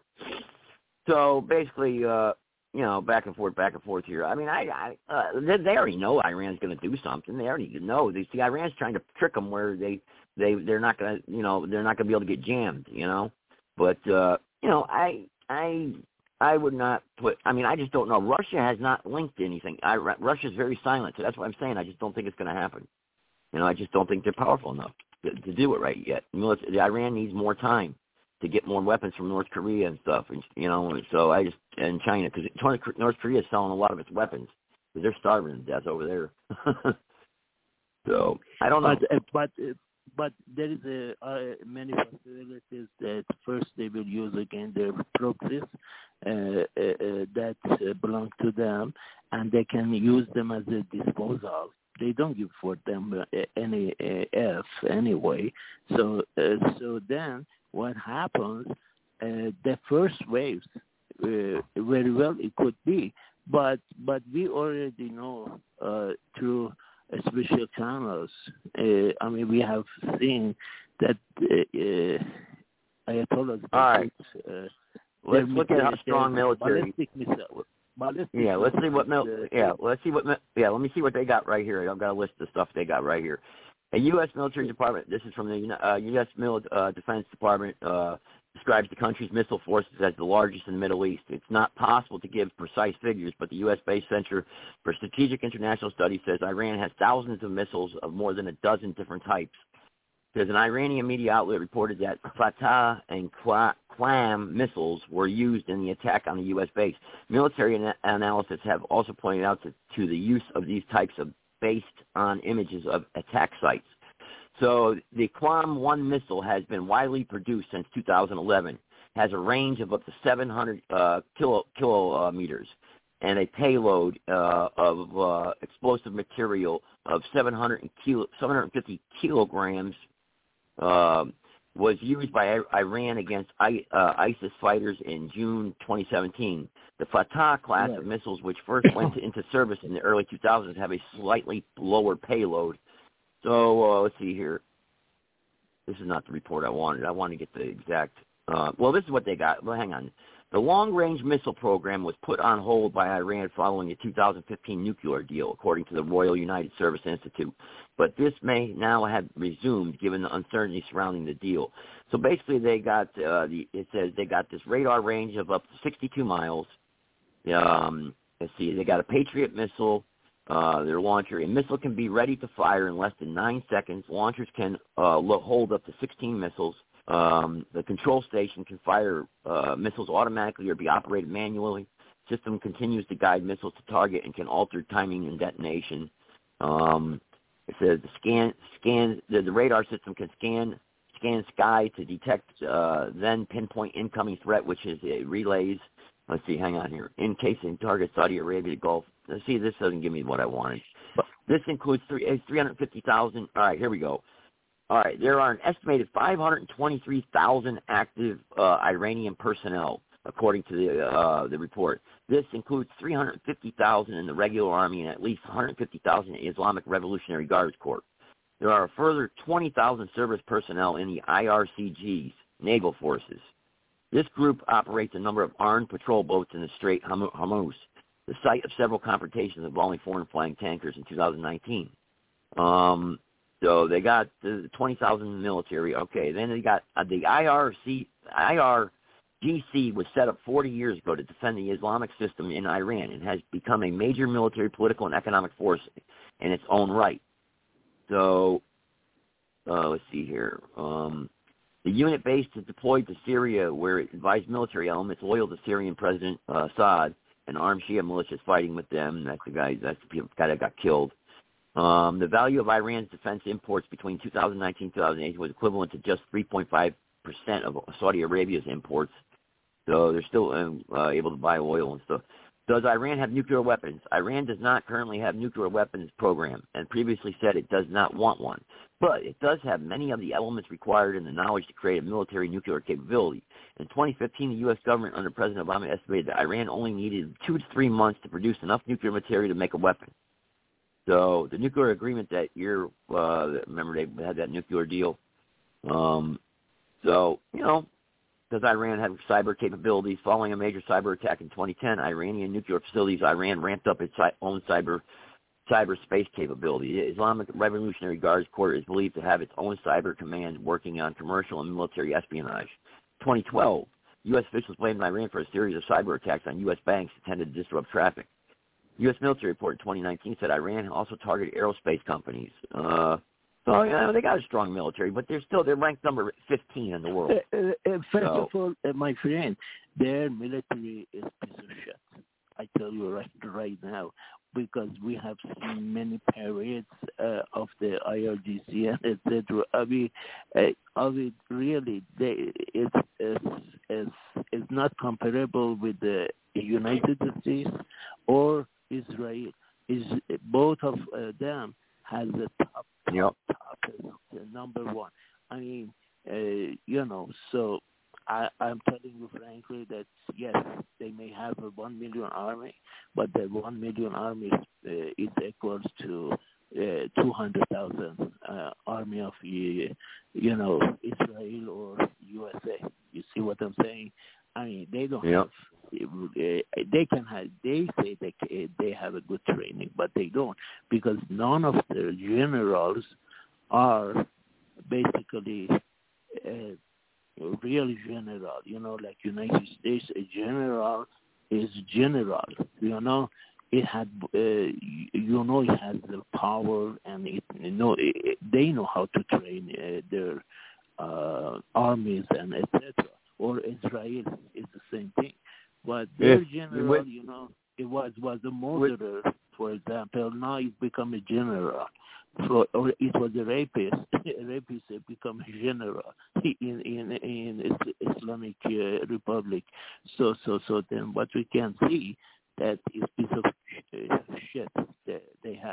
So basically, uh, you know, back and forth, back and forth here. I mean, I, I uh, they, they already know Iran's going to do something. They already know. They see Iran's trying to trick them where they, they, they're not going to, you know, they're not going to be able to get jammed, you know. But, uh, you know, I, I, I would not put, I mean, I just don't know. Russia has not linked anything. I, Russia's very silent, so that's what I'm saying. I just don't think it's going to happen. You know, I just don't think they're powerful enough to, to do it right yet. The Iran needs more time to get more weapons from North Korea and stuff, and you know, so I just, and China, because North Korea is selling a lot of its weapons, because they're starving to death over there. So, I don't know. But, uh, but, uh, but there is a, uh, many possibilities that first they will use again their proxies uh, uh, uh, that uh, belong to them, and they can use them as a disposal. They don't give for them uh, any uh, F anyway. So, uh, so then, what happens, uh, the first waves, uh, very well it could be, but but we already know uh, through uh, special channels, uh, I mean, we have seen that uh, uh, Ayatollah's... All right. Uh, let's look at how strong military... Ballistic missile. Ballistic yeah, let's see what... Mil- uh, yeah, let's see what... Yeah, let me see what they got right here. I've got a list of stuff they got right here. A U S military department, this is from the uh, U S Mil- uh, Defense Department, uh, describes the country's missile forces as the largest in the Middle East. It's not possible to give precise figures, but the U S-based Center for Strategic International Studies says Iran has thousands of missiles of more than a dozen different types. There's an Iranian media outlet reported that Fatah and Qam missiles were used in the attack on the U S base. Military an- analysis have also pointed out to, to the use of these types of based on images of attack sites. So the Qam one missile has been widely produced since two thousand eleven, has a range of up to seven hundred uh, kilo, kilometers, and a payload uh, of uh, explosive material of seven hundred, kilo, seven hundred fifty kilograms. Uh, was used by Iran against I, uh, ISIS fighters in June twenty seventeen. The Fatah class right. of missiles, which first went into service in the early two thousands, have a slightly lower payload. So uh, let's see here. This is not the report I wanted. I want to get the exact. Uh, well, this is what they got. Well, hang on. The long-range missile program was put on hold by Iran following a two thousand fifteen nuclear deal, according to the Royal United Service Institute. But this may now have resumed given the uncertainty surrounding the deal. So basically, they got uh, the. It says they got this radar range of up to sixty-two miles. Um, let's see. They got a Patriot missile. Uh, their launcher. A missile can be ready to fire in less than nine seconds. Launchers can uh, hold up to sixteen missiles. Um, the control station can fire uh, missiles automatically or be operated manually. System continues to guide missiles to target and can alter timing and detonation. Um, it says the scan scan the, the radar system can scan scan sky to detect uh, then pinpoint incoming threat, which is uh, relays. Let's see, hang on here. In case in target Saudi Arabia, Gulf. Let's see, this doesn't give me what I wanted. This includes three three hundred fifty thousand. All right, here we go. All right, there are an estimated five hundred twenty-three thousand active uh, Iranian personnel, according to the uh, the report. This includes three hundred fifty thousand in the regular army and at least one hundred fifty thousand in Islamic Revolutionary Guards Corps. There are a further twenty thousand service personnel in the I R C Gs, naval forces. This group operates a number of armed patrol boats in the Strait Hormuz, the site of several confrontations involving foreign flying tankers in two thousand nineteen. Um, so they got the twenty thousand military. Okay, then they got uh, the I R C, I R G C was set up forty years ago to defend the Islamic system in Iran and has become a major military, political, and economic force in its own right. So uh, let's see here. Um, the unit base is deployed to Syria, where it advised military elements loyal to Syrian President uh, Assad and armed Shia militias fighting with them. That's the guy. That's the guy that got killed. Um, the value of Iran's defense imports between two thousand nineteen and two thousand eighteen was equivalent to just three point five percent of Saudi Arabia's imports. So they're still um, uh, able to buy oil and stuff. Does Iran have nuclear weapons? Iran does not currently have nuclear weapons program and previously said it does not want one. But it does have many of the elements required and the knowledge to create a military nuclear capability. In twenty fifteen, the U S government under President Obama estimated that Iran only needed two to three months to produce enough nuclear material to make a weapon. So the nuclear agreement that year, uh, remember they had that nuclear deal. Um, so, you know, does Iran have cyber capabilities? Following a major cyber attack in twenty ten, Iranian nuclear facilities, Iran ramped up its own cyber cyberspace capability. The Islamic Revolutionary Guards Corps is believed to have its own cyber command working on commercial and military espionage. twenty twelve, U S officials blamed Iran for a series of cyber attacks on U S banks intended to disrupt traffic. U S military report in twenty nineteen said Iran also targeted aerospace companies. Uh, so, you know, they got a strong military, but they're still, they're ranked number fifteen in the world. Uh, uh, first so, of all, uh, my friend, their military is piece of shit. I tell you right, right now, because we have seen many parades uh, of the I R G C and et cetera. I mean, uh, I mean, really, they, it's, it's, it's, it's not comparable with the United States or Israel. Is both of uh, them has the top, top, yep. top uh, number one. I mean, uh, you know, so I, I'm telling you frankly that yes, they may have a one million army, but the one million army uh, is equals to uh, two hundred thousand uh, army of uh, you know Israel or U S A. You see what I'm saying? I mean, they don't yep. have. They can have. They say they they have a good training, but they don't, because none of the generals are basically uh, real general. You know, like United States, a general is general. You know, it had. Uh, you know, it has the power, and it. You know, it, they know how to train uh, their uh, armies and et cetera. Or Israel is the same thing. But their yeah. general, with, you know, it was was a murderer, with, for example. Now he's become a general. For, or it was a rapist. A rapist has become a general in in in Islamic uh, Republic. So so so then what we can see that is piece of uh, shit that they have.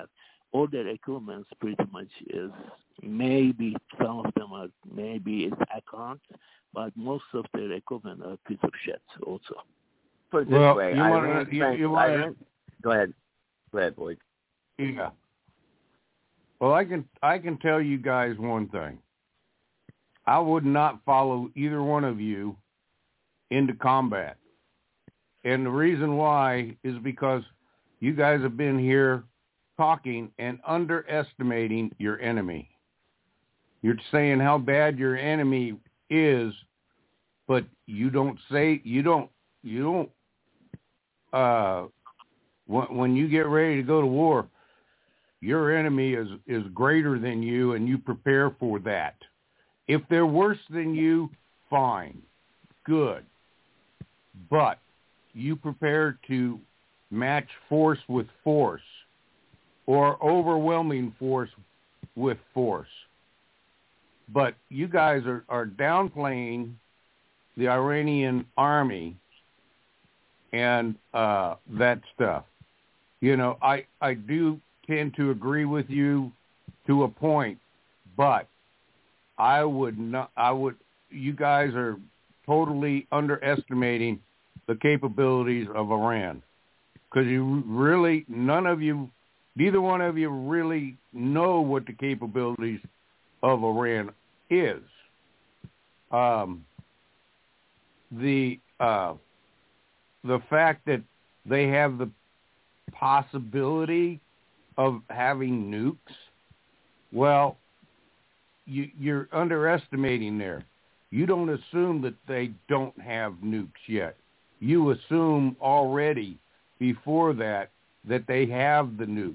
all their equipment pretty much is maybe some of them are maybe it's accounts, but most of their equipment are piece of shit also. Put it this well, way, you Iran, wanna, you, spent, you wanna, Iran, go ahead, go ahead, Boyd. Yeah. Well, I can I can tell you guys one thing. I would not follow either one of you into combat. And the reason why is because you guys have been here talking and underestimating your enemy. You're saying how bad your enemy is, but you don't say, you don't, you don't, uh, when, when you get ready to go to war, your enemy is, is greater than you, and you prepare for that. If they're worse than you, fine, good. But you prepare to match force with force or overwhelming force with force. But you guys are, are downplaying the Iranian army and uh, that stuff. You know, I, I do tend to agree with you to a point, but I would not, I would, you guys are totally underestimating the capabilities of Iran. Because you really, none of you, neither one of you really know what the capabilities of Iran is. Um, the uh, the fact that they have the possibility of having nukes, well, you, you're underestimating there. You don't assume that they don't have nukes yet. You assume already before that that they have the nukes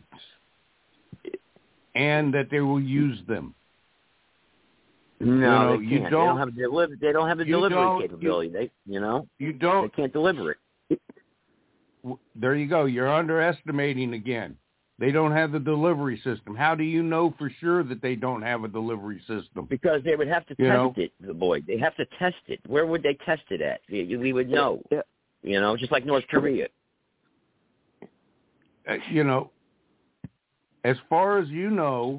and that they will use them. No, you know, they can't. You don't, don't, they don't have a deliver. They don't have a delivery capability. You, they, you know, you don't. They can't deliver it. There you go. You're underestimating again. They don't have the delivery system. How do you know for sure that they don't have a delivery system? Because they would have to you test know? it, the boy. They have to test it. Where would they test it at? We would know. Yeah. You know, just like North Korea. Uh, you know, as far as you know,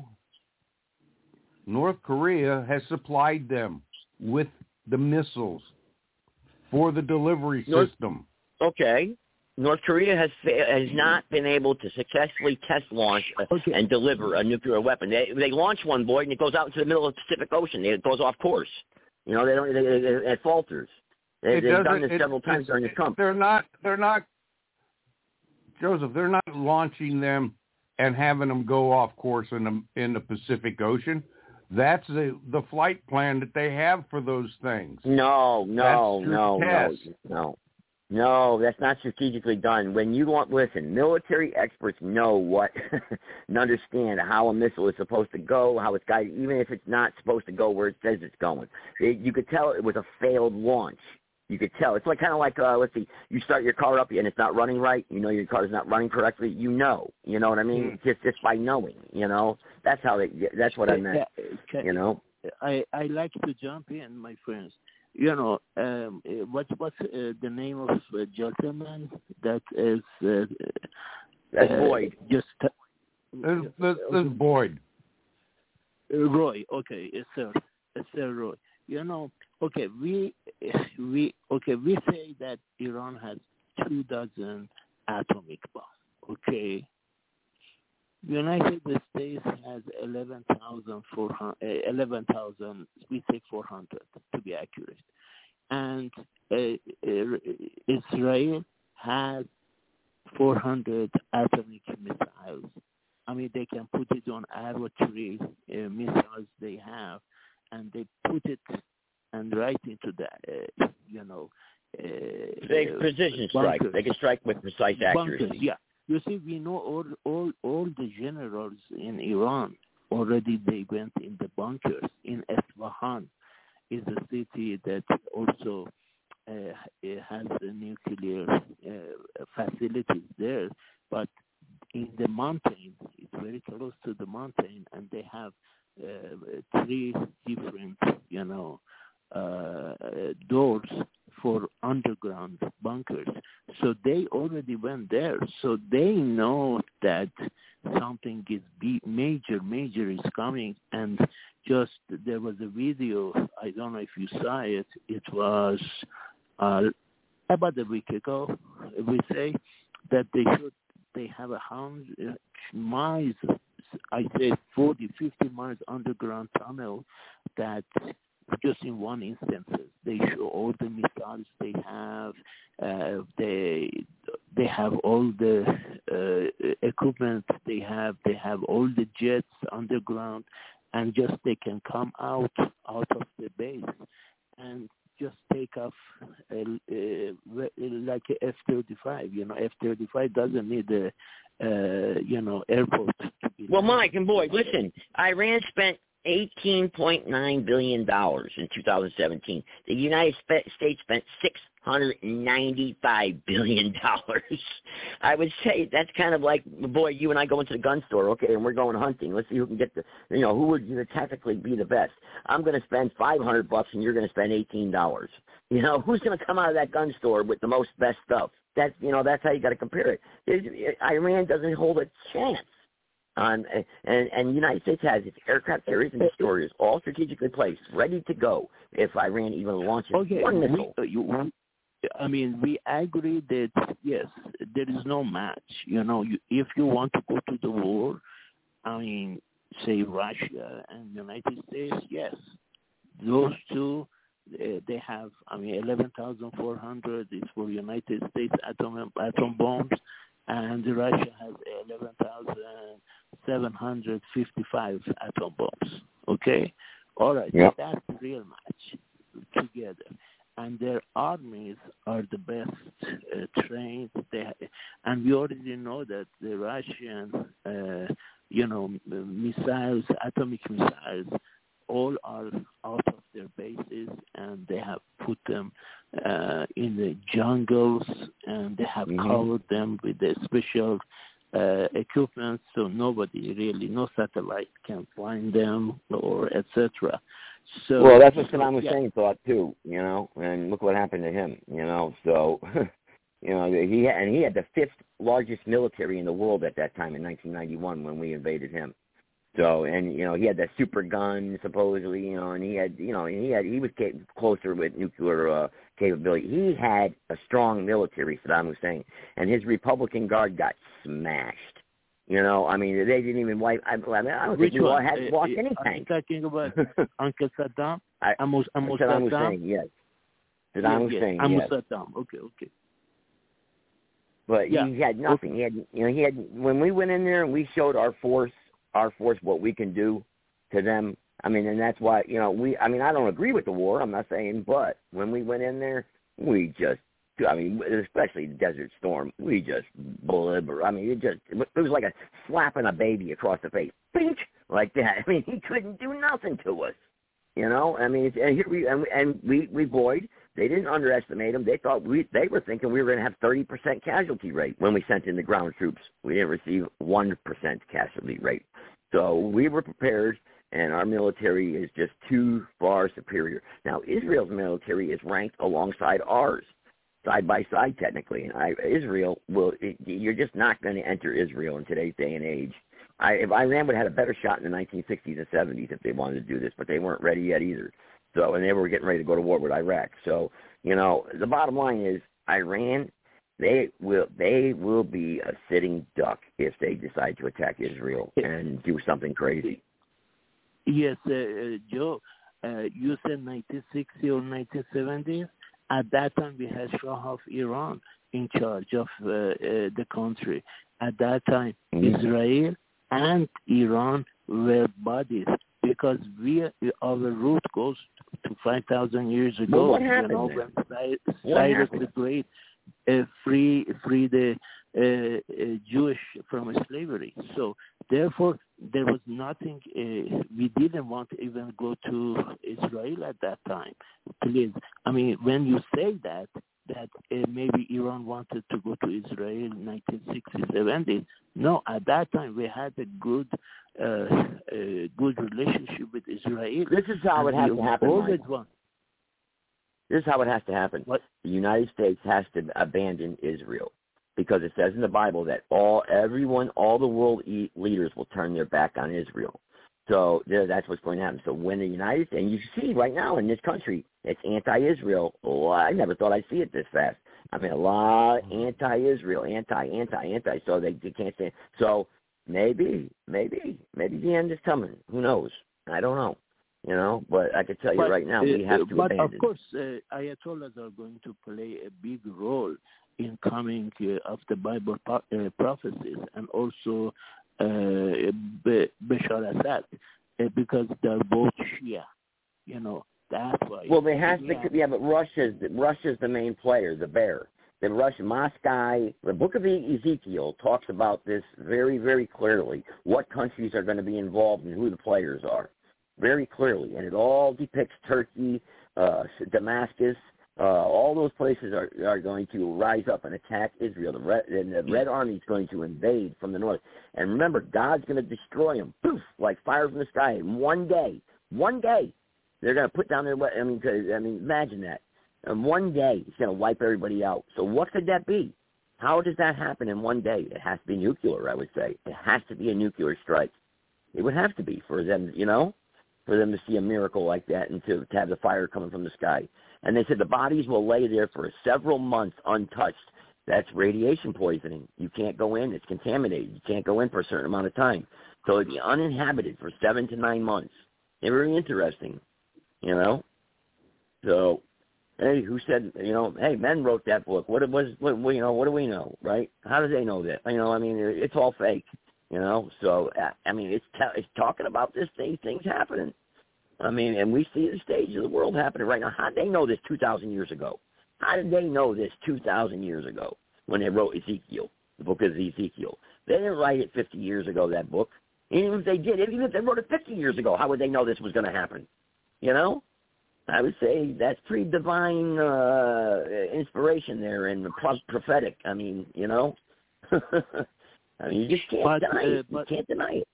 North Korea has supplied them with the missiles for the delivery North, system. Okay. North Korea has has not been able to successfully test launch a, okay. and deliver a nuclear weapon. They they launch one, boy, and it goes out into the middle of the Pacific Ocean. It goes off course. You know, they don't. They, it, it falters. They, it they've done this it, several times it, during this Trump. They're not. They're not. Joseph, they're not launching them and having them go off course in the in the Pacific Ocean. That's the the flight plan that they have for those things. No, no, That's no, no, test. no. No, that's not strategically done. When you want, listen, military experts know what and understand how a missile is supposed to go, how it's guided, even if it's not supposed to go where it says it's going. It, you could tell it was a failed launch. You could tell. It's like kind of like, uh, let's see, you start your car up and it's not running right. You know your car is not running correctly. You know. You know what I mean? Mm. Just just by knowing, you know. That's how they, that's what I meant, okay. you know. I, I like to jump in, my friends. You know, um, what, what's uh, the name of uh, gentleman that is... Uh, That's uh, Boyd. Just, uh, this, this, this is Boyd. Roy, okay, yes, sir. Yes, sir, Roy. You know, okay, we, we, okay, we say that Iran has two dozen atomic bombs, okay? The United States has eleven thousand four hundred, eleven thousand, we say four hundred to be accurate. And uh, uh, Israel has four hundred atomic missiles. I mean, they can put it on Arrow three uh, missiles they have, and they put it and right into the, uh, you know, uh, they precision strike. They can strike with precise accuracy. Bunkers, yeah. You see, we know all, all all the generals in Iran already. They went in the bunkers. In Isfahan is a city that also uh, has a nuclear uh, facilities there, but in the mountain, it's very close to the mountain, and they have uh, three different, you know, uh, doors for underground bunkers. So they already went there. So they know that something is be major, major is coming. And just there was a video, I don't know if you saw it, it was uh, about a week ago, we say, that they should, they have a hundred miles, I say forty, fifty miles underground tunnel that just in one instance, they show all the missiles they have, uh, they they have all the uh, equipment they have, they have all the jets underground, and just they can come out out of the base and just take off uh, uh, like a F thirty-five. You know, F thirty-five doesn't need a uh, you know airport to be. Well, Mike and Boyd, listen, Iran spent eighteen point nine billion dollars in two thousand seventeen. The United States spent six hundred ninety-five billion dollars. I would say that's kind of like, boy, you and I go into the gun store, okay, and we're going hunting. Let's see who can get the, you know, who would technically be the best. I'm going to spend five hundred bucks and you're going to spend eighteen dollars. You know, who's going to come out of that gun store with the most best stuff? That's, you know, that's how you got to compare it. it. Iran doesn't hold a chance. Um, and, and the United States has its aircraft carriers and destroyers all strategically placed, ready to go if Iran even launches okay, one missile. We, uh, you, I mean, we agree that, yes, there is no match. You know, you, if you want to go to the war, I mean, say Russia and the United States, yes. Those two, uh, they have, I mean, eleven thousand four hundred is for United States atom, atom bombs, and Russia has eleven thousand seven hundred fifty-five atom bombs. Okay? All right. Yep. That's the real match together. And their armies are the best uh, trained. They, and we already know that the Russian, uh, you know, missiles, atomic missiles, all are out of their bases, and they have put them uh, in the jungles, and they have mm-hmm. covered them with the special uh, equipment, so nobody really, no satellite can find them or et cetera. So, well, that's what Saddam yeah. Hussein thought too, you know, and look what happened to him, you know. So, you know, he had, and he had the fifth largest military in the world at that time in nineteen ninety-one when we invaded him. So, and you know, he had that super gun supposedly, you know, and he had, you know, he had he was closer with nuclear uh, capability. He had a strong military, Saddam Hussein, and his Republican Guard got smashed. You know, I mean, they didn't even wipe. I, I, mean, I don't Which think we one? had lost uh, any Are tank. you talking about Uncle Saddam? I, Amos, Amos Saddam Saddam? Hussein, yes. Saddam yes, Hussein, yes. Amos yes. Saddam. Okay, okay. But yeah. he had nothing. Okay. He had, you know, he had. When we went in there and we showed our force, our force, what we can do to them. I mean, and that's why, you know, we. I mean, I don't agree with the war. I'm not saying, but when we went in there, we just. I mean, especially Desert Storm, we just blibber. I mean, it just it was like a slapping a baby across the face, Bink! Like that. I mean, he couldn't do nothing to us. You know, I mean, and here we and, and we we Boyd. They didn't underestimate them. They thought we they were thinking we were going to have thirty percent casualty rate when we sent in the ground troops. We didn't receive one percent casualty rate. So we were prepared, and our military is just too far superior. Now, Israel's military is ranked alongside ours, side by side, technically. And I, Israel will. It, you're just not going to enter Israel in today's day and age. I, if Iran would have had a better shot in the nineteen sixties and seventies if they wanted to do this, but they weren't ready yet either. So, and they were getting ready to go to war with Iraq. So, you know, the bottom line is Iran, they will they will be a sitting duck if they decide to attack Israel and do something crazy. Yes, uh, uh, Joe, uh, you said nineteen sixty or nineteen seventy. At that time, we had Shah of Iran in charge of uh, uh, the country. At that time, mm-hmm. Israel and Iran were buddies because we our root goes to five thousand years ago. Well, what happened you know, then? When Cyrus the Great uh, free free the uh, uh, Jewish from slavery. So therefore, there was nothing. Uh, we didn't want to even go to Israel at that time. Please, I mean, when you say that that uh, maybe Iran wanted to go to Israel in nineteen sixty, seventy. No, at that time we had a good, uh, uh, good relationship with Israel. This is how it has to happen. Always want. This is how it has to happen. What? The United States has to abandon Israel. because it says in the Bible that all everyone, all the world e- leaders will turn their back on Israel. So that's what's going to happen. So when the United States, and you see right now in this country, it's anti-Israel. Oh, I never thought I'd see it this fast. I mean, a lot of anti-Israel, anti, anti, anti. So they, they can't stand. So maybe, maybe, maybe the end is coming. Who knows? I don't know. You know, but I can tell you but, right now, we have uh, to but abandon. Of course, uh, Ayatollahs are going to play a big role in coming uh, of the Bible uh, prophecies, and also uh, B- Bashar Assad, uh, because they're both Shia. You know, that's why. Well, they have yeah. to, yeah, but Russia's Russia's the main player, the bear. The Russian Moscow, the Book of Ezekiel talks about this very, very clearly. What countries are going to be involved and who the players are. Very clearly, and it all depicts Turkey, uh, Damascus, uh, all those places are, are going to rise up and attack Israel. The Red, and the Red Army is going to invade from the north. And remember, God's going to destroy them, poof, like fire from the sky in one day. One day, they're going to put down their. I mean, cause, I mean, imagine that. In one day, it's going to wipe everybody out. So what could that be? How does that happen in one day? It has to be nuclear, I would say. It has to be a nuclear strike. It would have to be for them, you know. For them to see a miracle like that and to, to have the fire coming from the sky. And they said the bodies will lay there for several months untouched. That's radiation poisoning. You can't go in. It's contaminated. You can't go in for a certain amount of time. So it'd be uninhabited for seven to nine months. It's very interesting, you know. So, hey, who said, you know, hey, men wrote that book. What was, what, you know, what do we know, right? How do they know that? You know, I mean, it's all fake. You know, so, I mean, it's t- it's talking about this thing, things happening. I mean, and we see the stage of the world happening right now. How did they know this two thousand years ago? How did they know this two thousand years ago when they wrote Ezekiel, the book of Ezekiel? They didn't write it fifty years ago, that book. And even if they did, even if they wrote it fifty years ago, how would they know this was going to happen? You know? I would say that's pretty divine uh, inspiration there and prophetic. I mean, you know? I mean, you just can't but, deny uh, it. but, you can't deny it.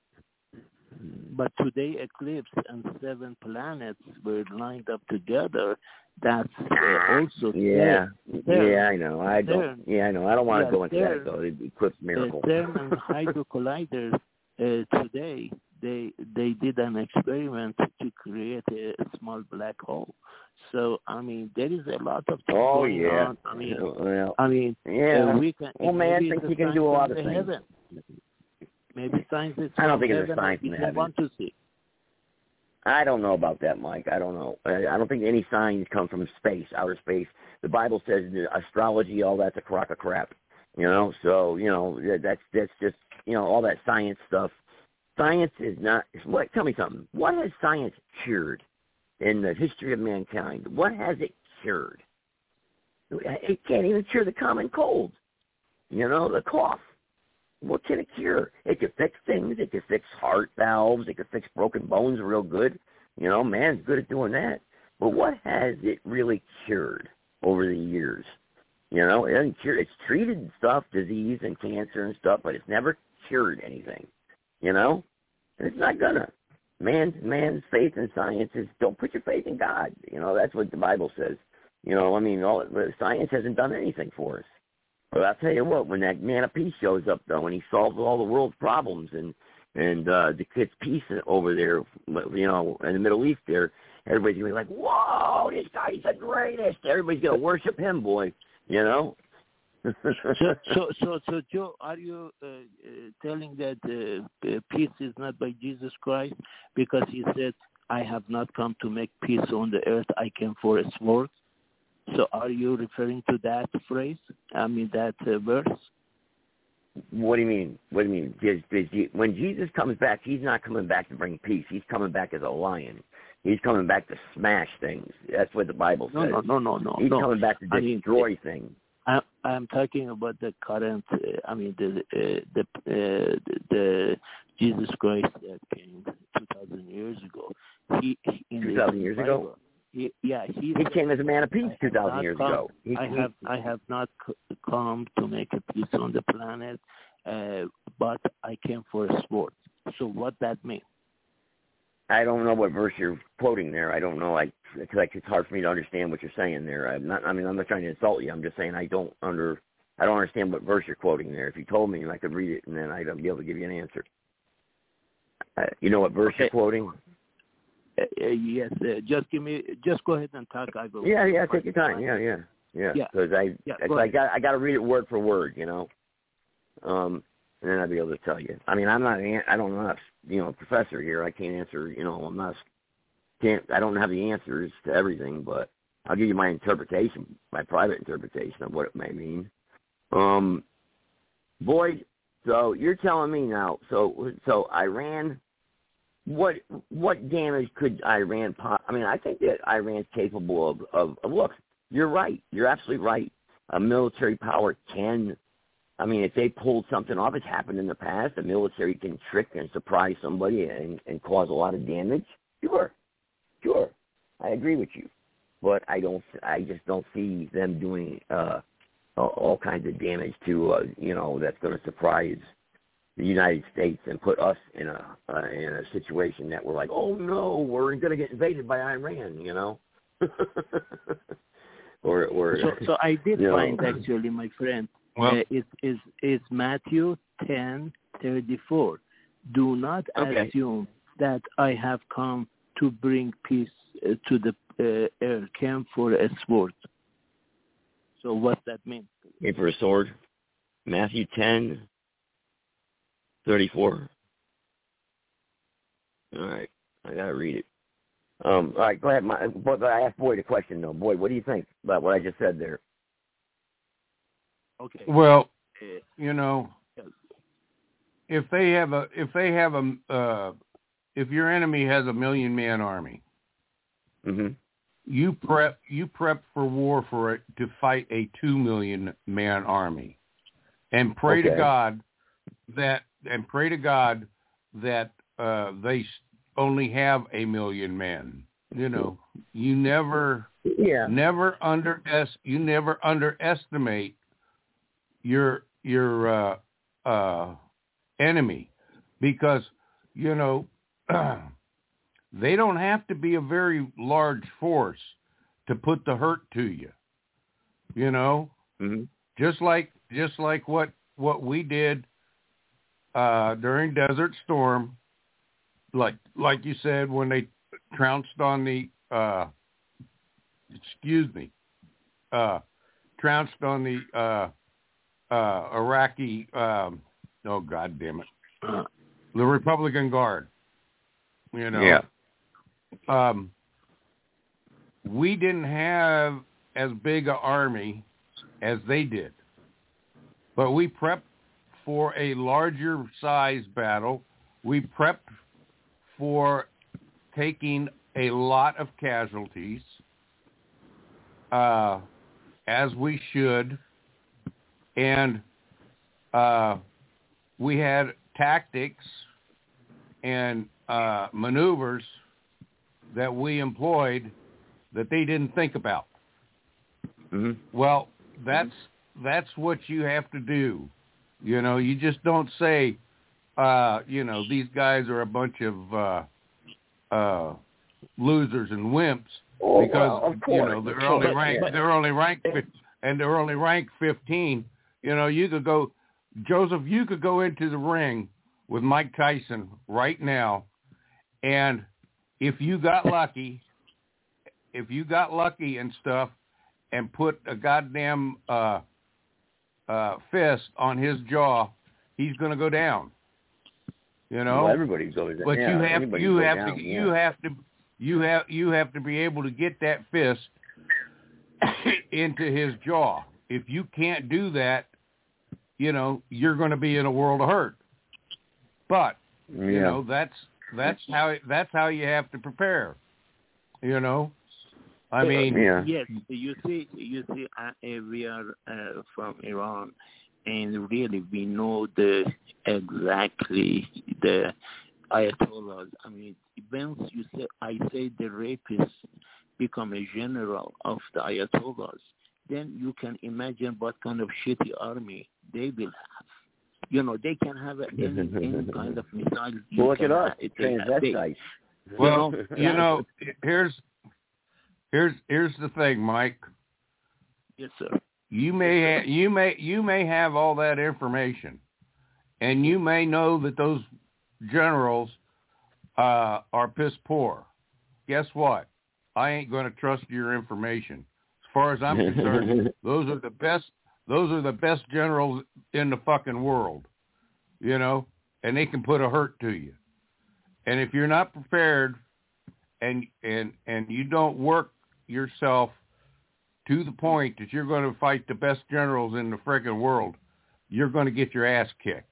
But today, eclipse and seven planets were lined up together. That's uh, also yeah, there. yeah, I know. I don't. There. Yeah, I know. I don't want yeah, to go into there. that though. The eclipse miracle. Uh, CERN and Hydro Collider uh, today they they did an experiment to create a small black hole. So I mean, there is a lot of things oh, going yeah. on. I mean, well, I mean, yeah. Uh, we can, well, man, I think you can do a lot of things. Heaven. Maybe science is I don't think it's a science in heaven. Want to see. I don't know about that, Mike. I don't know. I don't think any signs come from space, outer space. The Bible says astrology, all that's a crock of crap. You know, so you know that's that's just you know all that science stuff. Science is not. What? Tell me something. What has science cured in the history of mankind? What has it cured? It can't even cure the common cold. You know, the cough. What can it cure? It could fix things. It could fix heart valves. It could fix broken bones real good. You know, man's good at doing that. But what has it really cured over the years? You know, it hasn't cured. It's treated stuff, disease and cancer and stuff, but it's never cured anything. You know, and it's not gonna. Man's man's faith in science is don't put your faith in God. You know, that's what the Bible says. You know, I mean, all science hasn't done anything for us. But I'll tell you what, when that man of peace shows up, though, and he solves all the world's problems and and uh, the kids' peace over there, you know, in the Middle East there, everybody's going to be like, whoa, this guy's the greatest. Everybody's going to worship him, boy, you know? so, so, so, so, Joe, are you uh, uh, telling that uh, peace is not by Jesus Christ because he said, I have not come to make peace on the earth, I came for a sword? So are you referring to that phrase? I mean, that uh, verse? What do you mean? What do you mean? Does, does he, when Jesus comes back, he's not coming back to bring peace. He's coming back as a lion. He's coming back to smash things. That's what the Bible says. No, no, no, no, no. He's no. coming back to destroy I mean, things. I, I'm talking about the current, uh, I mean, the uh, the, uh, the the Jesus Christ that came two thousand years ago. He, in two thousand years Bible, ago? He, yeah, he, he came as a man of peace two thousand years come, ago. He, I he, have I have not c- come to make a peace on the planet, uh, but I came for a sword. So what that means? I don't know what verse you're quoting there. I don't know. I because it's hard for me to understand what you're saying there. I'm not. I mean, I'm not trying to insult you. I'm just saying I don't under. I don't understand what verse you're quoting there. If you told me, I could read it, and then I'd be able to give you an answer. Uh, you know what verse okay. you're quoting? Uh, uh, yes. Uh, just give me. Just go ahead and talk. I will. Yeah, yeah. Take your time. Yeah, yeah, yeah. Because yeah. I, yeah, go I got, I got to read it word for word. You know. Um, and then I'll be able to tell you. I mean, I'm not, an, I don't know, you know, a professor here. I can't answer. You know, I'm not. Can't. I don't have the answers to everything, but I'll give you my interpretation, my private interpretation of what it may mean. Um, Boyd, so you're telling me now, so so Iran, what what damage could Iran, I mean, I think that Iran's capable of, of, of, look, you're right, you're absolutely right. A military power can, I mean, if they pulled something off, it's happened in the past, the military can trick and surprise somebody and, and cause a lot of damage. Sure, sure, I agree with you. But I don't, I just don't see them doing uh, all kinds of damage to, uh, you know, that's going to surprise the United States and put us in a uh, in a situation that we're like, oh no, we're going to get invaded by Iran, you know. or or so, so I did you find know. actually, my friend, well, uh, it is it's Matthew ten thirty four. Do not okay. assume that I have come to bring peace uh, to the uh, air camp for a sword. So what's that mean? Came for a sword. Matthew ten thirty-four. All right, I gotta read it. Um, all right, go ahead. My, but I asked Boyd a question though. Boyd, what do you think about what I just said there? Okay. Well, you know, if they have a, if they have a, uh, if your enemy has a million man army, mm-hmm. you prep, you prep for war for it to fight a two million man army, and pray okay. to God that, and pray to God that uh, they only have a million men. You know, you never, yeah, never under you never underestimate your your uh, uh, enemy, because you know they don't have to be a very large force to put the hurt to you. You know, mm-hmm. just like just like what what we did uh, during Desert Storm, like like you said, when they trounced on the uh, excuse me, uh, trounced on the uh, uh, Iraqi. Um, oh God damn it, uh, the Republican Guard. You know, yeah. Um, we didn't have as big an army as they did, but we prepped for a larger size battle. We prepped for taking a lot of casualties, uh, as we should, and uh, we had tactics and uh, maneuvers that we employed that they didn't think about. Mm-hmm. Well, that's that's what you have to do. You know, you just don't say, uh, you know, these guys are a bunch of uh, uh, losers and wimps oh, because well, of course, you know they're only course, ranked yeah. they're only ranked and they're only ranked fifteen. You know, you could go, Joseph, you could go into the ring with Mike Tyson right now, and if you got lucky, if you got lucky and stuff, and put a goddamn uh, uh, fist on his jaw, he's going to go down. You know, well, everybody goes down. But yeah, you have you have down, to yeah. you have to you have you have to be able to get that fist into his jaw. If you can't do that, you know, you're going to be in a world of hurt. But yeah. you know, that's that's how that's how you have to prepare. You know, I mean, yeah. yes. You see, you see, uh, we are uh, from Iran, and really we know the exactly the Ayatollahs. I mean, once you say, I say the rapists become a general of the Ayatollahs, then you can imagine what kind of shitty army they will have. You know, they can have any, any kind of missile. Well, look at us, transvestites. Well, you know, you know, here's here's here's the thing, Mike. Yes, sir. You may ha- you may you may have all that information, and you may know that those generals uh, are piss poor. Guess what? I ain't going to trust your information. As far as I'm concerned, those are the best. Those are the best generals in the fucking world, you know, and they can put a hurt to you. And if you're not prepared, and and and you don't work yourself to the point that you're going to fight the best generals in the friggin' world, you're going to get your ass kicked.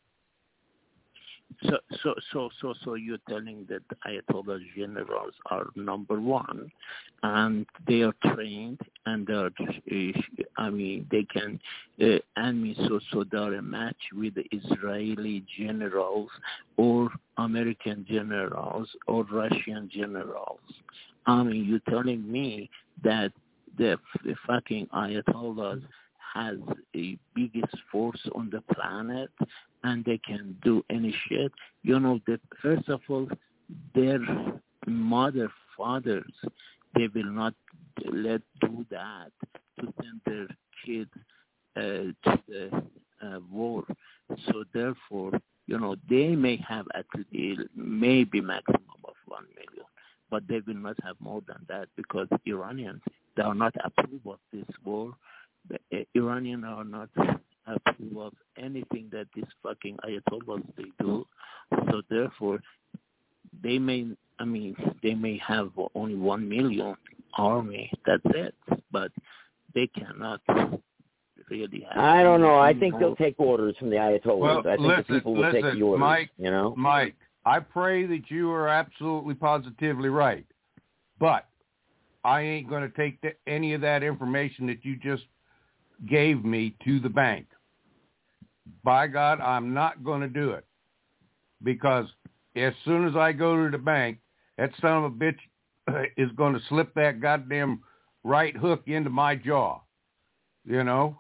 So, so, so, so, so you're telling that the Ayatollah generals are number one, and they are trained, and they're, I mean, they can, uh, I mean, so, so they're a match with the Israeli generals, or American generals, or Russian generals. I mean, you're telling me that the, the fucking Ayatollahs has a biggest force on the planet, and they can do any shit. You know, that first of all, their mother, fathers, they will not let do that to send their kids uh, to the uh, war. So therefore, you know, they may have at least maybe maximum of one million, but they will not have more than that, because Iranians, they are not approve of this war. The Iranians are not approve of anything that these fucking Ayatollahs they do. So therefore, they may, I mean, they may have only one million army. That's it. But they cannot really have. I don't know. I think more. they'll take orders from the Ayatollahs. Well, I think listen, the people will listen, take the orders. Mike, you know, Mike, I pray that you are absolutely positively right, but I ain't going to take the, any of that information that you just gave me to the bank. By God, I'm not going to do it, because as soon as I go to the bank, that son of a bitch is going to slip that goddamn right hook into my jaw, you know.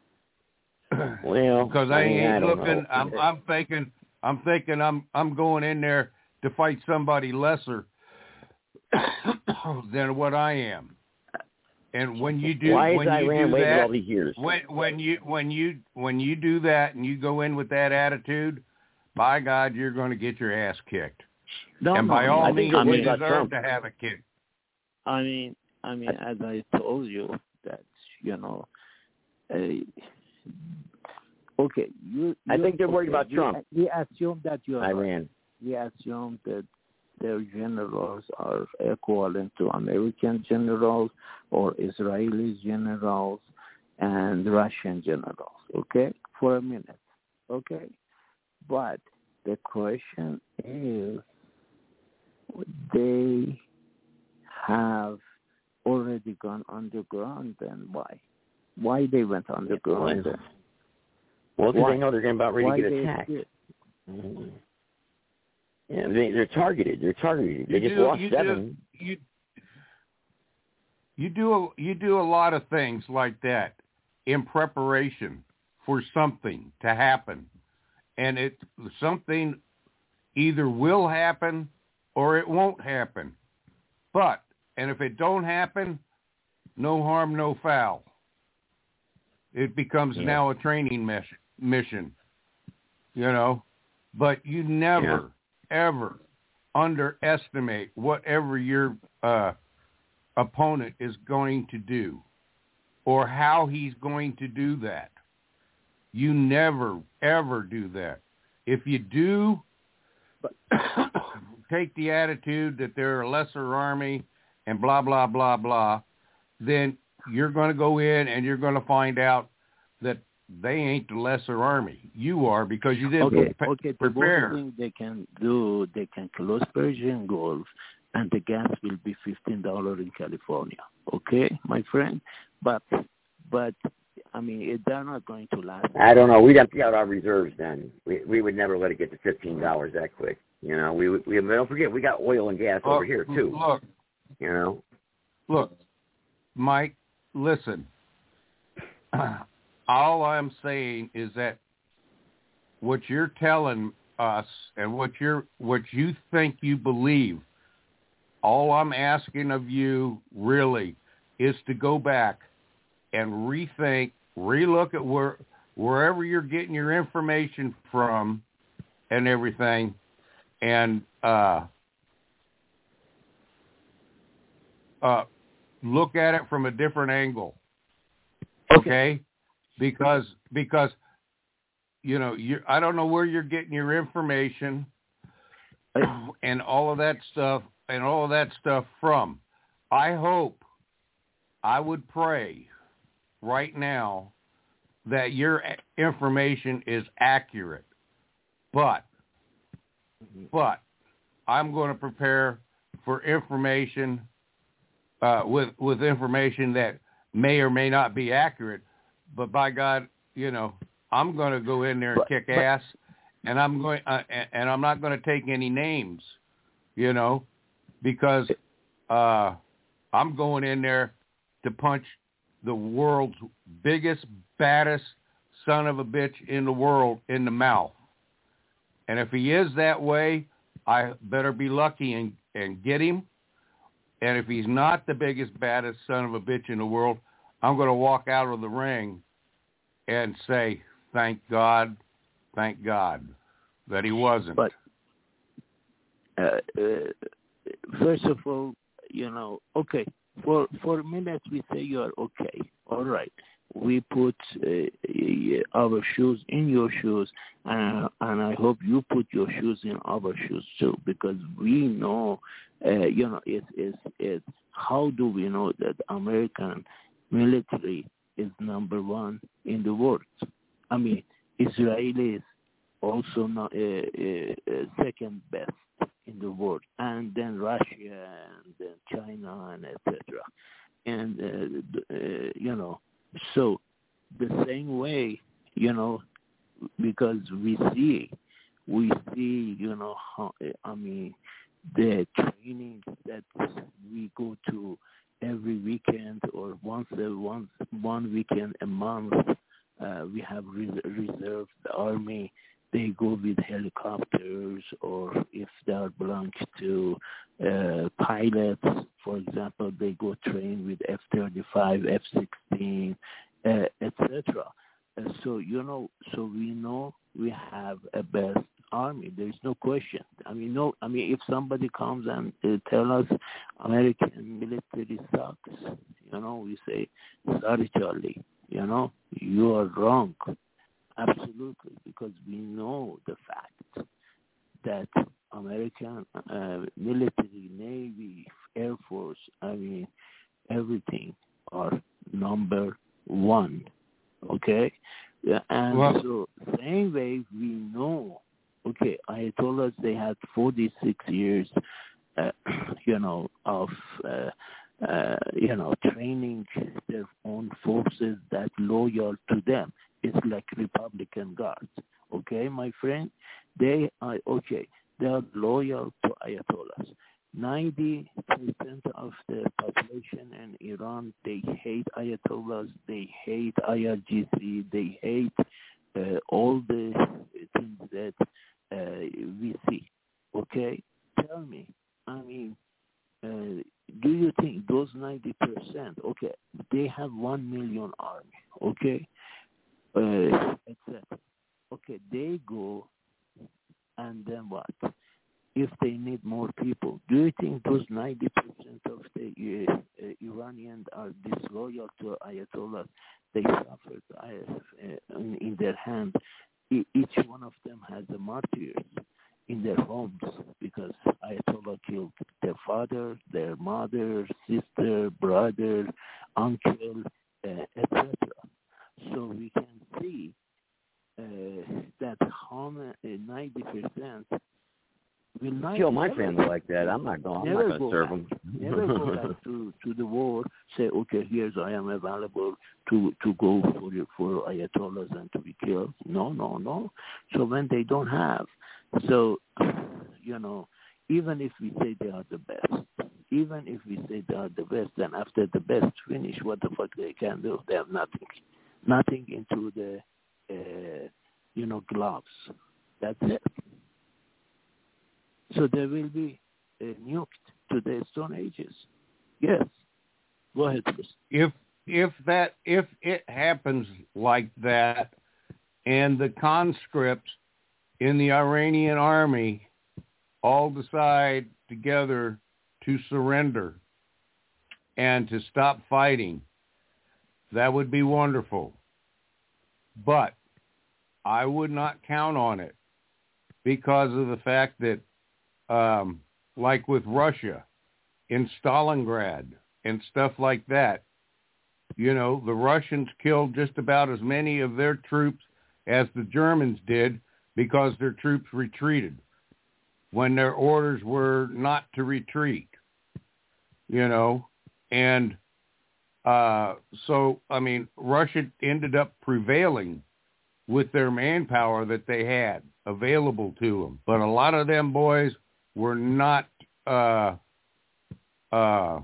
Well, because I, I mean, ain't I looking. know. I'm, I'm thinking. I'm thinking. I'm. I'm going in there to fight somebody lesser than what I am. And when you do, Why when is you Iran do waiting that, all these years? when when you when you when you do that and you go in with that attitude, by God, you're going to get your ass kicked. No, and no, by no, all I means, think you about deserve Trump. to have a kick. I mean, I mean, as I told you, that you know, uh, okay, you. I you think they're worried okay, about you, Trump. We assume that you are Iran. We assume that their generals are equivalent to American generals or Israeli generals and Russian generals, okay, for a minute, okay? But the question is, they have already gone underground, then why? Why they went underground then? Well, because Why? they know they're about ready Why to get they attacked. did? Mm-hmm. Yeah, they, they're targeted. They're targeted. They You just do- lost you seven. do- you you do a, you do a lot of things like that in preparation for something to happen, and it something either will happen or it won't happen. But and if it don't happen, no harm, no foul. It becomes Yeah. now a training mission. Mission, you know, but you never ever underestimate whatever your uh, opponent is going to do or how he's going to do that. You never, ever do that. If you do, take the attitude that they're a lesser army and blah, blah, blah, blah, then you're going to go in and you're going to find out that they ain't the lesser army. You are, because you didn't Okay, pre- okay. The prepare. one thing they can do, they can close Persian Gulf, and the gas will be fifteen dollars in California. Okay, my friend. But, but I mean, it, they're not going to last. I don't know. We'd have to get out our reserves then. We we would never let it get to fifteen dollars that quick. You know, we we don't forget we got oil and gas Look, over here too. Look, you know. Look, Mike, listen. All I'm saying is that what you're telling us and what you're what you think you believe, all I'm asking of you really is to go back and rethink, relook at where wherever you're getting your information from and everything, and uh, uh, look at it from a different angle. Okay, because because you know you I don't know where you're getting your information and all of that stuff and all of that stuff from. I hope, I would pray right now that your information is accurate, but but I'm going to prepare for information uh, with with information that may or may not be accurate, but by God, you know, I'm going to go in there and but, kick but, ass, and I'm going uh, and I'm not going to take any names, you know, because uh, I'm going in there to punch the world's biggest, baddest son of a bitch in the world in the mouth. And if he is that way, I better be lucky and, and get him. And if he's not the biggest, baddest son of a bitch in the world, I'm going to walk out of the ring and say, thank God, thank God that he wasn't. But uh, uh, first of all, you know, okay, for for a minute we say you are okay, all right. We put uh, our shoes in your shoes, uh, and I hope you put your shoes in our shoes too, because we know, uh, you know, it's, it's, it's, how do we know that American military is number one in the world? I mean, Israeli is also not, uh, uh, uh, second best in the world, and then Russia, and then China, and et cetera. And, uh, uh, you know, so the same way, you know, because we see, we see, you know, how, I mean, the training that we go to every weekend or once a once one weekend a month. Uh, we have res- reserved the army. They go with helicopters, or if they are belong to uh, pilots, for example, they go train with F thirty-five, F sixteen, uh, et cetera. Uh, so, you know, so we know we have a best army. There is no question. I mean, no. I mean, if somebody comes and uh, tell us American military sucks, you know, we say, sorry, Charlie. You know, you are wrong. Absolutely, because we know the fact that American uh, military, Navy, Air Force, I mean, everything are number one, okay? And well, so same way we know, okay, Ayatollahs, they had forty-six years, uh, you know, of, uh, uh, you know, training their own forces that loyal to them. It's like Republican Guards, okay, my friend? They are, okay, they are loyal to Ayatollahs. ninety percent of the population in Iran, they hate Ayatollahs, they hate I R G C, they hate uh, all the things that uh, we see, okay? Tell me, I mean, uh, do you think those ninety percent, okay, they have one million army, okay? Uh, et cetera. Okay, they go, and then what? If they need more people, do you think those ninety percent of the uh, uh, Iranians are disloyal to Ayatollah? They suffered uh, in, in their hand. E- each one of them has a martyrs in their homes because Ayatollah killed their father, their mother, sister, brother, uncle, uh, et cetera. So we can see uh, that how ninety percent will not kill my family like that. I'm not going. I'm not going to serve them. Never go back to, to the war. Say, okay, here's I am available to, to go for for Ayatollahs and to be killed. No, no, no. So when they don't have, so you know, even if we say they are the best, even if we say they are the best, then after the best finish, what the fuck they can do? They have nothing. Nothing into the, uh, you know, gloves. That's it. So they will be uh, nuked to the Stone Ages. Yes. Go ahead, please. If if that if it happens like that, and the conscripts in the Iranian army all decide together to surrender and to stop fighting, that would be wonderful. But I would not count on it because of the fact that, um, like with Russia, in Stalingrad and stuff like that, you know, the Russians killed just about as many of their troops as the Germans did because their troops retreated when their orders were not to retreat, you know. And uh, so, I mean, Russia ended up prevailing with their manpower that they had available to them. But a lot of them boys were not uh, uh,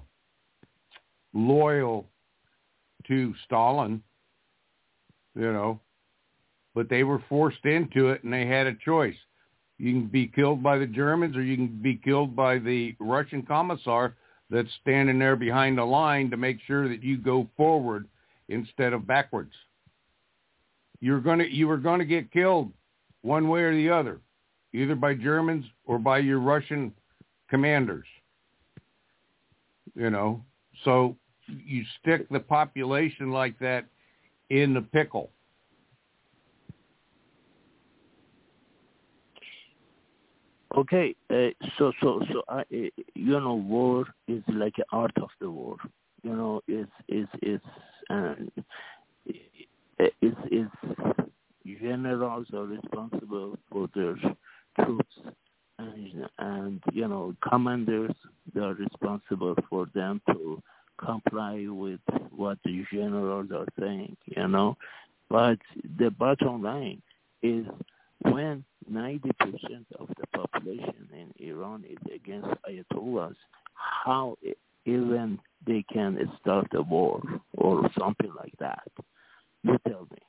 loyal to Stalin, you know, but they were forced into it and they had a choice. You can be killed by the Germans or you can be killed by the Russian commissar that's standing there behind the line to make sure that you go forward instead of backwards. You're gonna you were gonna get killed one way or the other, either by Germans or by your Russian commanders. You know, so you stick the population like that in the pickle. Okay, uh, so so so uh, you know, war is like an art of the war. You know, it's it's it's uh, it's, it's generals are responsible for their troops, and and you know, commanders, they are responsible for them to comply with what the generals are saying. You know, but the bottom line is, when ninety percent of the population in Iran is against Ayatollahs, how even they can start a war or something like that? You tell me.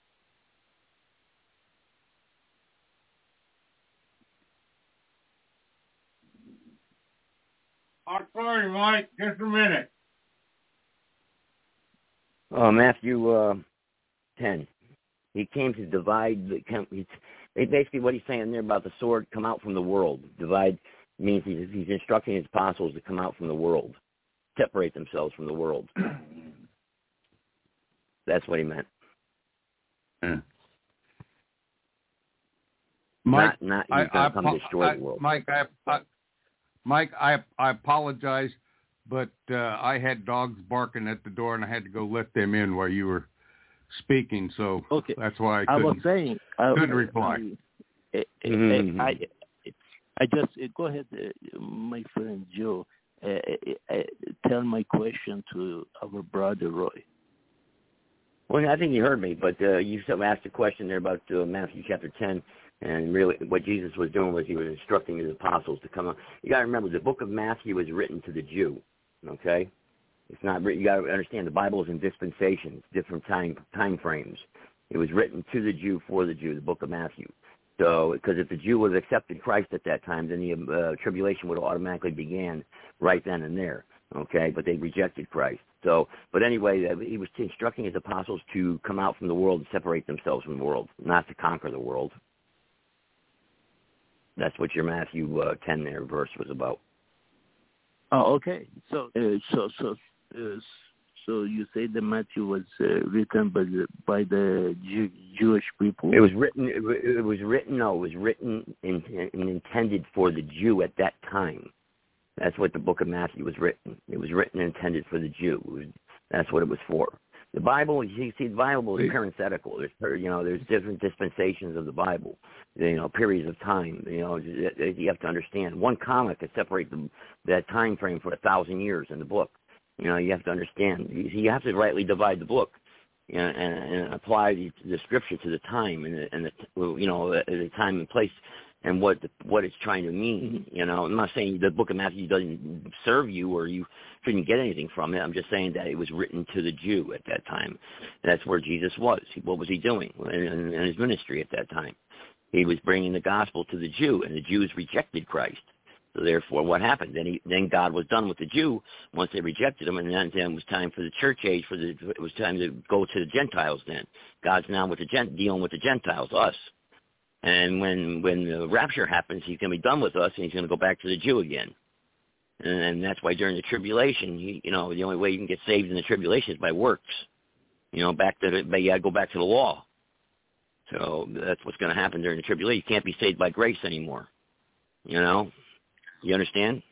I'm sorry, Mike. Just a minute. Uh, Matthew uh, ten. He came to divide the... Basically, what he's saying there about the sword come out from the world. Divide means he's, he's instructing his apostles to come out from the world, separate themselves from the world. That's what he meant. Yeah. Mike, not, not I, he's going I, to come I, destroy I, the world. Mike, I, I, Mike, I, I apologize, but uh, I had dogs barking at the door, and I had to go let them in while you were speaking, so okay. That's why I I couldn't, was saying, I, couldn't reply. I, I, mm-hmm. I, I, I just, go ahead, uh, my friend Joe, uh, uh, uh, tell my question to our brother Roy. Well, I think you heard me, but uh, you asked a question there about uh, Matthew chapter ten, and really what Jesus was doing was he was instructing his apostles to come on. You got to remember, the book of Matthew was written to the Jew, okay? It's not written. You got to understand the Bible is in dispensations, different time time frames. It was written to the Jew for the Jew, the book of Matthew. So, because if the Jew would have accepted Christ at that time, then the uh, tribulation would have automatically began right then and there. Okay, but they rejected Christ. So, but anyway, he was instructing his apostles to come out from the world and separate themselves from the world, not to conquer the world. That's what your Matthew uh, ten there verse was about. Oh, okay. So, uh, so, so. Uh, so you say that Matthew was uh, written by the by the Jew, Jewish people? It was written. It, it was written. No, it was written and in, in intended for the Jew at that time. That's what the book of Matthew was written. It was written and intended for the Jew. Was, that's what it was for. The Bible, you see, the Bible is parenthetical. There's, you know, there's different dispensations of the Bible. You know, periods of time. You know, you have to understand. One comma could separate the, that time frame for a thousand years in the book. You know, you have to understand. You have to rightly divide the book, you know, and, and apply the, the scripture to the time and the, and the you know the time and place and what the, what it's trying to mean. You know, I'm not saying the book of Matthew doesn't serve you or you shouldn't get anything from it. I'm just saying that it was written to the Jew at that time. That's where Jesus was. What was he doing in, in his ministry at that time? He was bringing the gospel to the Jew, and the Jews rejected Christ. So therefore, what happened? Then he, then God was done with the Jew once they rejected him, and then, then it was time for the church age. For the it was time to go to the Gentiles. Then God's now with the gent, dealing with the Gentiles, us. And when when the rapture happens, he's going to be done with us, and he's going to go back to the Jew again. And, and that's why during the tribulation, he, you know, the only way you can get saved in the tribulation is by works. You know, back to the, but you got to go back to the law. So that's what's going to happen during the tribulation. You can't be saved by grace anymore. You know. You understand?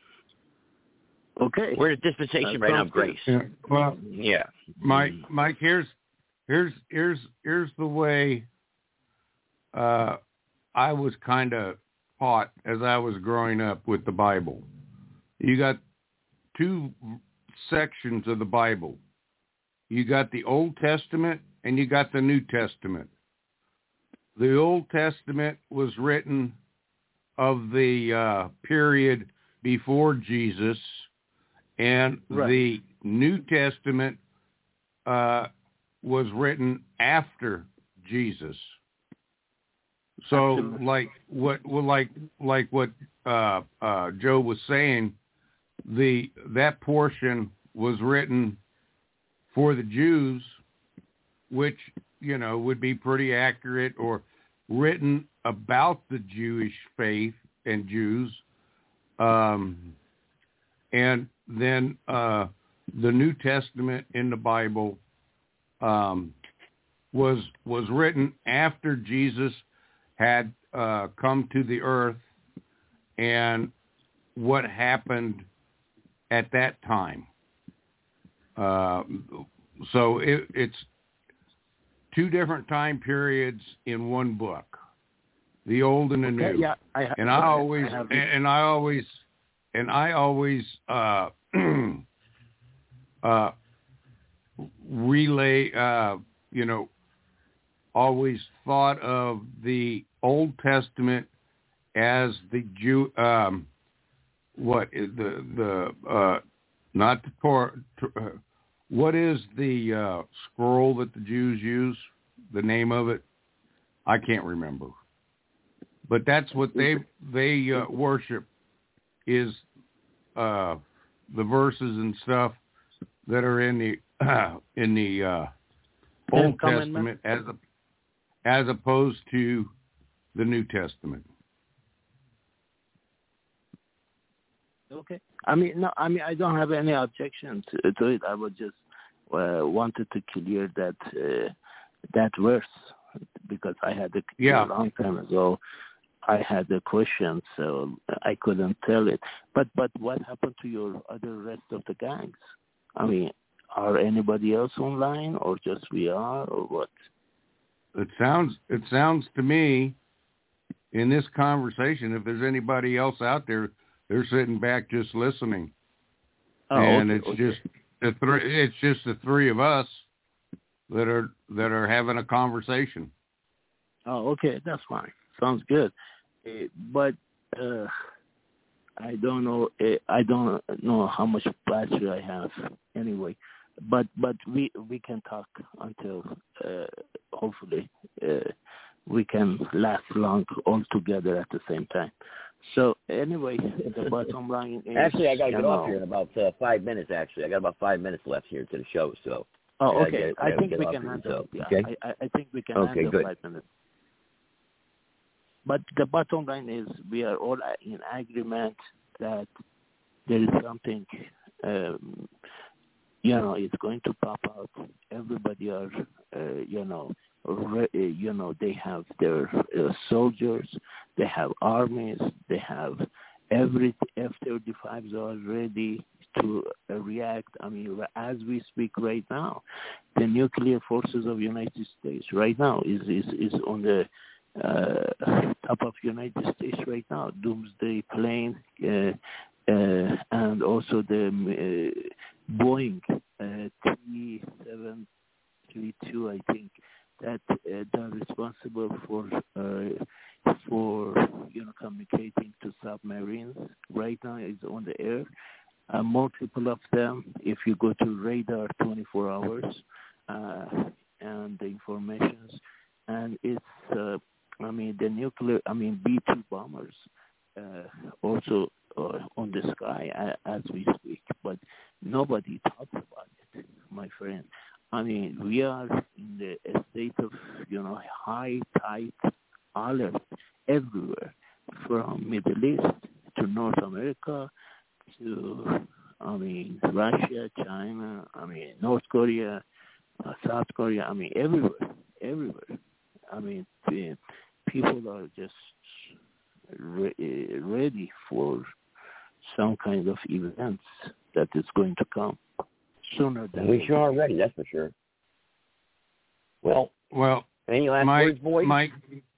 Okay. We're in a dispensation right now of grace. Yeah. Well, yeah. Mike, Mike, here's here's here's here's the way uh, I was kind of taught as I was growing up with the Bible. You got two sections of the Bible. You got the Old Testament and you got the New Testament. The Old Testament was written of the uh, period before Jesus, and right. the New Testament uh, was written after Jesus. So, Absolutely. like what, well, like like what uh, uh, Joe was saying, the that portion was written for the Jews, which you know would be pretty accurate, or written about the Jewish faith and Jews, um, and then uh, the New Testament in the Bible um, was was written after Jesus had uh, come to the earth and what happened at that time. Uh, so it, it's two different time periods in one book, the old and the okay, new. Yeah, I ha- and I always I and, and I always and I always uh, uh, relay. Uh, you know, always thought of the Old Testament as the Jew. Um, what the the uh, not the Torah. Uh, What is the uh, scroll that the Jews use? The name of it? I can't remember. But that's what they they uh, worship is uh, the verses and stuff that are in the uh, in the uh, Old Testament as a, as opposed to the New Testament. Okay. I mean, no. I mean, I don't have any objection to, to it. I was just uh, wanted to clear that uh, that verse because I had a, yeah. a long time ago. I had a question, so I couldn't tell it. But but what happened to your other rest of the gangs? I mean, are anybody else online, or just we are, or what? It sounds it sounds to me in this conversation, if there's anybody else out there, they're sitting back just listening, oh, and okay, it's okay. just the three. It's just the three of us that are that are having a conversation. Oh, okay, that's fine. Sounds good. Uh, but uh, I don't know. Uh, I don't know how much battery I have anyway. But but we we can talk until uh, hopefully uh, we can last long all together at the same time. So anyway, the bottom line is... Actually, I got to get know, off here in about uh, five minutes, actually. I got about five minutes left here to the show, so... Oh, I okay. get, I, I think we off can here, handle so, it. Yeah, okay? I, I think we can okay, handle good. five minutes. But the bottom line is we are all in agreement that there is something, um, you know, it's going to pop out. Everybody are, uh, you know, re- you know, they have their uh, soldiers, they have armies, they have every F thirty-fives are ready to uh, react. I mean, as we speak right now, the nuclear forces of United States right now is is, is on the uh, top of United States right now. Doomsday plane uh, uh, and also the uh, Boeing uh, T seven thirty-two, I think, that uh, they're responsible for uh, for you know communicating to submarines. Right now, is on the air. Uh, multiple of them. If you go to radar, twenty-four hours, uh, and the informations, and it's. Uh, I mean, the nuclear. I mean, B two bombers uh, also uh, on the sky as we speak, but nobody talks about it, my friend. I mean, we are in the state of, you know, high tide alert everywhere, from Middle East to North America to, I mean, Russia, China, I mean, North Korea, uh, South Korea, I mean, everywhere, everywhere. I mean, the people are just re- ready for some kind of events that is going to come sooner than we sure are ready, that's for sure. Well, well, any last Mike, words, boys? Mike,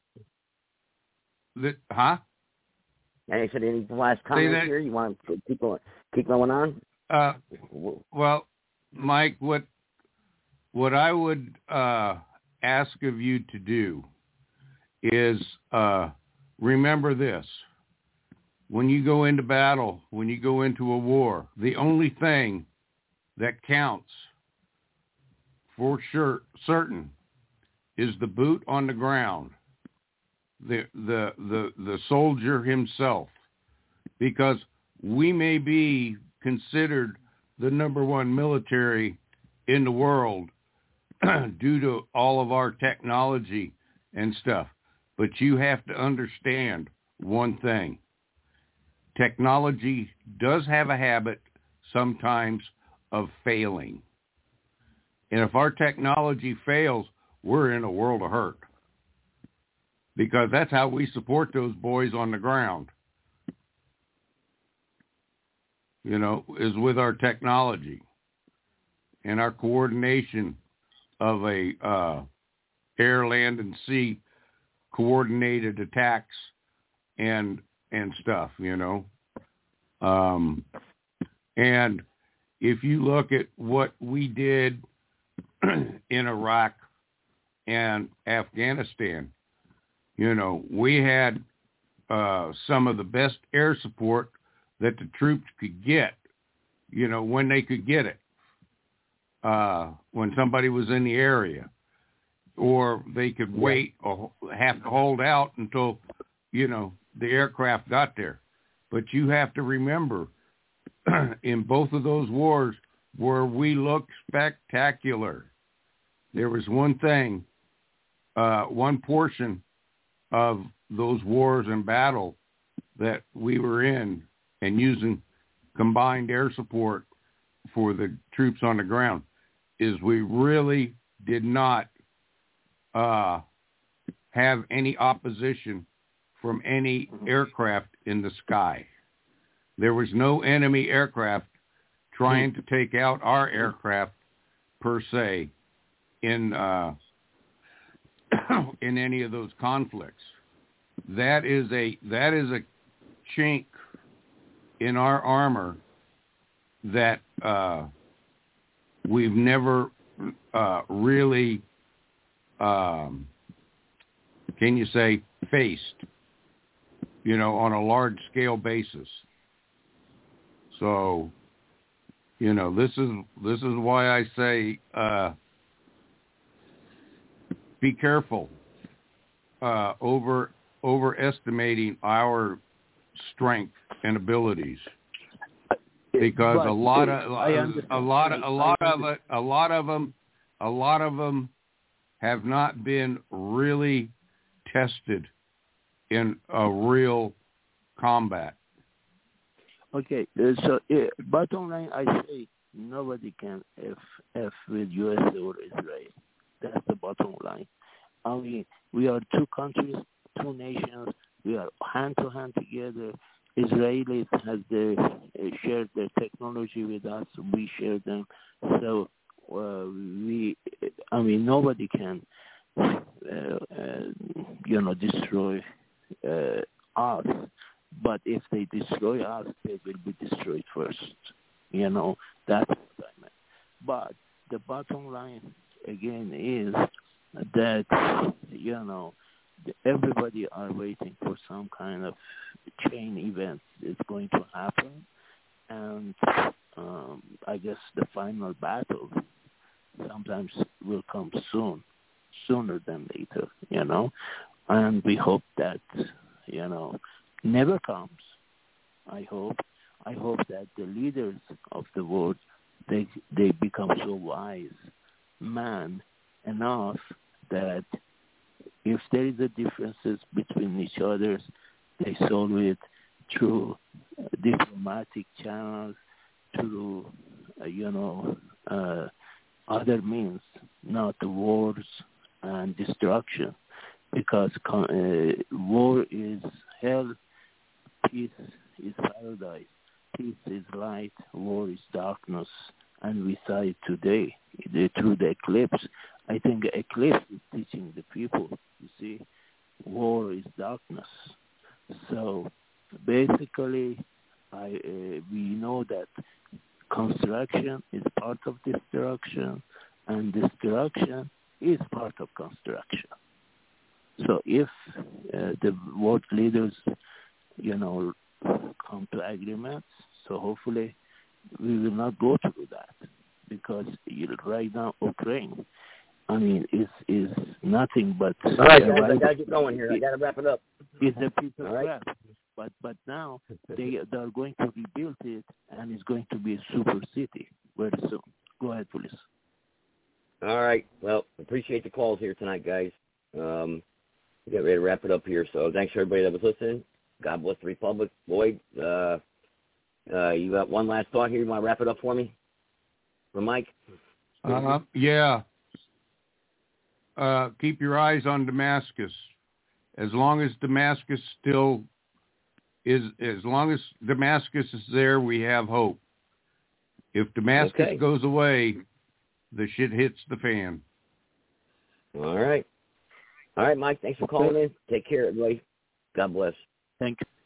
the, huh? And I said, any last comments here? You want to keep going, keep going on? Uh, well, Mike, what what I would uh, ask of you to do is uh, remember this. When you go into battle, when you go into a war, the only thing that counts for sure, certain, is the boot on the ground, the the the the soldier himself, because we may be considered the number one military in the world due to all of our technology and stuff, but you have to understand one thing. Technology does have a habit sometimes of failing. And if our technology fails, we're in a world of hurt. Because that's how we support those boys on the ground. You know, is with our technology and our coordination of a uh, air, land, and sea coordinated attacks and and stuff, you know. Um, and if you look at what we did in Iraq and Afghanistan, you know, we had uh, some of the best air support that the troops could get, you know, when they could get it, uh, when somebody was in the area, or they could wait or have to hold out until, you know, the aircraft got there. But you have to remember, in both of those wars where we looked spectacular, there was one thing, uh, one portion of those wars and battle that we were in and using combined air support for the troops on the ground, is we really did not uh, have any opposition from any aircraft in the sky. There was no enemy aircraft trying to take out our aircraft per se in uh, in any of those conflicts. That is a that is a chink in our armor that uh, we've never uh, really, um, can you say, faced, you know, on a large scale basis. So, you know, this is this is why I say uh, be careful uh, over overestimating our strength and abilities, because but a lot of a, a lot of a lot of it a lot of them a lot of them have not been really tested in a real combat. Okay, uh, so uh, bottom line, I say nobody can F, F with U S or Israel. That's the bottom line. I mean, we are two countries, two nations. We are hand to hand together. Israelis has their, uh, shared their technology with us. We share them. So uh, we, I mean, nobody can, uh, uh, you know, destroy uh, us. But if they destroy us, they will be destroyed first. You know, that's what I meant. But the bottom line, again, is that, you know, everybody are waiting for some kind of chain event is going to happen. And um, I guess the final battle sometimes will come soon, sooner than later, you know. And we hope that, you know, never comes, I hope. I hope that the leaders of the world, they they become so wise, man enough that if there is a differences between each other, they solve it through uh, diplomatic channels, through uh, you know uh, other means, not wars and destruction, because uh, war is hell, peace is paradise. Peace is light, war is darkness, and we saw it today the, through the eclipse. I think the eclipse is teaching the people, you see, war is darkness. So basically, I, uh, we know that construction is part of destruction, and destruction is part of construction. So if uh, the world leaders, you know, come to agreements, so hopefully we will not go through that, because right now Ukraine, I mean, is is nothing but. All right, guys, right, I gotta get going here. I gotta wrap it up. It's a piece of right. crap, but but now they they are going to rebuild it, and it's going to be a super city very soon. Go ahead, please. All right. Well, appreciate the calls here tonight, guys. Um, we get ready to wrap it up here. So thanks for everybody that was listening. God bless the Republic. Boyd, uh, uh, you got one last thought here? You want to wrap it up for me? For Mike? Uh, yeah. Uh, keep your eyes on Damascus. As long as Damascus still is, as long as Damascus is there, we have hope. If Damascus okay. goes away, the shit hits the fan. All right. All right, Mike. Thanks for calling in. Take care, everybody. God bless. Thank you.